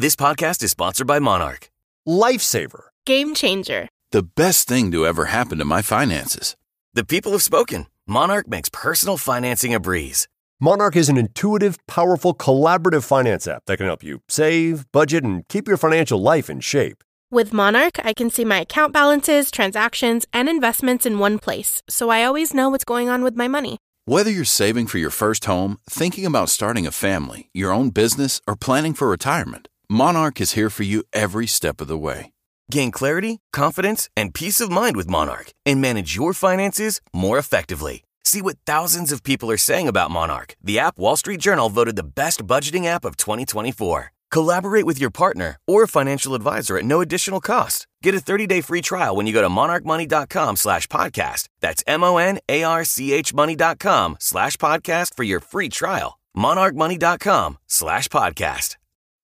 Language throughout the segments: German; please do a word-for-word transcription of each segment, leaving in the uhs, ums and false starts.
This podcast is sponsored by Monarch. Lifesaver. Game changer. The best thing to ever happen to my finances. The people have spoken. Monarch makes personal financing a breeze. Monarch is an intuitive, powerful, collaborative finance app that can help you save, budget, and keep your financial life in shape. With Monarch, I can see my account balances, transactions, and investments in one place, so I always know what's going on with my money. Whether you're saving for your first home, thinking about starting a family, your own business, or planning for retirement, Monarch is here for you every step of the way. Gain clarity, confidence, and peace of mind with Monarch and manage your finances more effectively. See what thousands of people are saying about Monarch, the app Wall Street Journal voted the best budgeting app of twenty twenty-four. Collaborate with your partner or financial advisor at no additional cost. Get a thirty-day free trial when you go to monarchmoney.com slash podcast. That's M-O-N-A-R-C-H money.com slash podcast for your free trial. monarchmoney.com slash podcast.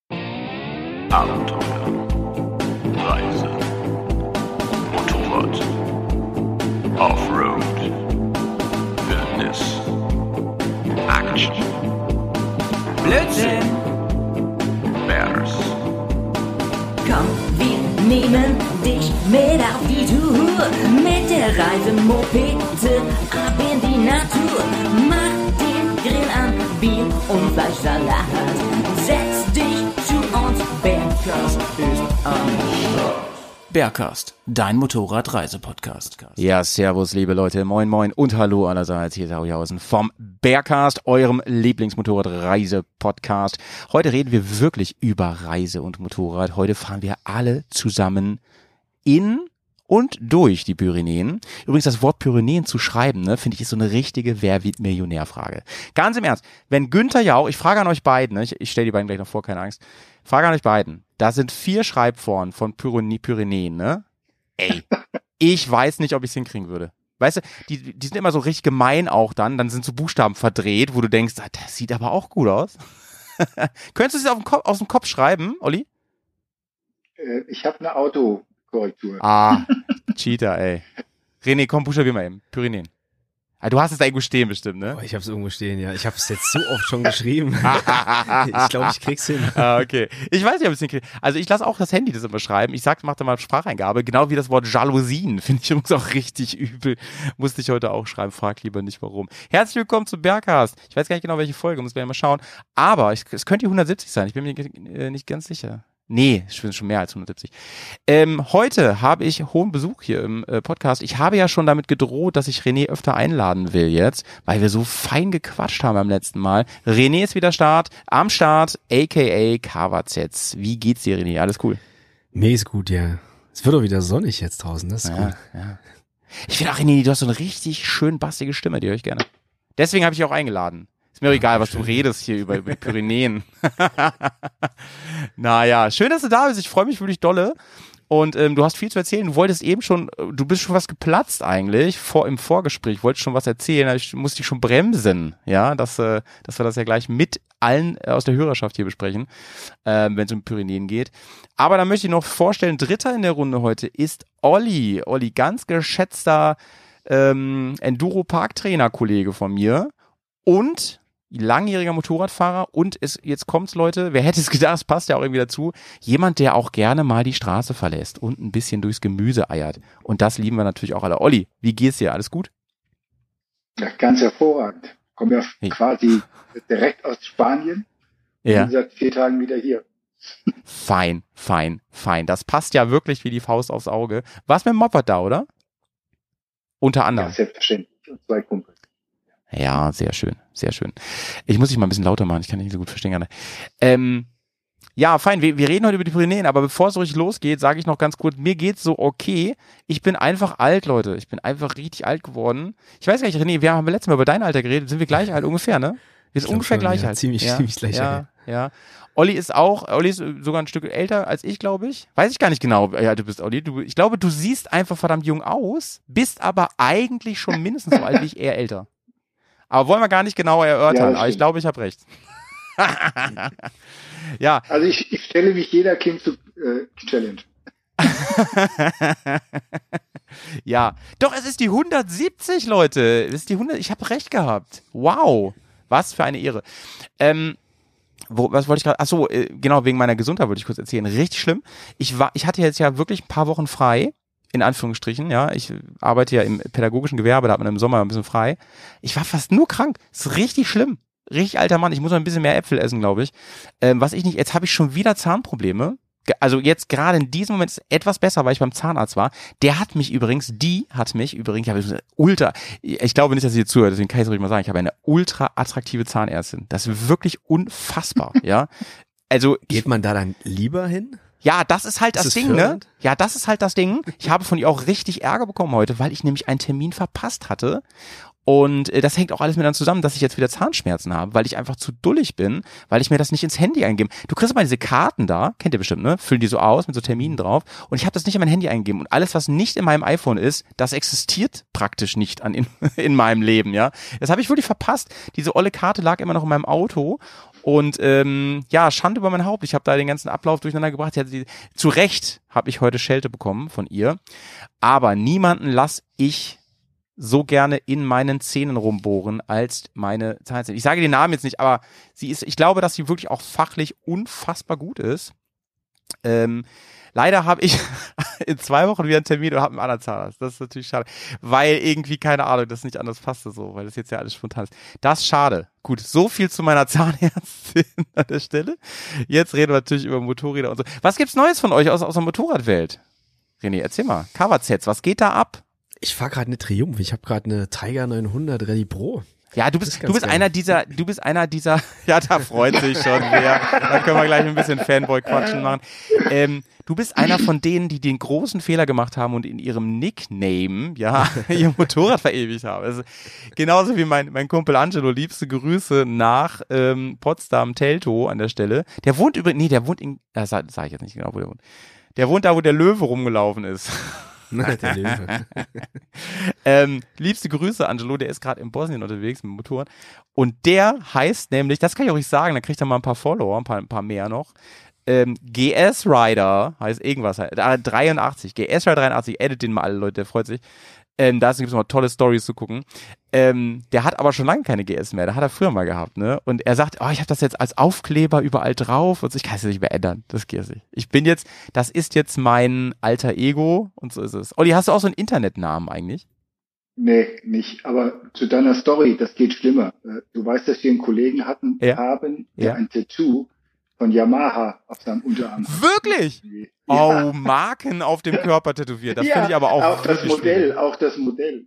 Abenteuer, Reise, Motorrad, Offroad, Wildnis, Action, Blödsinn! Bears. Komm, wir nehmen dich mit auf die Tour. Mit der Reisemopete ab in die Natur. Mach den Grill an, Bier und Fleischsalat. Setz dich zu uns, Bergkast ist am Start. Bergkast, dein Motorradreise-Podcast. Ja, servus, liebe Leute, moin moin und hallo allerseits, hier ist Hauihausen vom Bergkast, eurem Lieblingsmotorradreise-Podcast. Heute reden wir wirklich über Reise und Motorrad. Heute fahren wir alle zusammen in und durch die Pyrenäen. Übrigens, das Wort Pyrenäen zu schreiben, ne, finde ich, ist so eine richtige Wer-wird-Millionär-Frage. Ganz im Ernst, wenn Günther Jauch, ich frage an euch beiden, ne, ich, ich stelle die beiden gleich noch vor, keine Angst, frage an euch beiden, da sind vier Schreibformen von Pyrenä- Pyrenäen, ne? Ey, ich weiß nicht, ob ich es hinkriegen würde. Weißt du, die, die sind immer so richtig gemein auch dann, dann sind so Buchstaben verdreht, wo du denkst, ah, das sieht aber auch gut aus. Könntest du es auf dem Kopf, aus dem Kopf schreiben, Olli? Äh, ich habe eine Autokorrektur. Ah, Cheater, ey. René, komm, buchstabier mal eben. Pyrenäen. Ah, du hast es da irgendwo stehen bestimmt, ne? Oh, ich hab's irgendwo stehen, ja. Ich hab's jetzt so oft schon geschrieben. Ich glaube, ich krieg's hin. Ah, okay. Ich weiß nicht, ob ich es hinkriege. Also ich lasse auch das Handy das immer schreiben. Ich sag, mach da mal Spracheingabe. Genau wie das Wort Jalousien. Finde ich übrigens auch richtig übel. Musste ich heute auch schreiben. Frag lieber nicht, warum. Herzlich willkommen zu Bergkast. Ich weiß gar nicht genau, welche Folge. Muss gleich mal schauen. Aber ich, es könnte die hundertsiebzig sein. Ich bin mir äh, nicht ganz sicher. Nee, ich bin schon mehr als hundertsiebzig. Ähm, heute habe ich hohen Besuch hier im äh, Podcast. Ich habe ja schon damit gedroht, dass ich René öfter einladen will jetzt, weil wir so fein gequatscht haben beim letzten Mal. René ist wieder Start, am Start, aka Kawazets. Wie geht's dir, René? Alles cool? Mir ist gut, ja. Es wird doch wieder sonnig jetzt draußen, das ist ja, gut. Ja. Ich finde auch, René, du hast so eine richtig schön bassige Stimme, die höre ich gerne. Deswegen habe ich dich auch eingeladen. Ist mir auch egal, was du redest hier über, über die Pyrenäen. Naja, schön, dass du da bist. Ich freue mich wirklich dolle. Und ähm, du hast viel zu erzählen. Du wolltest eben schon, du bist schon was geplatzt eigentlich vor im Vorgespräch. Wolltest schon was erzählen. Ich musste dich schon bremsen, ja, dass, äh, dass wir das ja gleich mit allen äh, aus der Hörerschaft hier besprechen, äh, wenn es um Pyrenäen geht. Aber dann möchte ich noch vorstellen, Dritter in der Runde heute ist Olli. Olli, ganz geschätzter ähm, Enduro-Park-Trainer-Kollege von mir und langjähriger Motorradfahrer und es, jetzt kommt's, Leute, wer hätte es gedacht, es passt ja auch irgendwie dazu, jemand, der auch gerne mal die Straße verlässt und ein bisschen durchs Gemüse eiert. Und das lieben wir natürlich auch alle. Olli, wie geht's dir? Alles gut? Ja, ganz hervorragend. Komme ja hey. quasi direkt aus Spanien. Ja. Und seit vier Tagen wieder hier. Fein, fein, fein. Das passt ja wirklich wie die Faust aufs Auge. Warst mit dem Moped da, oder? Unter anderem. Ja, selbstverständlich. Und zwei Kumpels. Ja, sehr schön, sehr schön. Ich muss dich mal ein bisschen lauter machen, ich kann dich nicht so gut verstehen gerade. Ähm, ja, fein, wir, wir reden heute über die Pyrenäen, aber bevor es so richtig losgeht, sage ich noch ganz kurz, mir geht's so okay. Ich bin einfach alt, Leute. Ich bin einfach richtig alt geworden. Ich weiß gar nicht, René, wir haben letztes Mal über dein Alter geredet. Sind wir gleich alt ungefähr, ne? Wir sind ungefähr schon, gleich ja, alt. Ziemlich, ja, ziemlich gleich ja, alt. Ja. Olli ist auch, Olli ist sogar ein Stück älter als ich, glaube ich. Weiß ich gar nicht genau, ja, du bist Olli. Du, ich glaube, du siehst einfach verdammt jung aus, bist aber eigentlich schon mindestens so alt wie ich, eher älter. Aber wollen wir gar nicht genauer erörtern, ja, aber ich glaube, ich habe recht. Ja. Also ich, ich stelle mich jeder Kind zu äh, Challenge. Ja, doch, es ist die hundertsiebzig, Leute. Es ist die hundert. Ich habe recht gehabt. Wow, was für eine Ehre. Ähm, Wo, was wollte ich gerade? Ach so, äh, genau, wegen meiner Gesundheit wollte ich kurz erzählen. Richtig schlimm. Ich war, ich hatte jetzt ja wirklich ein paar Wochen frei, in Anführungsstrichen, ja. Ich arbeite ja im pädagogischen Gewerbe, da hat man im Sommer ein bisschen frei. Ich war fast nur krank. Das ist richtig schlimm. Richtig alter Mann. Ich muss noch ein bisschen mehr Äpfel essen, glaube ich. Ähm, was ich nicht, jetzt habe ich schon wieder Zahnprobleme. Also jetzt gerade in diesem Moment ist etwas besser, weil ich beim Zahnarzt war. Der hat mich übrigens, die hat mich übrigens, ich habe ultra, ich glaube nicht, dass sie jetzt zuhört, deswegen kann ich es ruhig mal sagen, ich habe eine ultra attraktive Zahnärztin. Das ist wirklich unfassbar, ja. Also geht man da dann lieber hin? Ja, das ist halt ist das Ding, fördernd? ne? Ja, das ist halt das Ding. Ich habe von ihr auch richtig Ärger bekommen heute, weil ich nämlich einen Termin verpasst hatte. Und äh, das hängt auch alles miteinander zusammen, dass ich jetzt wieder Zahnschmerzen habe, weil ich einfach zu dullig bin, weil ich mir das nicht ins Handy eingebe. Du kriegst mal diese Karten da, kennt ihr bestimmt, ne? Füllen die so aus mit so Terminen drauf. Und ich habe das nicht in mein Handy eingegeben. Und alles, was nicht in meinem iPhone ist, das existiert praktisch nicht an in, in meinem Leben, ja. Das habe ich wirklich verpasst. Diese olle Karte lag immer noch in meinem Auto. Und ähm, ja, Schande über mein Haupt. Ich habe da den ganzen Ablauf durcheinander gebracht. Sie hat die, zu Recht habe ich heute Schelte bekommen von ihr. Aber niemanden lass ich so gerne in meinen Zähnen rumbohren als meine Zahnärztin. Ich sage den Namen jetzt nicht, aber sie ist, ich glaube, dass sie wirklich auch fachlich unfassbar gut ist. Ähm, leider habe ich in zwei Wochen wieder einen Termin und habe einen anderen Zahnarzt. Das ist natürlich schade, weil irgendwie, keine Ahnung, das nicht anders passte so, weil das jetzt ja alles spontan ist. Das ist schade. Gut, so viel zu meiner Zahnärztin an der Stelle. Jetzt reden wir natürlich über Motorräder und so. Was gibt's Neues von euch aus, aus der Motorradwelt? René, erzähl mal. Coversets, was geht da ab? Ich fahre gerade eine Triumph. Ich habe gerade eine Tiger neunhundert Rallye Pro. Ja, du bist, du bist geil. einer dieser, du bist einer dieser, ja, da freut sich schon sehr. Da können wir gleich ein bisschen Fanboy-Quatschen machen. Ähm, du bist einer von denen, die den großen Fehler gemacht haben und in ihrem Nickname, ja, ihr Motorrad verewigt haben. Also, genauso wie mein, mein Kumpel Angelo, liebste Grüße nach, ähm, Potsdam-Teltow an der Stelle. Der wohnt übrigens, nee, der wohnt in, das sag, sag ich jetzt nicht genau, wo der wohnt. Der wohnt da, wo der Löwe rumgelaufen ist. Der Löwe. ähm, liebste Grüße, Angelo, der ist gerade in Bosnien unterwegs mit dem Motorrad. Und der heißt nämlich, das kann ich auch nicht sagen, da kriegt er mal ein paar Follower, ein paar, ein paar mehr noch. Ähm, G S Rider heißt irgendwas, dreiundachtzig, G S Rider dreiundachtzig, edit den mal alle Leute, der freut sich. Ähm, da gibt es noch tolle Stories zu gucken. Ähm, der hat aber schon lange keine G S mehr, da hat er früher mal gehabt, ne? Und er sagt, oh, ich habe das jetzt als Aufkleber überall drauf und so, ich kann es nicht mehr ändern, das geht nicht. Ich bin jetzt, das ist jetzt mein alter Ego und so ist es. Olli, hast du auch so einen Internetnamen eigentlich? Nee, nicht, aber zu deiner Story, das geht schlimmer. Du weißt, dass wir einen Kollegen hatten, ja. haben, der ja. ein Tattoo von Yamaha auf seinem Unterarm hat. Wirklich? Ja. Oh, Marken auf dem Körper tätowiert. Das ja, finde ich aber auch Auch das Modell, schwierig. auch das Modell.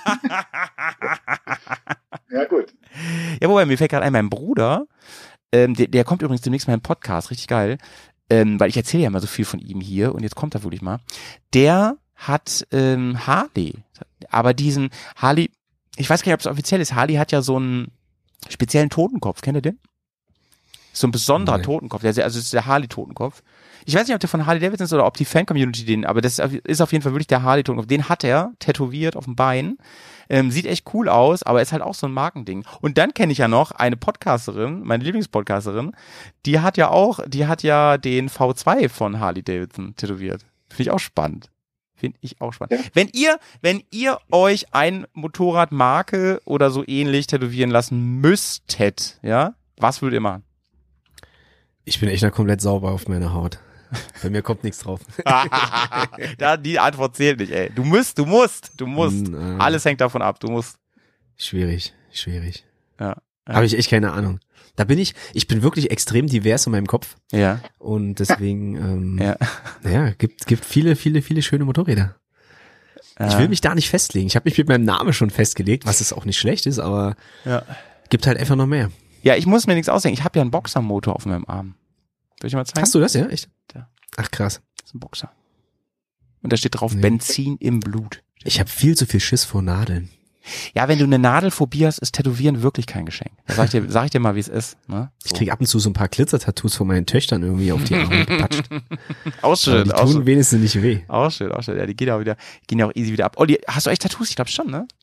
Ja, gut. Ja, wobei, mir fällt gerade ein, mein Bruder, ähm, der, der kommt übrigens demnächst mal in Podcast, richtig geil, ähm, weil ich erzähle ja immer so viel von ihm hier und jetzt kommt er wirklich mal. Der hat ähm, Harley, aber diesen Harley, ich weiß gar nicht, ob es offiziell ist, Harley hat ja so einen speziellen Totenkopf, kennt ihr den? So ein besonderer nee. Totenkopf, also das ist der Harley-Totenkopf. Ich weiß nicht, ob der von Harley Davidson ist oder ob die Fan-Community den, aber das ist auf jeden Fall wirklich der Harley-Totenkopf. Den hat er tätowiert auf dem Bein. Ähm, sieht echt cool aus, aber ist halt auch so ein Markending. Und dann kenne ich ja noch eine Podcasterin, meine Lieblingspodcasterin, die hat ja auch, die hat ja den V zwei von Harley Davidson tätowiert. Finde ich auch spannend. Finde ich auch spannend. Ja. Wenn ihr, wenn ihr euch ein Motorradmarke oder so ähnlich tätowieren lassen müsstet, ja, was würdet ihr machen? Ich bin echt noch komplett sauber auf meiner Haut. Bei mir kommt nichts drauf. Da, die Antwort zählt nicht, ey. Du musst, du musst, du musst. Mm, äh, Alles hängt davon ab, du musst. Schwierig, schwierig. Ja. ja. Habe ich echt keine Ahnung. Da bin ich, ich bin wirklich extrem divers in meinem Kopf. Ja. Und deswegen, ähm, ja, ja gibt, gibt viele, viele, viele schöne Motorräder. Ja. Ich will mich da nicht festlegen. Ich habe mich mit meinem Namen schon festgelegt, was es auch nicht schlecht ist, aber ja. gibt halt einfach noch mehr. Ja, ich muss mir nichts ausdenken. Ich habe ja einen Boxermotor auf meinem Arm. Soll ich mal zeigen? Hast du das, ja? Echt? Ja. Ach, krass. Das ist ein Boxer. Und da steht drauf, nee. Benzin im Blut. Ich habe viel zu viel Schiss vor Nadeln. Ja, wenn du eine Nadelphobie hast, ist Tätowieren wirklich kein Geschenk. Da sag ich dir, sag ich dir mal, wie es ist. Ne? So. Ich krieg ab und zu so ein paar Glitzer-Tattoos von meinen Töchtern irgendwie auf die Arme gepatscht. Auch schön. Die auch tun schön. wenigstens nicht weh. Auch schön, auch schön. Ja, die gehen ja auch wieder, gehen ja auch easy wieder ab. Olli, hast du echt Tattoos? Ich glaube schon, ne?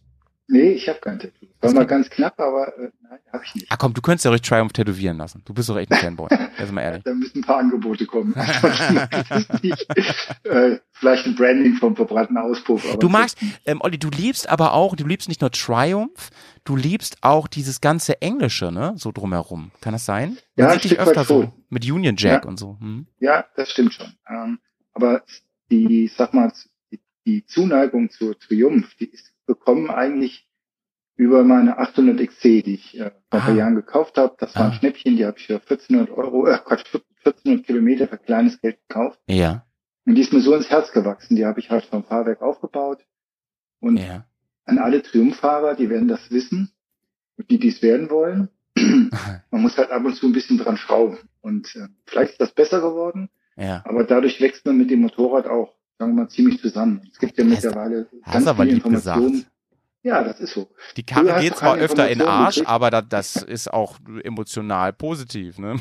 Nee, ich habe kein Tattoo. War mal ganz knapp, aber äh, nein, habe ich nicht. Ah komm, du könntest ja ruhig Triumph tätowieren lassen. Du bist doch echt ein Fanboy. Jetzt mal ehrlich. Da müssen ein paar Angebote kommen. nicht, äh, vielleicht ein Branding vom verbrannten Auspuff. Aber du magst, ähm, Olli, du liebst aber auch, du liebst nicht nur Triumph, du liebst auch dieses ganze Englische, ne? So drumherum. Kann das sein? Man ja, sieht dich öfter so mit Union Jack ja. und so. Hm? Ja, das stimmt schon. Ähm, aber die, sag mal, die, die Zuneigung zur Triumph, die ist bekommen eigentlich über meine achthundert X C, die ich äh, vor ein paar Jahren gekauft habe. Das war ein ah. Schnäppchen, die habe ich für vierzehnhundert Euro, äh, Quatsch, vierzehnhundert Kilometer für kleines Geld gekauft. Ja. Und die ist mir so ins Herz gewachsen. Die habe ich halt vom Fahrwerk aufgebaut. Und ja. an alle Triumphfahrer, die werden das wissen. Und die, die es werden wollen, man muss halt ab und zu ein bisschen dran schrauben. Und äh, vielleicht ist das besser geworden. Ja. Aber dadurch wächst man mit dem Motorrad auch, sagen wir mal, ziemlich zusammen. Es gibt ja mittlerweile ganz viele Informationen. Gesagt. Ja, das ist so. Die Karre geht zwar öfter in den Arsch, gekriegt. aber das, das ist auch emotional positiv, ne?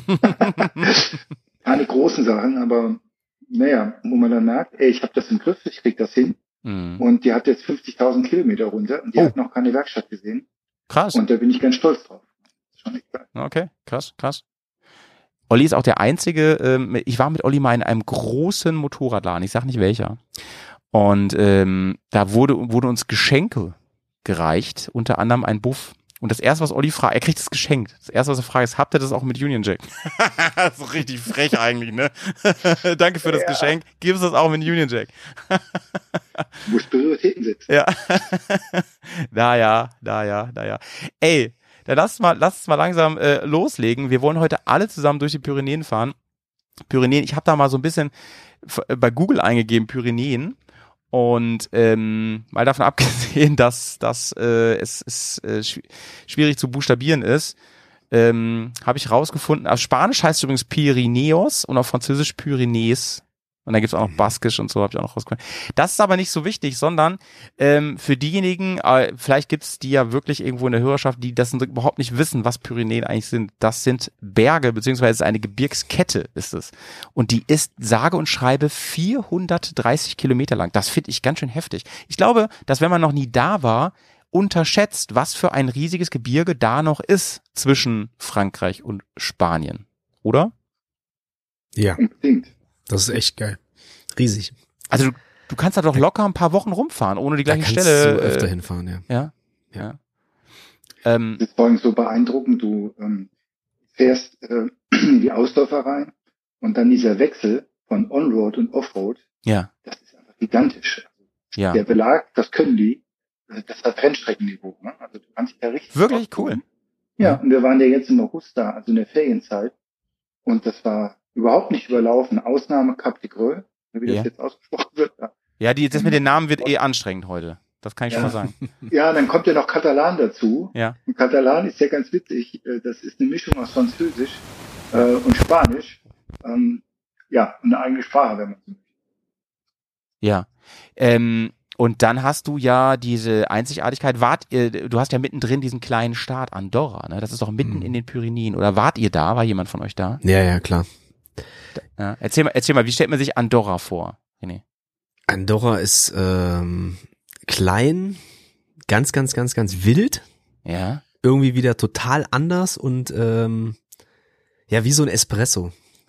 Keine großen Sachen, aber naja, wo man dann merkt, ey, ich habe das im Griff, ich krieg das hin. Mhm. Und die hat jetzt fünfzigtausend Kilometer runter und die oh. hat noch keine Werkstatt gesehen. Krass. Und da bin ich ganz stolz drauf. Das ist schon echt geil. Okay, krass, krass. Olli ist auch der einzige, ähm, ich war mit Olli mal in einem großen Motorradladen, ich sag nicht welcher. Und ähm, da wurde, wurde uns Geschenke gereicht, unter anderem ein Buff. Und das erste, was Olli fragt, er kriegt es geschenkt. Das erste, was er fragt, ist, habt ihr das auch mit Union Jack? So richtig frech eigentlich, ne? Danke für das ja. Geschenk. Gib es das auch mit Union Jack. Du musst Prioritäten setzen. Ja. Naja, naja, naja. Ey, dann lass mal, lass uns mal langsam äh, loslegen. Wir wollen heute alle zusammen durch die Pyrenäen fahren. Pyrenäen, ich habe da mal so ein bisschen bei Google eingegeben, Pyrenäen. Und ähm, mal davon abgesehen, dass, dass äh, es, es äh, schwierig zu buchstabieren ist, ähm, habe ich rausgefunden, auf Spanisch heißt es übrigens Pyrenäos und auf Französisch Pyrenäes. Und dann gibt's auch noch Baskisch und so, habe ich auch noch rausgefunden. Das ist aber nicht so wichtig, sondern ähm, für diejenigen, äh, vielleicht gibt's die ja wirklich irgendwo in der Hörerschaft, die das überhaupt nicht wissen, was Pyrenäen eigentlich sind. Das sind Berge, beziehungsweise eine Gebirgskette ist es. Und die ist sage und schreibe vierhundertdreißig Kilometer lang. Das finde ich ganz schön heftig. Ich glaube, dass wenn man noch nie da war, unterschätzt, was für ein riesiges Gebirge da noch ist zwischen Frankreich und Spanien. Oder? Ja. Das ist echt geil. Riesig. Also du, du kannst da doch locker ein paar Wochen rumfahren, ohne die gleiche da kannst Stelle. Du öfter hinfahren, ja. Ja. Ja. ja. Ähm, das ist vor allem so beeindruckend. Du ähm, fährst äh, in die Ausläufer rein und dann dieser Wechsel von On-Road und Off-Road. Ja. Das ist einfach gigantisch. Ja. Der Belag, das können die. Das hat Rennstreckenniveau. Ne? Also du kannst dich da richtig. Wirklich cool. Ja, und wir waren ja jetzt im August da, also in der Ferienzeit. Und das war überhaupt nicht überlaufen. Ausnahme Cap de Greux, wie das ja. jetzt ausgesprochen wird. Ja, die, das mit den Namen wird eh anstrengend heute. Das kann ich ja. schon mal sagen. Ja, dann kommt ja noch Katalan dazu. Ja. Und Katalan ist ja ganz witzig. Das ist eine Mischung aus Französisch äh, und Spanisch. Ähm, ja, eine eigene Sprache, wenn man so möchte. Ja. Ähm, und dann hast du ja diese Einzigartigkeit. Wart ihr, du hast ja mittendrin diesen kleinen Staat Andorra, ne? Das ist doch mitten mhm. in den Pyrenäen. Oder wart ihr da? War jemand von euch da? Ja, ja, klar. Ja, erzähl mal, erzähl mal, wie stellt man sich Andorra vor, René? Andorra ist ähm, klein, ganz, ganz, ganz, ganz wild. Ja. Irgendwie wieder total anders und ähm, ja, wie so ein Espresso.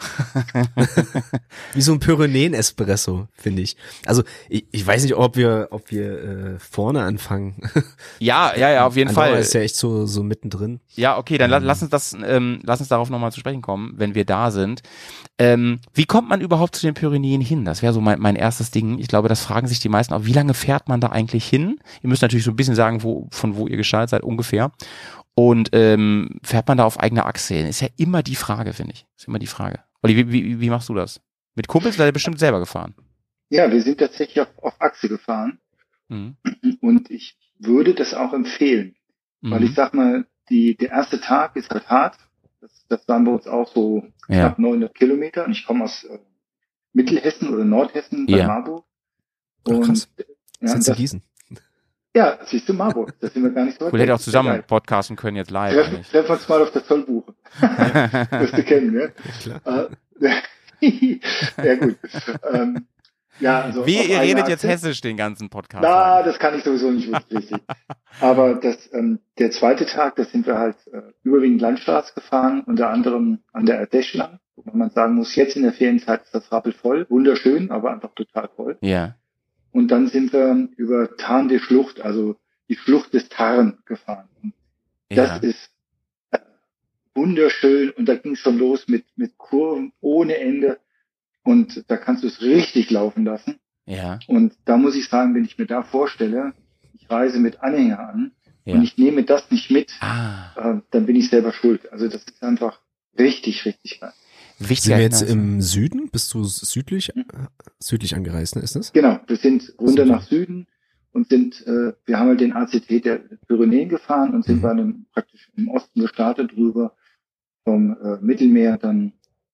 Wie so ein Pyrenäen-Espresso, finde ich. Also ich, ich weiß nicht, ob wir, ob wir äh, vorne anfangen. Ja, ja, ja, auf jeden Andorra Fall. Ist ja echt so so mittendrin. Ja, okay, dann ähm. lass uns das, ähm, lass uns darauf nochmal zu sprechen kommen, wenn wir da sind. Ähm, wie kommt man überhaupt zu den Pyrenäen hin? Das wäre so mein, mein erstes Ding. Ich glaube, das fragen sich die meisten auch. Wie lange fährt man da eigentlich hin? Ihr müsst natürlich so ein bisschen sagen, wo, von wo ihr gestartet seid, ungefähr. Und ähm, fährt man da auf eigene Achse hin? Ist ja immer die Frage, finde ich. Ist immer die Frage. Olli, wie, wie, wie machst du das? Mit Kumpels seid ihr bestimmt selber gefahren? Ja, wir sind tatsächlich auf, auf Achse gefahren. Mhm. Und ich würde das auch empfehlen. Mhm. Weil ich sag mal, die, der erste Tag ist halt hart. Das, das waren bei uns auch so ja. knapp neunhundert Kilometer. Und ich komme aus äh, Mittelhessen oder Nordhessen bei ja. Marburg. Und, Ach, krass. Ja, sind Sie Gießen? Ja, siehst du, Marburg. Das sind wir gar nicht so weit. Wir hätten auch zusammen podcasten können jetzt live. Treffen, treffen uns mal auf der Zollbuche. Wirst du kennen, ne? Ja, klar. Äh, ja, gut. ähm, Ja, also Wie, auf ihr einer redet jetzt Achse. hessisch den ganzen Podcast. Na, lang. das kann ich sowieso nicht wirklich richtig. Aber das, ähm, der zweite Tag, da sind wir halt äh, überwiegend Landstraße gefahren, unter anderem an der Ardèche lang, wo man sagen muss, jetzt in der Ferienzeit ist das rappelvoll, wunderschön, aber einfach total voll. Ja. Und dann sind wir über Tarn der Schlucht, also die Schlucht des Tarn gefahren. Und das Ja. ist äh, wunderschön und da ging es schon los mit, mit Kurven ohne Ende und da kannst du es richtig laufen lassen. Ja. Und da muss ich sagen, wenn ich mir da vorstelle, ich reise mit Anhänger an Ja. und ich nehme das nicht mit, Ah. äh, dann bin ich selber schuld. Also das ist einfach richtig, richtig geil. Wichtiger Sind wir jetzt Hinweis. im Süden? Bist du südlich, äh, südlich angereist, ne? Ist das? Genau, wir sind runter Super. nach Süden und sind, äh, wir haben halt den A C T der Pyrenäen gefahren und sind Mhm. bei einem, praktisch im Osten gestartet, rüber vom äh, Mittelmeer dann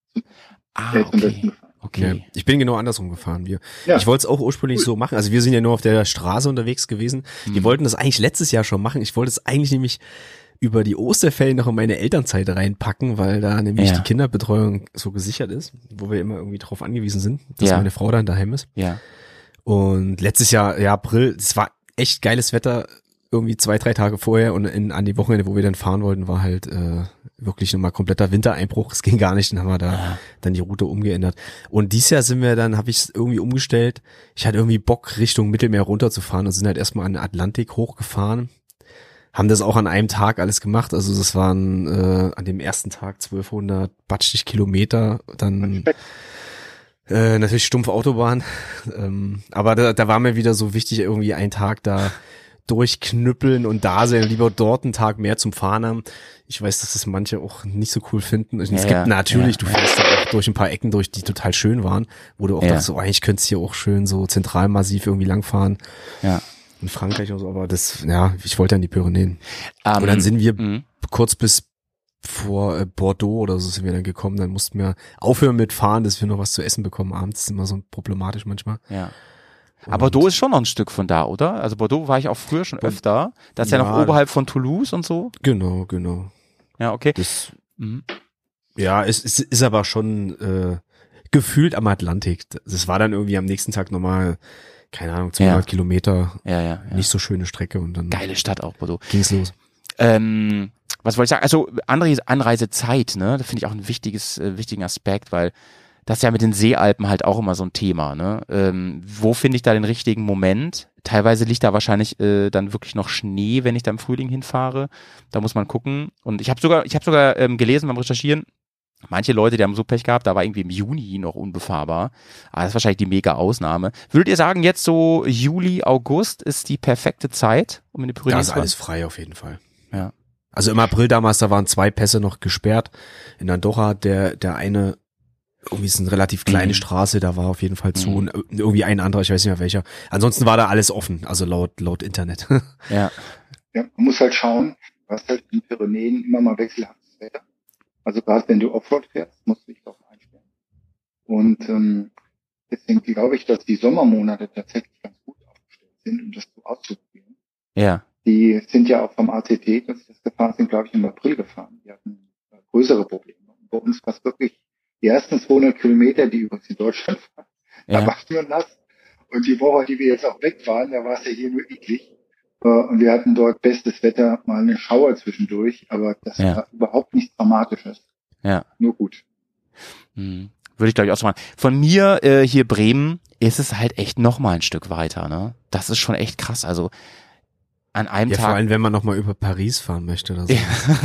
Ah, äh, zum Westen okay. gefahren. Okay. Ja, ich bin genau andersrum gefahren. Wir, Ja. Ich wollte es auch ursprünglich so machen. Also wir sind ja nur auf der Straße unterwegs gewesen. Wir Mhm. wollten das eigentlich letztes Jahr schon machen. Ich wollte es eigentlich nämlich über die Osterferien noch in meine Elternzeit reinpacken, weil da nämlich Ja. die Kinderbetreuung so gesichert ist, wo wir immer irgendwie drauf angewiesen sind, dass Ja. meine Frau dann daheim ist. Ja. Und letztes Jahr, ja, April, es war echt geiles Wetter, irgendwie zwei, drei Tage vorher und in, an die Wochenende, wo wir dann fahren wollten, war halt äh, wirklich nochmal kompletter Wintereinbruch. Es ging gar nicht, dann haben wir da Ja. dann die Route umgeändert. Und dieses Jahr sind wir dann, habe ich es irgendwie umgestellt. Ich hatte irgendwie Bock, Richtung Mittelmeer runterzufahren und sind halt erstmal an den Atlantik hochgefahren. Haben das auch an einem Tag alles gemacht. Also das waren äh, an dem ersten Tag zwölfhundert batschig Kilometer. Dann äh, natürlich stumpfe Autobahn. Ähm, aber da, da war mir wieder so wichtig, irgendwie einen Tag da durchknüppeln und da sein, lieber dort einen Tag mehr zum Fahren haben. Ich weiß, dass das manche auch nicht so cool finden. Und es Ja, gibt natürlich, ja, du fährst da auch durch ein paar Ecken durch, die total schön waren, wo du auch Ja. dachtest, so, eigentlich könntest du hier auch schön so zentralmassiv irgendwie langfahren. Ja. In Frankreich und so, aber das, ja, ich wollte an die Pyrenäen. Ähm, Und dann sind wir mhm. kurz bis vor äh, Bordeaux oder so sind wir dann gekommen, dann mussten wir aufhören mit fahren, dass wir noch was zu essen bekommen abends. Das ist immer so problematisch manchmal. Ja. Aber Bordeaux ist schon noch ein Stück von da, oder? Also Bordeaux war ich auch früher schon öfter. Das ist ja, Ja. noch oberhalb von Toulouse und so. Genau, genau. Ja, okay. Das, Mhm. ja, es, es ist aber schon äh, gefühlt am Atlantik. Das war dann irgendwie am nächsten Tag nochmal, keine Ahnung, zweihundert Ja. Kilometer, Ja, ja, ja. nicht so schöne Strecke und dann Geile Stadt auch, Bordeaux. ging's los. Ähm, was wollte ich sagen? Also Anreise, Anreisezeit, ne? Das finde ich auch ein wichtiges, äh, wichtigen Aspekt, weil das ist ja mit den Seealpen halt auch immer so ein Thema, ne? Ähm, wo finde ich da den richtigen Moment? Teilweise liegt da wahrscheinlich äh, dann wirklich noch Schnee, wenn ich da im Frühling hinfahre. Da muss man gucken. Und ich habe sogar, ich habe sogar ähm, gelesen beim Recherchieren, manche Leute, die haben so Pech gehabt, da war irgendwie im Juni noch unbefahrbar. Aber das ist wahrscheinlich die mega Ausnahme. Würdet ihr sagen, jetzt so Juli, August ist die perfekte Zeit, um in die Pyrenäen Da zu ist fahren? alles frei auf jeden Fall. Ja. Also im April damals, da waren zwei Pässe noch gesperrt. In Andorra, der, der eine, irgendwie ist eine relativ kleine Mhm. Straße, da war auf jeden Fall zu Mhm. und irgendwie ein anderer, ich weiß nicht mehr welcher. Ansonsten war da alles offen, also laut, laut Internet. Ja. Ja, man muss halt schauen, du hast halt in den Pyrenäen immer mal wechselhaftes Wetter. Also gerade wenn du Offroad fährst, musst du dich darauf einstellen. Und ähm, deswegen glaube ich, dass die Sommermonate tatsächlich ganz gut aufgestellt sind, um das so auszuprobieren. Ja. Die sind ja auch vom A C T, als sie das gefahren sind, glaube ich, im April gefahren. Die hatten äh, größere Probleme. Und bei uns war es wirklich die ersten zweihundert Kilometer, die übrigens in Deutschland waren, da Ja. war es nur nass. Und die Woche, die wir jetzt auch weg waren, da war es ja hier nur eklig. Äh, Und wir hatten dort bestes Wetter, mal eine Schauer zwischendurch, aber das Ja. war überhaupt nichts Dramatisches. Ja. Nur gut. Hm. Würde ich glaube ich auch so machen. Von mir äh, hier Bremen ist es halt echt noch mal ein Stück weiter, ne? Das ist schon echt krass. Also an einem Ja, Tag. vor allem, wenn man nochmal über Paris fahren möchte oder so.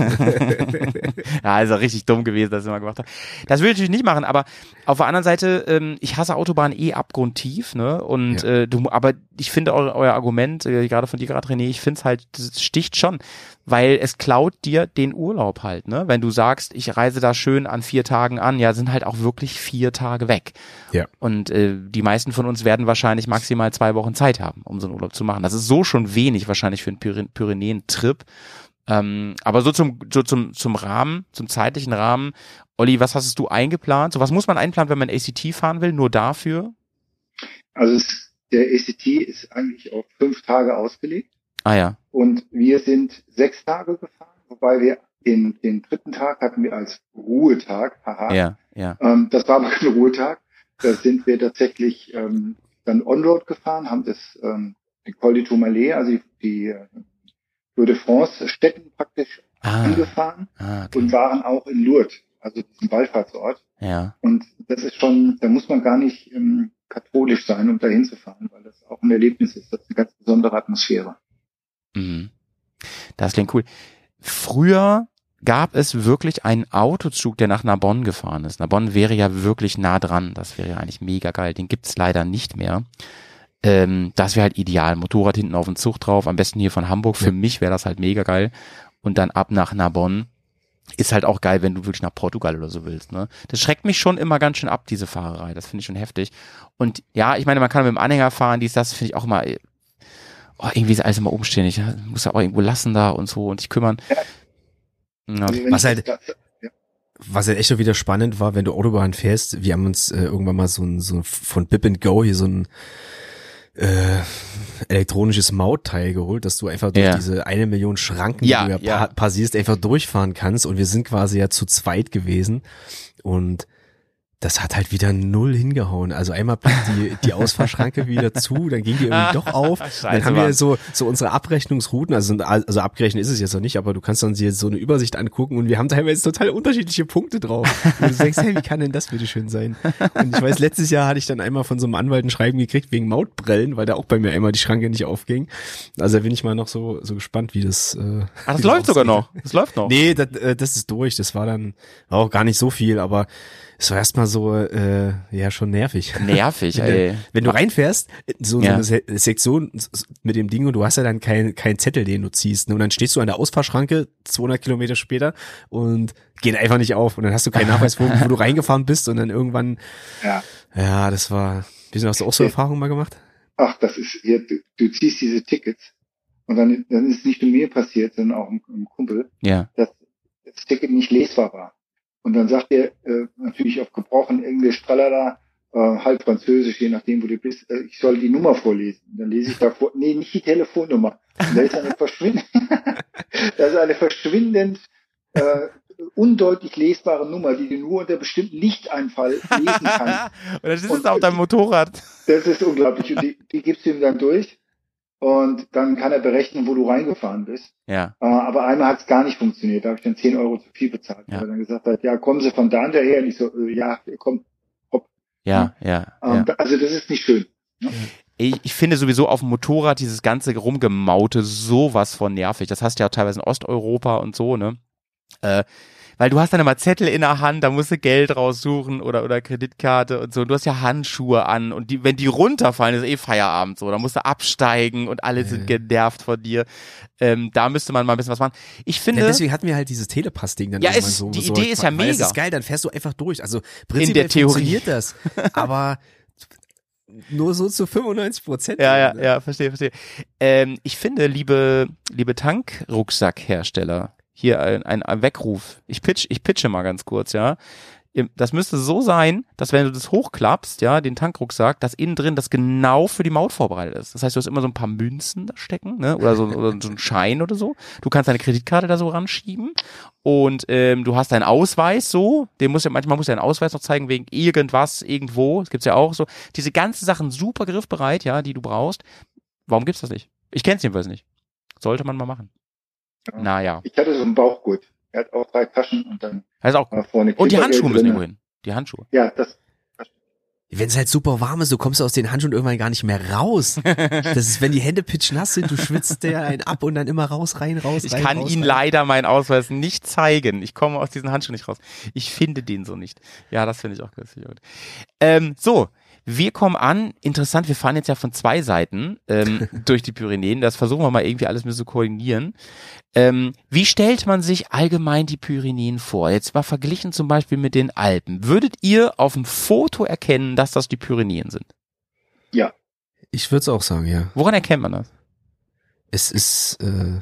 Ja, also richtig dumm gewesen, dass ich mal gemacht habe. Das will ich natürlich nicht machen, aber auf der anderen Seite, ähm, ich hasse Autobahn eh abgrundtief, ne? Und Ja. äh, du, aber ich finde eu, euer Argument, äh, gerade von dir gerade René, ich finde es halt, das sticht schon, weil es klaut dir den Urlaub halt, ne? Wenn du sagst, ich reise da schön an vier Tagen an, ja, sind halt auch wirklich vier Tage weg. Ja. Und äh, die meisten von uns werden wahrscheinlich maximal zwei Wochen Zeit haben, um so einen Urlaub zu machen. Das ist so schon wenig wahrscheinlich für einen Pyren- Pyrenäen-Trip. Ähm, aber so zum, so zum, zum Rahmen, zum zeitlichen Rahmen. Olli, was hast du eingeplant? So was muss man einplanen, wenn man A C T fahren will? Nur dafür? Also es, der A C T ist eigentlich auf fünf Tage ausgelegt. Ah ja. Und wir sind sechs Tage gefahren, wobei wir den, den dritten Tag hatten wir als Ruhetag. Haha. Ja, ja. Ähm, das war aber kein Ruhetag. Da sind wir tatsächlich ähm, dann On-Road gefahren, haben das ähm, den Col du Tourmalet, also die, die Tour de France Städten praktisch ah. angefahren ah, okay. und waren auch in Lourdes, also diesem Wallfahrtsort. Ja. Und das ist schon, da muss man gar nicht ähm, katholisch sein, um da hinzufahren, weil das auch ein Erlebnis ist. Das ist eine ganz besondere Atmosphäre. Mhm. Das klingt cool. Früher gab es wirklich einen Autozug, der nach Narbonne gefahren ist. Narbonne wäre ja wirklich nah dran. Das wäre ja eigentlich mega geil. Den gibt's leider nicht mehr. Ähm, das wäre halt ideal. Motorrad hinten auf dem Zug drauf. Am besten hier von Hamburg. Für ja. mich wäre das halt mega geil. Und dann ab nach Narbonne. Ist halt auch geil, wenn du wirklich nach Portugal oder so willst, ne? Das schreckt mich schon immer ganz schön ab, diese Fahrerei. Das finde ich schon heftig. Und ja, ich meine, man kann mit dem Anhänger fahren, dies, das finde ich auch immer, oh, irgendwie ist alles immer umständlich. Ja? Muss ja auch irgendwo lassen da und so und dich kümmern. Ja. Was halt, was halt echt schon wieder spannend war, wenn du Autobahn fährst, wir haben uns äh, irgendwann mal so ein, so ein von Bip and Go hier so ein äh, elektronisches Mautteil geholt, dass du einfach durch ja. diese eine Million Schranken, ja, die du ja, ja. pa- passierst, einfach durchfahren kannst. Und wir sind quasi ja zu zweit gewesen. Und das hat halt wieder null hingehauen. Also einmal blieb die, die Ausfahrschranke wieder zu, dann ging die irgendwie doch auf. Scheiße, dann haben wir Mann. so, so unsere Abrechnungsrouten, also, also abgerechnet ist es jetzt noch nicht, aber du kannst dann dir so eine Übersicht angucken und wir haben teilweise total unterschiedliche Punkte drauf. Und du denkst, hey, wie kann denn das bitte schön sein? Und ich weiß, letztes Jahr hatte ich dann einmal von so einem Anwalt ein Schreiben gekriegt wegen Mautbrillen, weil da auch bei mir einmal die Schranke nicht aufging. Also da bin ich mal noch so, so gespannt, wie das, äh, Ach, das läuft sogar noch. Das läuft noch. Nee, das, äh, das ist durch. Das war dann auch gar nicht so viel, aber es war erstmal so, äh, ja, schon nervig. Nervig, wenn, ey. Wenn du reinfährst, so, Ja. so eine Se- Sektion mit dem Ding und du hast ja dann keinen kein Zettel, den du ziehst. Ne? Und dann stehst du an der Ausfahrschranke zweihundert Kilometer später und geht einfach nicht auf. Und dann hast du keinen Nachweis, wo, wo du reingefahren bist und dann irgendwann, Ja. ja, das war, wie hast du auch so Erfahrungen mal gemacht? Ach, das ist, ja, du, du ziehst diese Tickets und dann, dann ist es nicht nur mir passiert, sondern auch einem, einem Kumpel, Ja. dass das Ticket nicht lesbar war. Und dann sagt er äh, natürlich auf gebrochen Englisch, tralala, äh, halb Französisch, je nachdem, wo du bist, äh, ich soll die Nummer vorlesen. Und dann lese ich da vor, nee, nicht die Telefonnummer. Und da ist eine verschwindend, da ist eine verschwindend äh, undeutlich lesbare Nummer, die du nur unter bestimmten Lichteinfall lesen kannst. Und dann ist es auf deinem Motorrad. Das ist unglaublich. Und die, die gibst du ihm dann durch. Und dann kann er berechnen, wo du reingefahren bist. Ja. Äh, aber einmal hat es gar nicht funktioniert. Da habe ich dann zehn Euro zu viel bezahlt. Ja. Weil er dann gesagt hat, ja, kommen Sie von da und daher. Und ich so, äh, ja, komm, hopp. Ja, ja. Ähm, ja. da, also das ist nicht schön. Ne? Ich, ich finde sowieso auf dem Motorrad dieses ganze Rumgemaute sowas von nervig. Das hast du ja auch teilweise in Osteuropa und so, ne? Äh, weil du hast dann immer Zettel in der Hand, da musst du Geld raussuchen oder oder Kreditkarte und so. Und du hast ja Handschuhe an und die, wenn die runterfallen, ist eh Feierabend so. Da musst du absteigen und alle sind genervt von dir. Ähm, da müsste man mal ein bisschen was machen. Ich finde. Ja, deswegen hatten wir halt dieses Telepass-Ding dann Ja, irgendwann ist, so. die so Idee ist ja weil mega. Das ist geil, dann fährst du einfach durch. Also prinzipiell der Theorie. funktioniert das. Aber nur so zu fünfundneunzig Prozent. Ja, ja, ja, verstehe, verstehe. Ähm, ich finde, liebe, liebe Tankrucksackhersteller, hier ein, ein, ein Weckruf. Ich pitch, ich pitche mal ganz kurz, ja. Das müsste so sein, dass wenn du das hochklappst, ja, den Tankrucksack, dass innen drin das genau für die Maut vorbereitet ist. Das heißt, du hast immer so ein paar Münzen da stecken, ne, oder so, oder so ein Schein oder so. Du kannst deine Kreditkarte da so ranschieben und ähm, du hast deinen Ausweis so, den muss ja, manchmal muss ja einen Ausweis noch zeigen wegen irgendwas, irgendwo, das gibt's ja auch so. Diese ganzen Sachen super griffbereit, ja, die du brauchst. Warum gibt's das nicht? Ich kenn's jedenfalls nicht. Sollte man mal machen. Ja. Naja. Ich hatte so einen Bauchgurt. Er hat auch drei Taschen und dann Das ist auch äh, vorne Und die Klippergeld Handschuhe müssen drin. irgendwo hin. Die Handschuhe. Ja, das, Wenn es halt super warm ist, du kommst aus den Handschuhen irgendwann gar nicht mehr raus. Das ist, wenn die Hände pitschnass sind, du schwitzt der einen ab und dann immer raus, rein, raus, Ich rein, kann raus, Ihnen rein. leider meinen Ausweis nicht zeigen. Ich komme aus diesen Handschuhen nicht raus. Ich finde den so nicht. Ja, das finde ich auch ganz gut. Ähm, so, wir kommen an. Interessant, wir fahren jetzt ja von zwei Seiten ähm, durch die Pyrenäen. Das versuchen wir mal irgendwie alles mit zu koordinieren. Ähm, wie stellt man sich allgemein die Pyrenäen vor? Jetzt mal verglichen zum Beispiel mit den Alpen. Würdet ihr auf dem Foto erkennen, dass das die Pyrenäen sind? ja. Ich würde es auch sagen, ja. Woran erkennt man das? Es ist äh,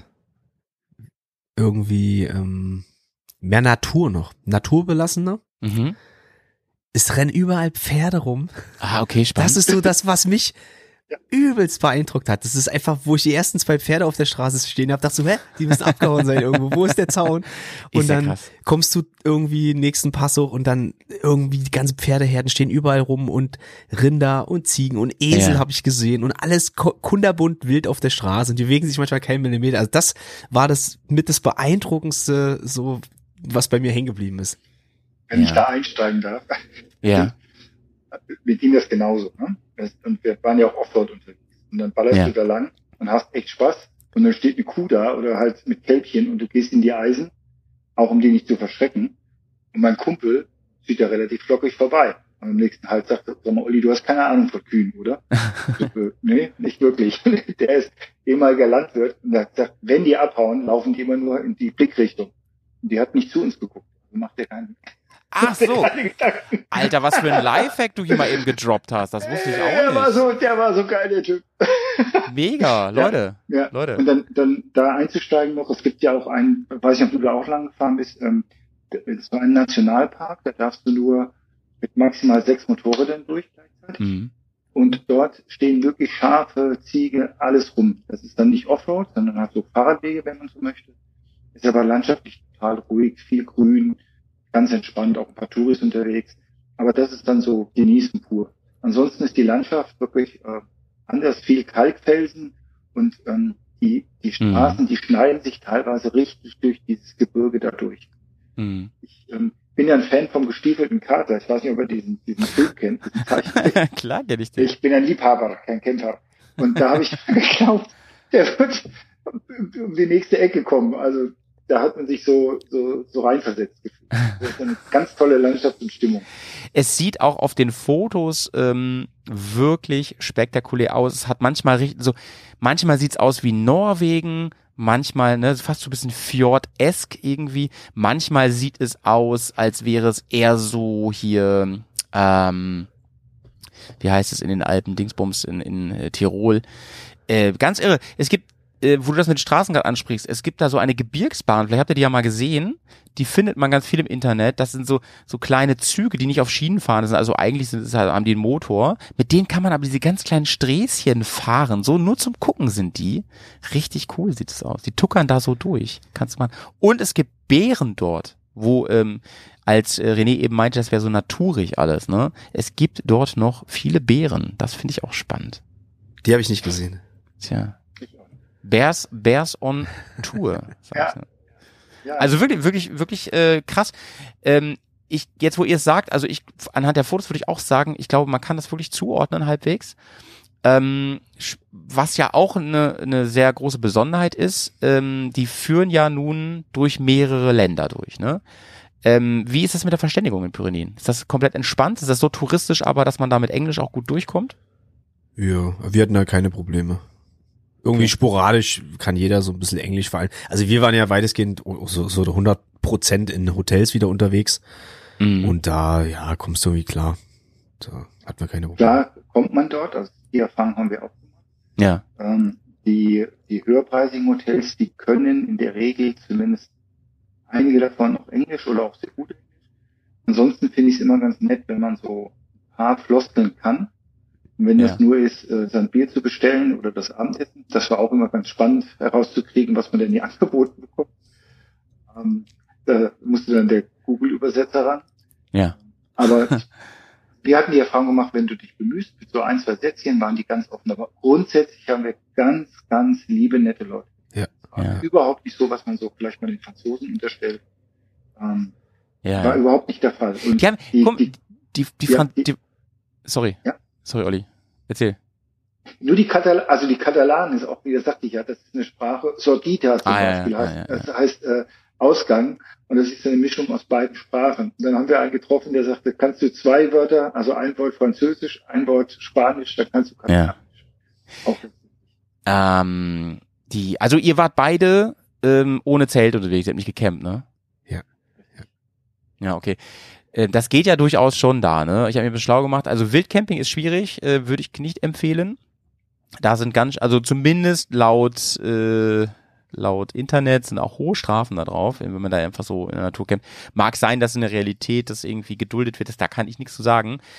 irgendwie ähm, mehr Natur noch. Naturbelassener. Mhm. Es rennen überall Pferde rum. Ah, okay, spannend. Das ist so das, was mich, übelst beeindruckt hat. Das ist einfach, wo ich die ersten zwei Pferde auf der Straße stehen habe, dachte so, hä, die müssen abgehauen sein irgendwo. Wo ist der Zaun? Und Ist ja dann krass. kommst du irgendwie nächsten Pass hoch und dann irgendwie die ganzen Pferdeherden stehen überall rum und Rinder und Ziegen und Esel Ja. habe ich gesehen und alles ko- kunderbunt wild auf der Straße und die bewegen sich manchmal keinen Millimeter. Also das war das mit das Beeindruckendste, so was bei mir hängen geblieben ist. Wenn Ja. ich da einsteigen darf. Ja. Mir ging das genauso. Ne? Das- Und wir waren ja auch Offroad unterwegs. Und dann ballerst Ja. du da lang und hast echt Spaß. Und dann steht eine Kuh da oder halt mit Kälbchen und du gehst in die Eisen, auch um die nicht zu verschrecken. Und mein Kumpel zieht da relativ flockig vorbei. Und am nächsten Halt sagt er, sag mal, Olli, du hast keine Ahnung von Kühen, oder? Ich so, nee, nicht wirklich. Der ist ehemaliger Landwirt und der sagt, wenn die abhauen, laufen die immer nur in die Blickrichtung. Und die hat nicht zu uns geguckt. Also macht der keinen. Ach so. keine Gedanken. Alter, was für ein Lifehack du hier mal eben gedroppt hast. Das wusste ich Der auch war nicht. so, der war so geil, der Typ. Mega, Leute. Ja. Leute. Und dann, dann da einzusteigen noch, es gibt ja auch einen, weiß nicht, ob du da auch lang gefahren bist, ähm, es war ein Nationalpark, da darfst du nur mit maximal sechs Motorrädern durch gleichzeitig. Mhm. Und dort stehen wirklich Schafe, Ziege, alles rum. Das ist dann nicht Offroad, sondern halt so Fahrradwege, wenn man so möchte. Ist aber landschaftlich total ruhig, viel Grün, ganz entspannt, auch ein paar Touris unterwegs. Aber das ist dann so Genießen pur. Ansonsten ist die Landschaft wirklich äh, anders, viel Kalkfelsen und ähm, die, die Straßen, die schneiden sich teilweise richtig durch dieses Gebirge da durch. Mhm. Ich ähm, bin ja ein Fan vom gestiefelten Kater. Ich weiß nicht, ob ihr diesen, diesen Film kennt, diesen Zeichentrick. Klar kenn ich den. Ich bin ein Liebhaber, kein Camper. Und da habe ich geglaubt, der wird um die nächste Ecke kommen. Also da hat man sich so so, so reinversetzt gefühlt. Das ist eine ganz tolle Landschaft und Stimmung. Es sieht auch auf den Fotos ähm, wirklich spektakulär aus. Es hat manchmal richtig, so manchmal sieht's aus wie Norwegen, manchmal ne fast so ein bisschen Fjord-esk irgendwie. Manchmal sieht es aus, als wäre es eher so hier, ähm, wie heißt es in den Alpen, Dingsbums in, in äh, Tirol. Äh, ganz irre. Es gibt äh, wo du das mit Straßen gerade ansprichst, es gibt da so eine Gebirgsbahn, vielleicht habt ihr die ja mal gesehen, die findet man ganz viel im Internet, das sind so so kleine Züge, die nicht auf Schienen fahren, das sind also eigentlich sind, das haben die einen Motor, mit denen kann man aber diese ganz kleinen Sträßchen fahren, so nur zum Gucken sind die, richtig cool sieht es aus, die tuckern da so durch, kannst du mal, und es gibt Bären dort, wo ähm, als äh, René eben meinte, das wäre so naturig alles, ne, es gibt dort noch viele Bären, das finde ich auch spannend. Die habe ich nicht gesehen. Tja. Bears, Bears on Tour. Ja. Ja. Also wirklich, wirklich, wirklich äh, krass. Ähm, ich jetzt, wo ihr es sagt, also ich anhand der Fotos würde ich auch sagen, ich glaube, man kann das wirklich zuordnen halbwegs. Ähm, was ja auch eine, eine sehr große Besonderheit ist, ähm, die führen ja nun durch mehrere Länder durch. Ne? Ähm, wie ist das mit der Verständigung in Pyrenäen? Ist das komplett entspannt? Ist das so touristisch, aber dass man da mit Englisch auch gut durchkommt? Ja, wir hatten da keine Probleme. Irgendwie Okay. sporadisch kann jeder so ein bisschen Englisch fallen. Also wir waren ja weitestgehend so, so hundert Prozent in Hotels wieder unterwegs. Mhm. Und da, ja, kommst du irgendwie klar. Da hat man keine Probleme. Klar kommt man dort, also die Erfahrung haben wir auch gemacht. Ja. Ähm, die, die höherpreisigen Hotels, die können in der Regel zumindest einige davon auch Englisch oder auch sehr gut Englisch. Ansonsten finde ich es immer ganz nett, wenn man so ein paar Floskeln kann. Und wenn Ja. das nur ist, äh, sein Bier zu bestellen oder das Abendessen, das war auch immer ganz spannend herauszukriegen, was man denn hier angeboten bekommt. Ähm, da musste dann der Google-Übersetzer ran. Ja. Aber wir hatten die Erfahrung gemacht, wenn du dich bemühst, mit so ein, zwei Sätzchen waren die ganz offen. Aber grundsätzlich haben wir ganz, ganz liebe, nette Leute. Ja. Ja. Überhaupt nicht so, was man so vielleicht mal den Franzosen unterstellt. Ähm, Ja. war überhaupt nicht der Fall. Und Die haben, die, komm, die, die, die, ja, Fran die- die, sorry. Ja. Sorry, Olli. Erzähl. nur die Katal also die Katalanen ist auch, wie das sagte ich ja, das ist eine Sprache, Sordita zum Ah, ja, Beispiel ja, heißt, ja, ja. das heißt äh, Ausgang. Und das ist eine Mischung aus beiden Sprachen. Und dann haben wir einen getroffen, der sagte, kannst du zwei Wörter, also ein Wort Französisch, ein Wort Spanisch, dann kannst du Katalanisch. Auch Ähm, die, also ihr wart beide ähm, ohne Zelt unterwegs, ihr habt nicht gecampt, ne? Ja. Ja, okay. Äh, das geht ja durchaus schon da, ne? Ich habe mir ein bisschen schlau gemacht. Also Wildcamping ist schwierig, äh, würde ich nicht empfehlen. Da sind ganz, also zumindest laut äh, laut Internet sind auch hohe Strafen da drauf, wenn man da einfach so in der Natur campt. Mag sein, dass in der Realität das irgendwie geduldet wird, das, da kann ich nichts zu sagen.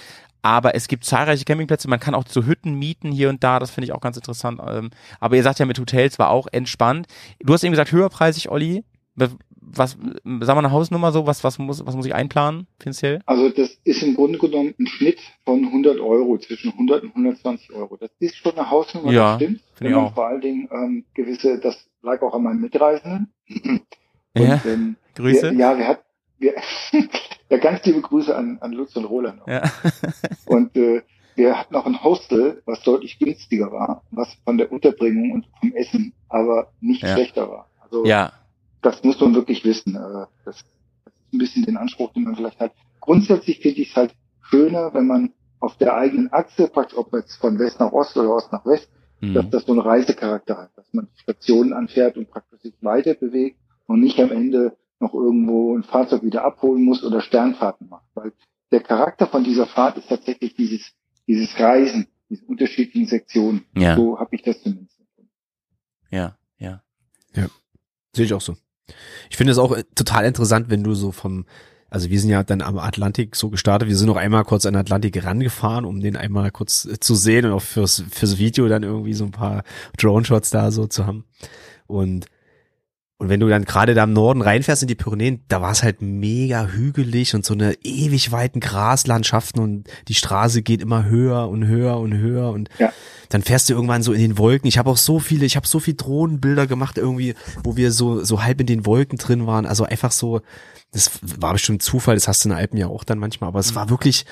aber es gibt zahlreiche Campingplätze, man kann auch so Hütten mieten hier und da, das finde ich auch ganz interessant. Ähm, aber ihr sagt ja, mit Hotels war auch entspannt. Du hast eben gesagt, höherpreisig, Olli. Was, sagen wir eine Hausnummer so, was, was muss, was muss ich einplanen, finanziell? Also das ist im Grunde genommen ein Schnitt von hundert Euro, zwischen hundert und hundertzwanzig Euro. Das ist schon eine Hausnummer, ja, das stimmt. Wenn man auch. Vor allen Dingen ähm, gewisse, das lag auch an meinen Mitreisenden. Und, ja, ähm, Grüße. Wir, ja, wir hatten, wir, ja, ganz liebe Grüße an, an Lutz und Roland. Ja. Und äh, wir hatten auch ein Hostel, was deutlich günstiger war, was von der Unterbringung und vom Essen aber nicht ja. schlechter war. Also ja. Das muss man wirklich wissen. Das, das ist ein bisschen den Anspruch, den man vielleicht hat. Grundsätzlich finde ich es halt schöner, wenn man auf der eigenen Achse, praktisch ob jetzt von West nach Ost oder Ost nach West, mhm. dass das so einen Reisecharakter hat, dass man Stationen anfährt und praktisch sich weiter bewegt und nicht am Ende noch irgendwo ein Fahrzeug wieder abholen muss oder Sternfahrten macht. Weil der Charakter von dieser Fahrt ist tatsächlich dieses, dieses Reisen, diese unterschiedlichen Sektionen. Ja. So habe ich das zumindest empfunden. Ja, ja. Ja, sehe ich auch so. Ich finde es auch total interessant, wenn du so vom, also wir sind ja dann am Atlantik so gestartet, wir sind noch einmal kurz an den Atlantik rangefahren, um den einmal kurz zu sehen und auch fürs, fürs Video dann irgendwie so ein paar Drone-Shots da so zu haben. Und Und wenn du dann gerade da im Norden reinfährst in die Pyrenäen, da war es halt mega hügelig und so eine ewig weiten Graslandschaften und die Straße geht immer höher und höher und höher und ja. dann fährst du irgendwann so in den Wolken. Ich habe auch so viele, ich habe so viele Drohnenbilder gemacht irgendwie, wo wir so so halb in den Wolken drin waren. Also einfach so, das war bestimmt Zufall, das hast du in den Alpen ja auch dann manchmal, aber es war wirklich,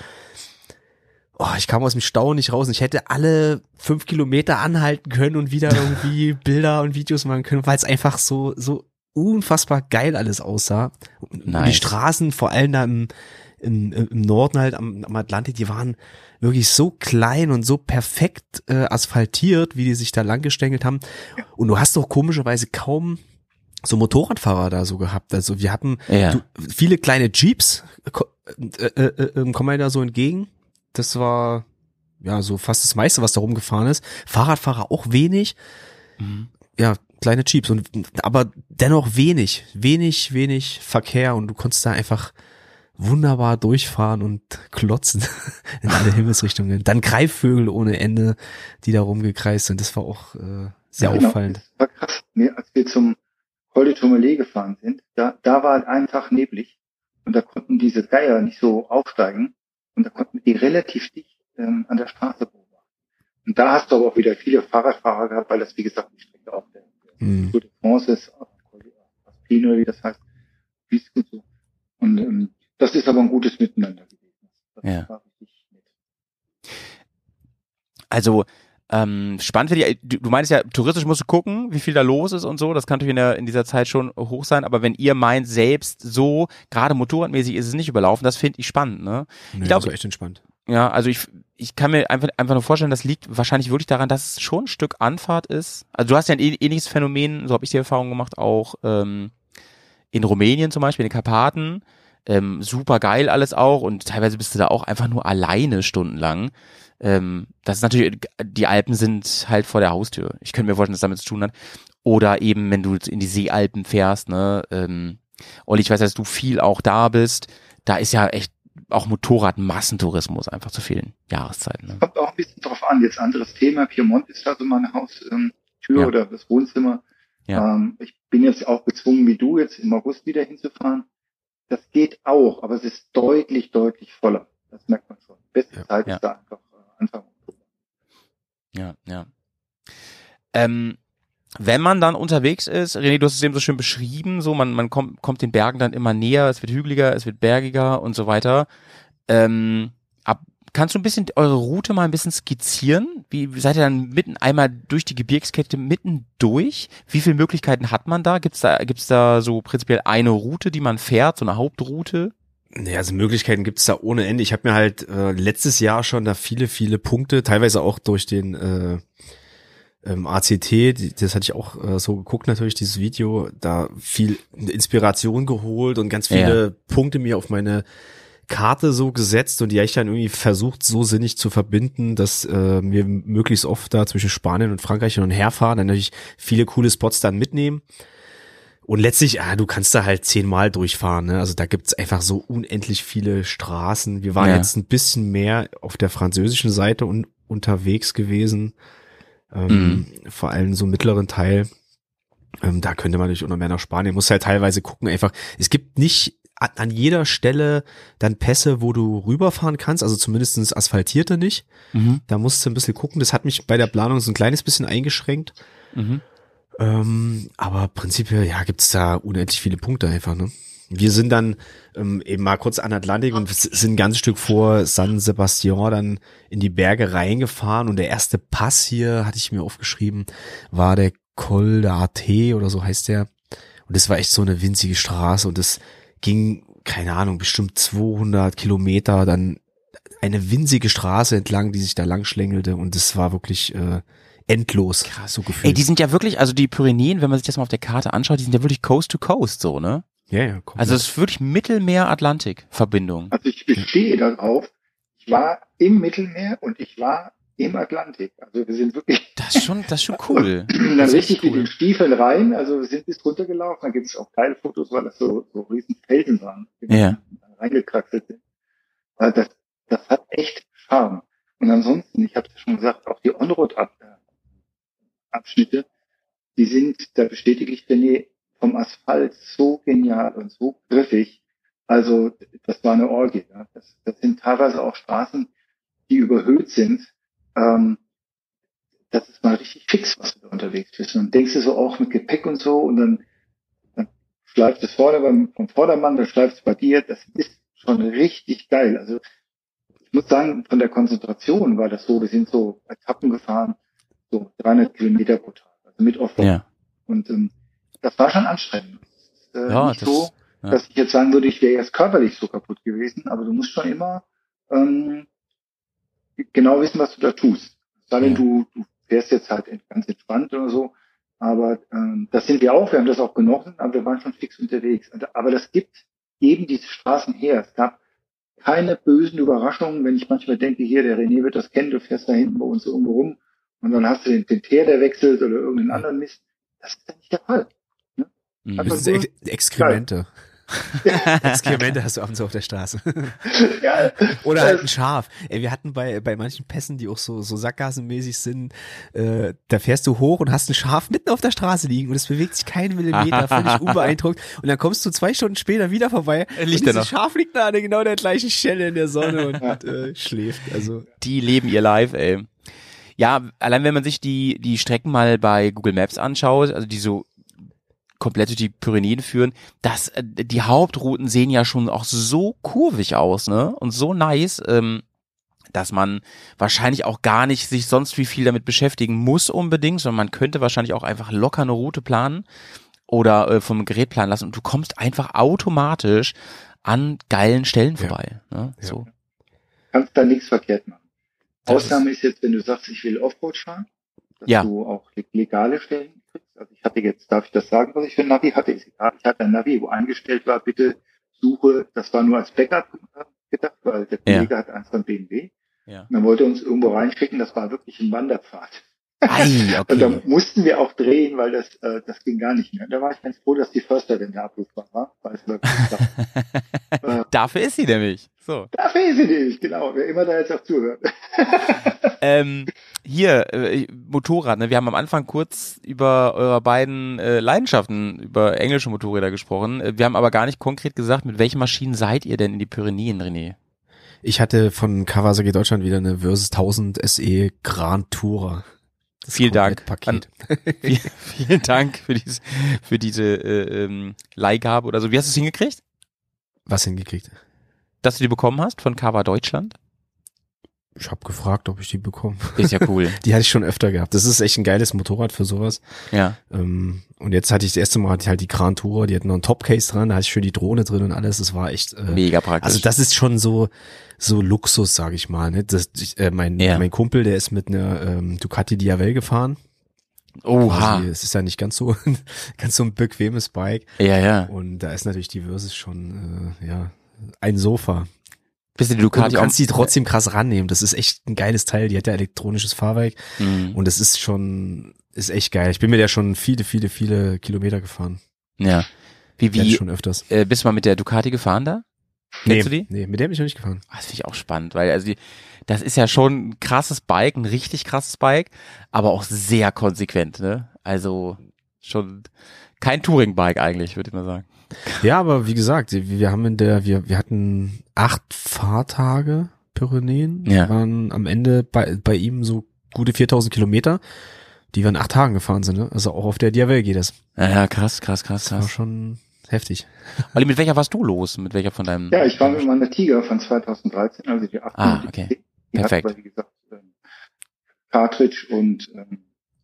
oh, ich kam aus dem Stau nicht raus und ich hätte alle fünf Kilometer anhalten können und wieder irgendwie Bilder und Videos machen können, weil es einfach so so unfassbar geil alles aussah. Nice. Und die Straßen, vor allem da im, im, im Norden halt am, am Atlantik, die waren wirklich so klein und so perfekt äh, asphaltiert, wie die sich da lang gestängelt haben. Und du hast doch komischerweise kaum so Motorradfahrer da so gehabt. Also wir hatten ja. du, viele kleine Jeeps, äh, äh, äh, kommen mir da so entgegen. Das war ja so fast das meiste, was da rumgefahren ist. Fahrradfahrer auch wenig. Mhm. Ja, kleine Jeeps und aber dennoch wenig, wenig, wenig Verkehr und du konntest da einfach wunderbar durchfahren und klotzen in alle Himmelsrichtungen. Dann Greifvögel ohne Ende, die da rumgekreist sind. Das war auch äh, sehr ja, auffallend. Genau. Das war krass. Nee, als wir zum Col de Tourmalet gefahren sind, da, da war ein Tag neblig und da konnten diese Geier nicht so aufsteigen. Und da konnten wir die relativ dicht ähm, an der Straße beobachten. Und da hast du aber auch wieder viele Fahrradfahrer gehabt, weil das, wie gesagt, die Strecke auch der, der mm. Tour de France ist, Aspin oder wie das heißt. Und, so. und ähm, das ist aber ein gutes Miteinander gewesen. Das ja. war richtig nett. Also ähm, spannend für dich, du, du meinst ja, touristisch musst du gucken, wie viel da los ist und so, das kann natürlich in, der, in dieser Zeit schon hoch sein, aber wenn ihr meint, selbst so, gerade motorradmäßig ist es nicht überlaufen, das finde ich spannend, ne? Nee, ich glaub, das war echt entspannt. Ja, also ich ich kann mir einfach einfach nur vorstellen, das liegt wahrscheinlich wirklich daran, dass es schon ein Stück Anfahrt ist. Also du hast ja ein ähnliches Phänomen, so habe ich die Erfahrung gemacht, auch ähm, in Rumänien zum Beispiel, in den Karpaten, ähm, super geil alles auch und teilweise bist du da auch einfach nur alleine stundenlang. Ähm, das ist natürlich, die Alpen sind halt vor der Haustür. Ich könnte mir vorstellen, dass das damit zu tun hat. Oder eben, wenn du in die Seealpen fährst, ne, ähm, Olli, ich weiß, dass du viel auch da bist. Da ist ja echt auch Motorrad-Massentourismus einfach zu vielen Jahreszeiten. Ne? Kommt auch ein bisschen drauf an. Jetzt anderes Thema. Piemont ist da so meine Haustür ähm, ja. oder das Wohnzimmer. Ja. Ähm, ich bin jetzt auch gezwungen, wie du, jetzt im August wieder hinzufahren. Das geht auch, aber es ist deutlich, deutlich voller. Das merkt man schon. Beste ja. Zeit ja. ist da einfach Anfang Oktober. Ja, ja. Ähm, wenn man dann unterwegs ist, René, du hast es eben so schön beschrieben, so man man kommt kommt den Bergen dann immer näher, es wird hügeliger, es wird bergiger und so weiter. Ähm, ab, kannst du ein bisschen eure Route mal ein bisschen skizzieren? Wie seid ihr dann mitten einmal durch die Gebirgskette mitten durch? Wie viele Möglichkeiten hat man da? Gibt's da gibt's da so prinzipiell eine Route, die man fährt, so eine Hauptroute? Naja, also Möglichkeiten gibt's da ohne Ende. Ich habe mir halt äh, letztes Jahr schon da viele, viele Punkte, teilweise auch durch den äh, ähm, A C T, die, das hatte ich auch äh, so geguckt natürlich, dieses Video, da viel Inspiration geholt und ganz viele ja. Punkte mir auf meine Karte so gesetzt und die habe ich dann irgendwie versucht, so sinnig zu verbinden, dass äh, wir möglichst oft da zwischen Spanien und Frankreich hin und her fahren, dann natürlich viele coole Spots dann mitnehmen. Und letztlich, ah, du kannst da halt zehnmal durchfahren, ne? Also da gibt's einfach so unendlich viele Straßen. Wir waren Ja. jetzt ein bisschen mehr auf der französischen Seite un- unterwegs gewesen. Ähm, Mhm. Vor allem so im mittleren Teil. Ähm, da könnte man natürlich auch noch mehr nach Spanien. Muss halt teilweise gucken, einfach. Es gibt nicht an, an jeder Stelle dann Pässe, wo du rüberfahren kannst, also zumindest asphaltierte nicht. Mhm. Da musst du ein bisschen gucken. Das hat mich bei der Planung so ein kleines bisschen eingeschränkt. Mhm. Ähm, aber prinzipiell, ja, gibt's da unendlich viele Punkte einfach, ne? Wir sind dann ähm, eben mal kurz an Atlantik und s- sind ein ganzes Stück vor San Sebastián dann in die Berge reingefahren und der erste Pass hier, hatte ich mir aufgeschrieben, war der Col d'Arte oder so heißt der. Und das war echt so eine winzige Straße und das ging, keine Ahnung, bestimmt zweihundert Kilometer dann eine winzige Straße entlang, die sich da lang schlängelte und das war wirklich äh, endlos, krass, so gefühlt. Ey, die sind ja wirklich, also die Pyrenäen, wenn man sich das mal auf der Karte anschaut, die sind ja wirklich Coast to Coast so, ne? Ja, ja, komplett. Also es ist wirklich Mittelmeer-Atlantik-Verbindung. Also ich bestehe darauf, ich war im Mittelmeer und ich war im Atlantik. Also wir sind wirklich Das ist schon, das ist schon cool. dann Das ist richtig cool. mit den Stiefeln rein. Also wir sind bis runtergelaufen. Da gibt es auch geile Fotos, weil das so, so riesen Felsen waren, die Ja. reingekraxelt sind. Also das, das hat echt Charme. Und ansonsten, ich habe es ja schon gesagt, auch die On-Road-Abschnitte, die sind, da bestätige ich René, vom Asphalt so genial und so griffig. Also das war eine Orgie. Ja. Das, das sind teilweise auch Straßen, die überhöht sind. Ähm, das ist mal richtig fix, was du da unterwegs bist. Und dann denkst du so auch mit Gepäck und so und dann, dann schleifst du es vorne beim, vom Vordermann, dann schleifst du bei dir. Das ist schon richtig geil. Also ich muss sagen, von der Konzentration war das so, wir sind so Etappen gefahren, so dreihundert Kilometer pro Tag, also mit Offroad. Ja. Und ähm, das war schon anstrengend. Es ist äh, Ja, nicht das- so, ja. dass ich jetzt sagen würde, ich wäre erst körperlich so kaputt gewesen, aber du musst schon immer ähm, genau wissen, was du da tust. Sei denn, Ja. du, du fährst jetzt halt ganz entspannt oder so, aber ähm, das sind wir auch, wir haben das auch genossen, aber wir waren schon fix unterwegs. Und, aber das gibt eben diese Straßen her. Es gab keine bösen Überraschungen, wenn ich manchmal denke, hier, der René wird das kennen, du fährst da hinten bei uns irgendwo rum und dann hast du den, den Teer, der wechselt oder irgendeinen anderen Mist. Das ist ja nicht der Fall. Ne? Mhm. Einfach Das sind nur- Ex Exkremente. Exkremente hast du ab und zu auf der Straße. Ja, Oder halt das- ein Schaf. Ey, wir hatten bei bei manchen Pässen, die auch so so sackgassenmäßig sind, äh, da fährst du hoch und hast ein Schaf mitten auf der Straße liegen und es bewegt sich keinen Millimeter, völlig unbeeindruckt. Und dann kommst du zwei Stunden später wieder vorbei Liegt und er dieses noch. Schaf liegt da an genau der gleichen Stelle in der Sonne und äh, schläft. Also Die leben ihr Live, ey. Ja, allein wenn man sich die, die Strecken mal bei Google Maps anschaut, also die so komplett durch die Pyrenäen führen, das, äh, die Hauptrouten sehen ja schon auch so kurvig aus, ne? Und so nice, ähm, dass man wahrscheinlich auch gar nicht sich sonst wie viel damit beschäftigen muss unbedingt, sondern man könnte wahrscheinlich auch einfach locker eine Route planen oder äh, vom Gerät planen lassen und du kommst einfach automatisch an geilen Stellen Ja. vorbei. Ne? Ja. So. kannst da nichts verkehrt machen. Das Ausnahme ist jetzt, wenn du sagst, ich will Offroad fahren, dass Ja. du auch le- legale Stellen kriegst. Also ich hatte jetzt, darf ich das sagen, was ich für ein Navi hatte? Ist egal. Ich hatte ein Navi, wo eingestellt war, bitte suche, das war nur als Backup gedacht, weil der Ja. Kollege hat eins von B M W. Ja. Und dann wollte er uns irgendwo reinschicken, das war wirklich ein Wanderpfad. Ei, Und da okay. mussten wir auch drehen, weil das, äh, das ging gar nicht mehr. Da war ich ganz froh, dass die Försterwende abrufbar war, weil es wirklich äh, Dafür ist sie nämlich. So. dafür ist sie nicht, genau. Wer immer da jetzt auch zuhört. Ähm, hier, äh, Motorrad, ne? Wir haben am Anfang kurz über eure beiden äh, Leidenschaften, über englische Motorräder gesprochen. Äh, Wir haben aber gar nicht konkret gesagt, mit welchen Maschinen seid ihr denn in die Pyrenäen, René? ich hatte von Kawasaki Deutschland wieder eine Versys tausend S E Grand Tourer. Das Vielen Dank. Paket. Vielen, vielen Dank für diese, für diese äh, ähm, Leihgabe oder so. Wie hast du es hingekriegt, Was hingekriegt? dass du die bekommen hast von Kawa Deutschland? Ich habe gefragt, ob ich die bekomme. Ist ja cool. Die hatte ich schon öfter gehabt. Das ist echt ein geiles Motorrad für sowas. Ja. Ähm, und jetzt hatte ich das erste Mal hatte ich halt die Grand Tourer, die hatten noch einen Topcase dran, da hatte ich schön die Drohne drin und alles. Das war echt äh, Mega praktisch. Also das ist schon so so Luxus, sage ich mal. Ne? Das, ich, äh, mein Ja. mein Kumpel, der ist mit einer ähm, Ducati Diavel gefahren. Oha. Quasi, es ist ja nicht ganz so ganz so ein bequemes Bike. Ja, ja. Und da ist natürlich die Versys schon äh, ja ein Sofa. Bist du die Und Ducati du kannst auch- die trotzdem krass rannehmen. Das ist echt ein geiles Teil. Die hat ja elektronisches Fahrwerk. Mhm. Und das ist schon, ist echt geil. Ich bin mir da schon viele, viele, viele Kilometer gefahren. Ja. Wie, Ja, wie, schon öfters. äh, bist du mal mit der Ducati gefahren da? Nee, Kennst du die? nee, mit der bin ich noch nicht gefahren. Ah, das finde ich auch spannend, weil also die, das ist ja schon ein krasses Bike, ein richtig krasses Bike, aber auch sehr konsequent, ne? Also schon kein Touring-Bike eigentlich, würde ich mal sagen. Ja, aber wie gesagt, wir wir haben in der, wir, wir hatten acht Fahrtage Pyrenäen, Ja. waren am Ende bei, bei ihm so gute viertausend Kilometer, die wir in acht Tagen gefahren sind, ne? Also auch auf der Diavel geht das. Ja, ja, krass, krass, krass, Das war krass. schon heftig. Olli, mit welcher warst du los? Mit welcher von deinem? Ja, ich war mit meiner Tiger von zweitausenddreizehn, also die achthundert. Ah, okay. Die Perfekt. hat aber, wie gesagt, ähm, Cartridge und ähm,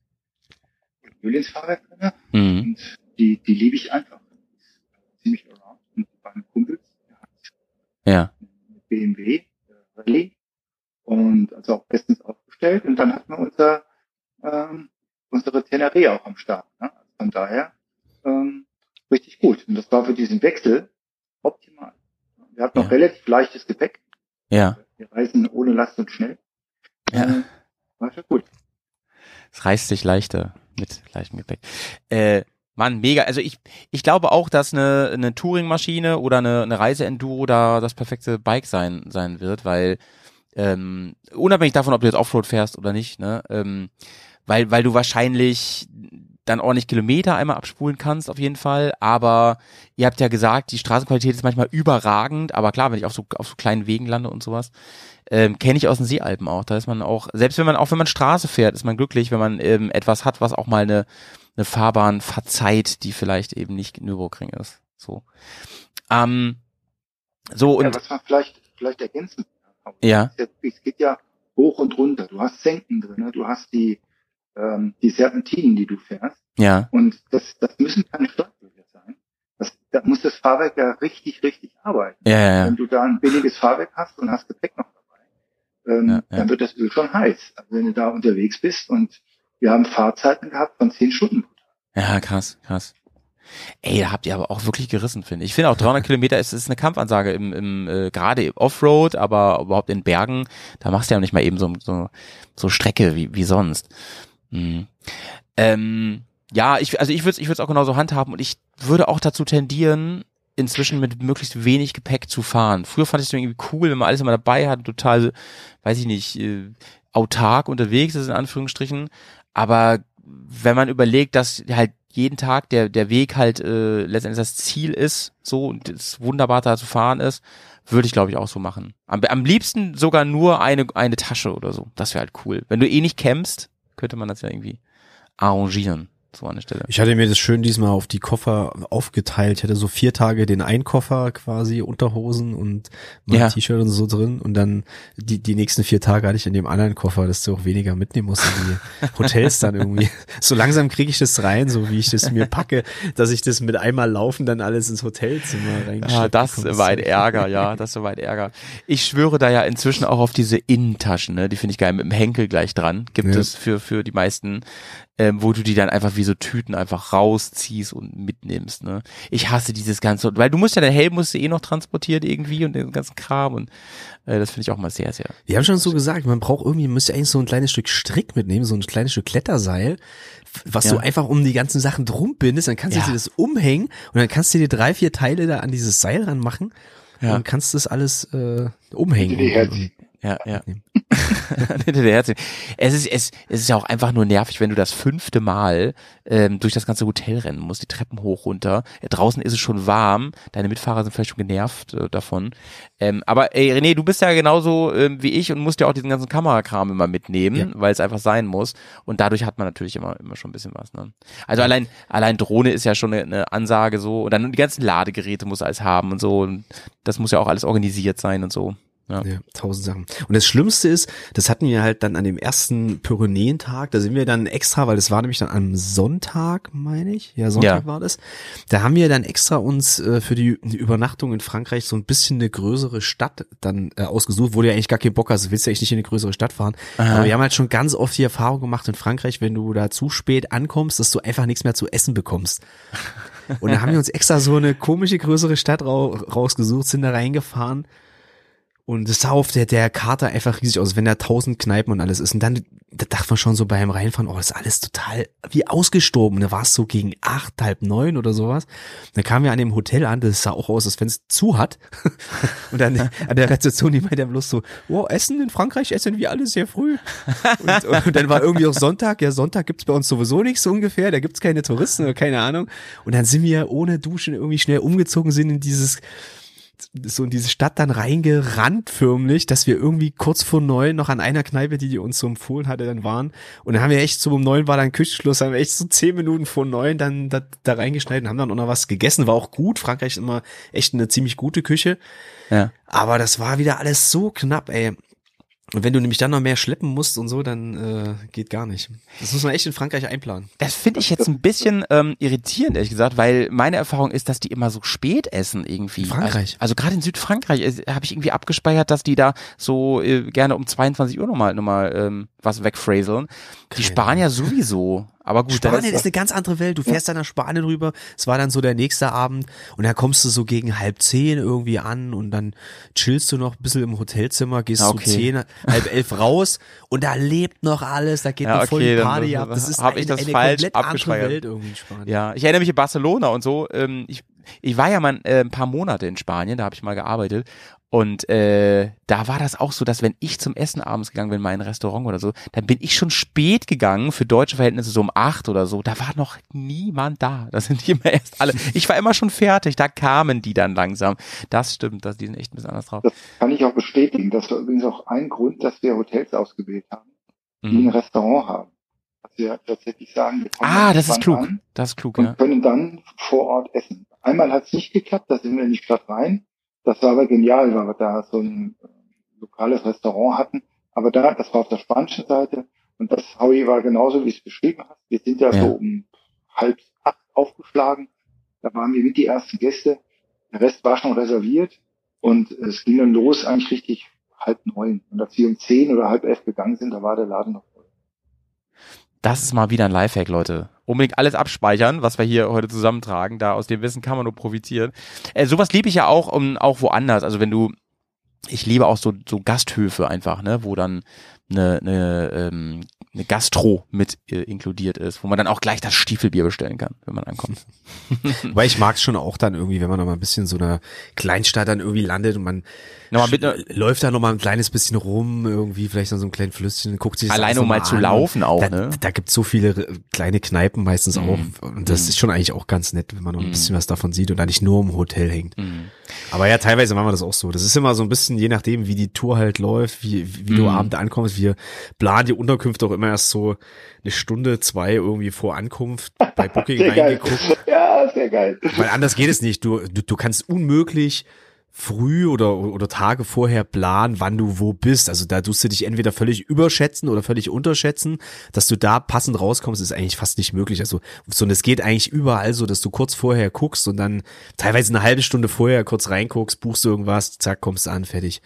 Juliens Fahrrad drin. Mhm. Und die, die liebe ich einfach. Die ist ziemlich around. Und bei einem Kumpel, der hat Ja. eine B M W äh, Rallye und also auch bestens aufgestellt. Und dann hatten wir unser, ähm, unsere Teneré auch am Start. Ne? Also von daher ähm, richtig gut. Und das war für diesen Wechsel optimal. Wir hatten noch Ja. relativ leichtes Gepäck. Ja. Wir reisen ohne Last und schnell. Ja. Äh, war schon gut. Es reißt sich leichter mit leichtem Gepäck. Äh, Mann, mega. Also ich, ich glaube auch, dass eine, eine Touring-Maschine oder eine, eine Reise-Enduro da das perfekte Bike sein, sein wird, weil ähm, unabhängig davon, ob du jetzt Offroad fährst oder nicht, ne, ähm, weil, weil du wahrscheinlich dann ordentlich Kilometer einmal abspulen kannst, auf jeden Fall, aber ihr habt ja gesagt, die Straßenqualität ist manchmal überragend, aber klar, wenn ich auf so, auf so kleinen Wegen lande und sowas, ähm, kenne ich aus den Seealpen auch, da ist man auch, selbst wenn man, auch wenn man Straße fährt, ist man glücklich, wenn man ähm, etwas hat, was auch mal eine, eine Fahrbahn verzeiht, die vielleicht eben nicht Nürburgring ist, so. Ähm, so und, ja, was man vielleicht, vielleicht ergänzen kann. ja, Es geht ja hoch und runter. Du hast Senken drin, ne? Du hast die, ähm, die Serpentinen, die du fährst. ja, Und das, das müssen keine Stadtbücher sein. Das, da muss das Fahrwerk ja richtig, richtig arbeiten. ja, ja, ja. Wenn du da ein billiges Fahrwerk hast und hast Gepäck noch dabei, ähm, Ja, ja. dann wird das Öl schon heiß. Also wenn du da unterwegs bist und wir haben Fahrzeiten gehabt von zehn Stunden. Ja, krass, krass. Ey, da habt ihr aber auch wirklich gerissen, finde ich. Ich finde auch dreihundert Kilometer ist, ist eine Kampfansage im, im äh, gerade im Offroad, aber überhaupt in Bergen, da machst du ja nicht mal eben so so, so Strecke wie wie sonst. Mhm. Ähm, ja, ich also ich würde ich würde es auch genauso handhaben und ich würde auch dazu tendieren, inzwischen mit möglichst wenig Gepäck zu fahren. Früher fand ich es irgendwie cool, wenn man alles immer dabei hat, total, weiß ich nicht, äh, autark unterwegs ist in Anführungsstrichen. Aber wenn man überlegt, dass halt jeden Tag der der Weg halt äh, letztendlich das Ziel ist, so und es wunderbar da zu fahren ist, würde ich glaube ich auch so machen. Am, am liebsten sogar nur eine eine Tasche oder so. Das wäre halt cool. Wenn du eh nicht campst, könnte man das ja irgendwie arrangieren. So an der Stelle. Ich hatte mir das schön diesmal auf die Koffer aufgeteilt. Ich hatte so vier Tage den einen Koffer quasi, Unterhosen und mein Ja. T-Shirt und so drin. Und dann die die nächsten vier Tage hatte ich in dem anderen Koffer, dass du auch weniger mitnehmen musst in die Hotels dann irgendwie. So langsam kriege ich das rein, so wie ich das mir packe, dass ich das mit einmal laufen dann alles ins Hotelzimmer reingeschickt. Ja, das war ein Ärger, ja, das war ein Ärger. Ich schwöre da ja inzwischen auch auf diese Innentaschen, ne, die finde ich geil, mit dem Henkel gleich dran. Gibt Ja. es für für die meisten, ähm, wo du die dann einfach wie so Tüten einfach rausziehst und mitnimmst, ne. Ich hasse dieses ganze, weil du musst ja, der Helm musst du eh noch transportieren irgendwie und den ganzen Kram und äh, das finde ich auch mal sehr, sehr. Die haben schon so gesagt, man braucht irgendwie, man müsste eigentlich so ein kleines Stück Strick mitnehmen, so ein kleines Stück Kletterseil, was Ja. du einfach um die ganzen Sachen drum bindest, dann kannst du Ja. dir das umhängen und dann kannst du dir drei, vier Teile da an dieses Seil ranmachen Ja. und kannst das alles äh, umhängen. Die Und, und, Ja, ja. Hinter der Herzchen. Es ist, es, es ist ja auch einfach nur nervig, wenn du das fünfte Mal ähm, durch das ganze Hotel rennen musst, die Treppen hoch, runter. Äh, draußen ist es schon warm, deine Mitfahrer sind vielleicht schon genervt äh, davon. Ähm, aber ey, René, du bist ja genauso ähm, wie ich und musst ja auch diesen ganzen Kamerakram immer mitnehmen, Ja. weil es einfach sein muss. Und dadurch hat man natürlich immer immer schon ein bisschen was. Ne? Also allein allein Drohne ist ja schon eine, eine Ansage so. Und dann die ganzen Ladegeräte muss alles haben und so. Und das muss ja auch alles organisiert sein und so. Ja. Ja, tausend Sachen. Und das Schlimmste ist, das hatten wir halt dann an dem ersten Pyrenäentag, da sind wir dann extra, weil das war nämlich dann am Sonntag, meine ich, ja, Sonntag Ja. war das, da haben wir dann extra uns äh, für die, die Übernachtung in Frankreich so ein bisschen eine größere Stadt dann äh, ausgesucht, wo du ja eigentlich gar keinen Bock hast, du willst ja eigentlich nicht in eine größere Stadt fahren, Aha. aber wir haben halt schon ganz oft die Erfahrung gemacht in Frankreich, wenn du da zu spät ankommst, dass du einfach nichts mehr zu essen bekommst. Und da haben wir uns extra so eine komische größere Stadt ra- rausgesucht, sind da reingefahren. Und es sah auf der, der Karte einfach riesig aus, wenn da tausend Kneipen und alles ist. Und dann da dachte man schon so beim Reinfahren, oh, das ist alles total wie ausgestorben. Und da war es so gegen acht, halb neun oder sowas. Dann kamen wir an dem Hotel an, das sah auch aus, als wenn es zu hat. Und dann an der Rezeption, die meinte ja bloß so, oh, Essen in Frankreich essen wir alle sehr früh. Und, und dann war irgendwie auch Sonntag, ja, Sonntag gibt's bei uns sowieso nichts so ungefähr, da gibt's keine Touristen oder keine Ahnung. Und dann sind wir ohne Duschen irgendwie schnell umgezogen, sind in dieses so in diese Stadt dann reingerannt förmlich, dass wir irgendwie kurz vor neun noch an einer Kneipe, die die uns so empfohlen hatte, dann waren. Und dann haben wir echt so um neun war dann Küchenschluss, haben wir echt so zehn Minuten vor neun dann da, da reingeschneit und haben dann auch noch was gegessen. War auch gut. Frankreich ist immer echt eine ziemlich gute Küche. Ja. Aber das war wieder alles so knapp, ey. Und wenn du nämlich dann noch mehr schleppen musst und so, dann äh, geht gar nicht. Das muss man echt in Frankreich einplanen. Das finde ich jetzt ein bisschen ähm, irritierend, ehrlich gesagt, weil meine Erfahrung ist, dass die immer so spät essen irgendwie. In Frankreich? Also, also gerade in Südfrankreich äh, habe ich irgendwie abgespeichert, dass die da so äh, gerne um zweiundzwanzig Uhr nochmal noch mal, ähm, was wegphraseln. Die Spanier sowieso. Aber gut, Spanien ist eine ganz andere Welt. Du fährst dann nach Spanien rüber. Es war dann so der nächste Abend und dann kommst du so gegen halb zehn irgendwie an und dann chillst du noch ein bisschen im Hotelzimmer, gehst okay. so zehn, halb elf raus und da lebt noch alles, da geht ja, noch okay, voll die Party dann, ab. Das ist hab eine, ich das eine falsch komplett andere abgespeichert. Welt irgendwie in Spanien. Ja, ich erinnere mich in Barcelona und so. Ähm, ich, ich war ja mal äh, ein paar Monate in Spanien, da habe ich mal gearbeitet. Und äh, da war das auch so, dass wenn ich zum Essen abends gegangen bin, mal in ein Restaurant oder so, dann bin ich schon spät gegangen, für deutsche Verhältnisse so um acht oder so. Da war noch niemand da. Da sind die immer erst alle. Ich war immer schon fertig, da kamen die dann langsam. Das stimmt, dass die sind echt ein bisschen anders drauf. Das kann ich auch bestätigen. Das war übrigens auch ein Grund, dass wir Hotels ausgewählt haben, die Mhm. ein Restaurant haben. Dass wir tatsächlich sagen, wir kommen Ah, das ist entspannt klug. an Das ist klug, und ja. können dann vor Ort essen. Einmal hat es nicht geklappt, da sind wir in die Stadt rein. Das war aber genial, weil wir da so ein äh, lokales Restaurant hatten. Aber da, das war auf der spanischen Seite. Und das, Howie, war genauso, wie du es beschrieben hast. Wir sind ja, Ja. so um halb acht aufgeschlagen. Da waren wir mit die ersten Gäste. Der Rest war schon reserviert. Und es ging dann los eigentlich richtig halb neun. Und als wir um zehn oder halb elf gegangen sind, da war der Laden noch voll. Das ist mal wieder ein Lifehack, Leute. Unbedingt alles abspeichern, was wir hier heute zusammentragen. Da aus dem Wissen kann man nur profitieren. Äh, sowas liebe ich ja auch, um, auch woanders. Also wenn du, ich liebe auch so, so Gasthöfe einfach, ne, wo dann eine, eine, ähm, eine Gastro mit äh, inkludiert ist, wo man dann auch gleich das Stiefelbier bestellen kann, wenn man ankommt. Weil ich mag es schon auch dann irgendwie, wenn man noch mal ein bisschen so einer Kleinstadt dann irgendwie landet und man Nochmal mit, ne, läuft da noch mal ein kleines bisschen rum, irgendwie vielleicht noch so ein kleines Flüsschen, guckt sich das alleine alles um mal noch zu an. laufen auch, da, ne? Da gibt's so viele äh, kleine Kneipen meistens Mhm. auch und das Mhm. ist schon eigentlich auch ganz nett, wenn man noch ein Mhm. bisschen was davon sieht und da nicht nur im Hotel hängt. Mhm. Aber ja, teilweise machen wir das auch so. Das ist immer so ein bisschen, je nachdem, wie die Tour halt läuft, wie, wie, wie du Mhm. abends ankommst. Wir planen die Unterkünfte auch immer erst so eine Stunde, zwei irgendwie vor Ankunft bei Booking Sehr geil. reingeguckt. Ja, sehr geil. Weil anders geht es nicht. Du, du, du kannst unmöglich früh oder, oder Tage vorher planen, wann du wo bist. Also da tust du dich entweder völlig überschätzen oder völlig unterschätzen. Dass du da passend rauskommst, ist eigentlich fast nicht möglich. Also so, und es geht eigentlich überall so, dass du kurz vorher guckst und dann teilweise eine halbe Stunde vorher kurz reinguckst, buchst du irgendwas, zack, kommst du an, fertig.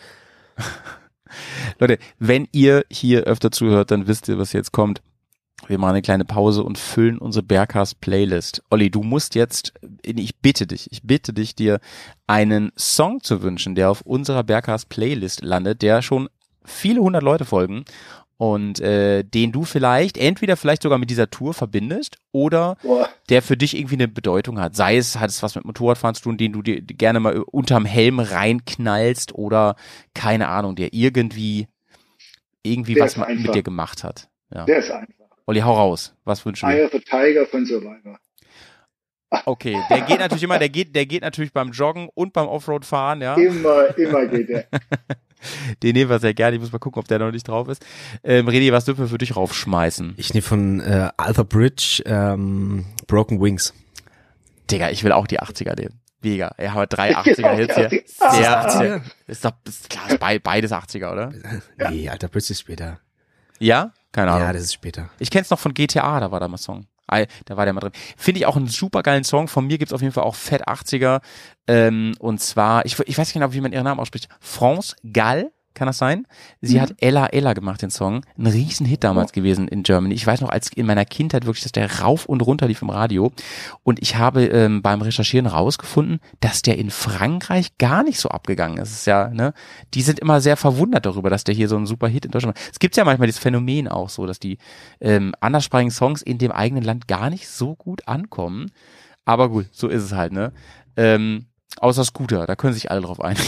Leute, wenn ihr hier öfter zuhört, dann wisst ihr, was jetzt kommt. Wir machen eine kleine Pause und füllen unsere Bergcast-Playlist. Olli, du musst jetzt, ich bitte dich, ich bitte dich, dir einen Song zu wünschen, der auf unserer Bergcast-Playlist landet, der schon viele hundert Leute folgen und äh, den du vielleicht, entweder vielleicht sogar mit dieser Tour verbindest oder Boah. der für dich irgendwie eine Bedeutung hat. Sei es, hat es was mit Motorradfahren zu tun, den du dir gerne mal unterm Helm reinknallst oder, keine Ahnung, der irgendwie, irgendwie Der was ist mit einfach. dir gemacht hat. Ja. Der ist einfach. Olli, hau raus. Was wünschen wir? Eye of the Tiger von Survivor. Okay, der geht natürlich immer, der geht, der geht natürlich beim Joggen und beim Offroad-Fahren, ja. Immer, immer geht der. Den nehmen wir sehr gerne. Ich muss mal gucken, ob der noch nicht drauf ist. Ähm, René, was dürfen wir für dich raufschmeißen? Ich nehme von äh, Arthur Bridge ähm, Broken Wings. Digga, ich will auch die achtziger nehmen. Mega. Er hat drei achtziger-Hits hier. Ah, Sehr, achtziger? sehr, ist doch, ist klar, ist be- beides achtziger, oder? Nee, Arthur Bridge ist später. Ja? Keine Ahnung. Ja, das ist später. Ich kenn's noch von G T A, da war da mal Song. Ah, da war der mal drin. Finde ich auch einen super geilen Song. Von mir gibt's auf jeden Fall auch Fett achtziger. Ähm, und zwar, ich, ich weiß nicht genau, wie man ihren Namen ausspricht. France Gall Kann das sein? Sie Mhm. hat Ella Ella gemacht, den Song. Ein Riesenhit damals Oh. gewesen in Germany. Ich weiß noch, als in meiner Kindheit wirklich, dass der rauf und runter lief im Radio. Und ich habe ähm, beim Recherchieren rausgefunden, dass der in Frankreich gar nicht so abgegangen ist. Es ist ja, ne? Die sind immer sehr verwundert darüber, dass der hier so ein super Hit in Deutschland war. Es gibt ja manchmal dieses Phänomen auch so, dass die ähm, anderssprachigen Songs in dem eigenen Land gar nicht so gut ankommen. Aber gut, so ist es halt, ne? Ähm, außer Scooter, da können sich alle drauf einigen.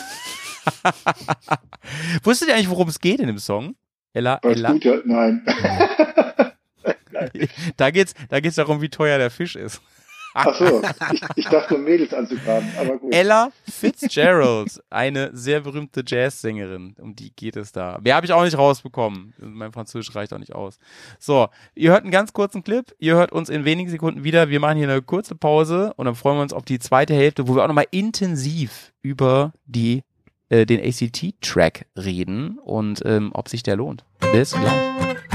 Wusstet ihr eigentlich, worum es geht in dem Song? Ella, Bei Ella. Scooter, nein. Da geht's, da geht's darum, wie teuer der Fisch ist. Ach so, ich, ich dachte, um Mädels anzugraben, aber gut. Ella Fitzgerald, eine sehr berühmte Jazzsängerin, um die geht es da. Mehr habe ich auch nicht rausbekommen. Mein Französisch reicht auch nicht aus. So, ihr hört einen ganz kurzen Clip, ihr hört uns in wenigen Sekunden wieder. Wir machen hier eine kurze Pause und dann freuen wir uns auf die zweite Hälfte, wo wir auch nochmal intensiv über die äh, den A C T-Track reden und ähm, ob sich der lohnt. Bis gleich.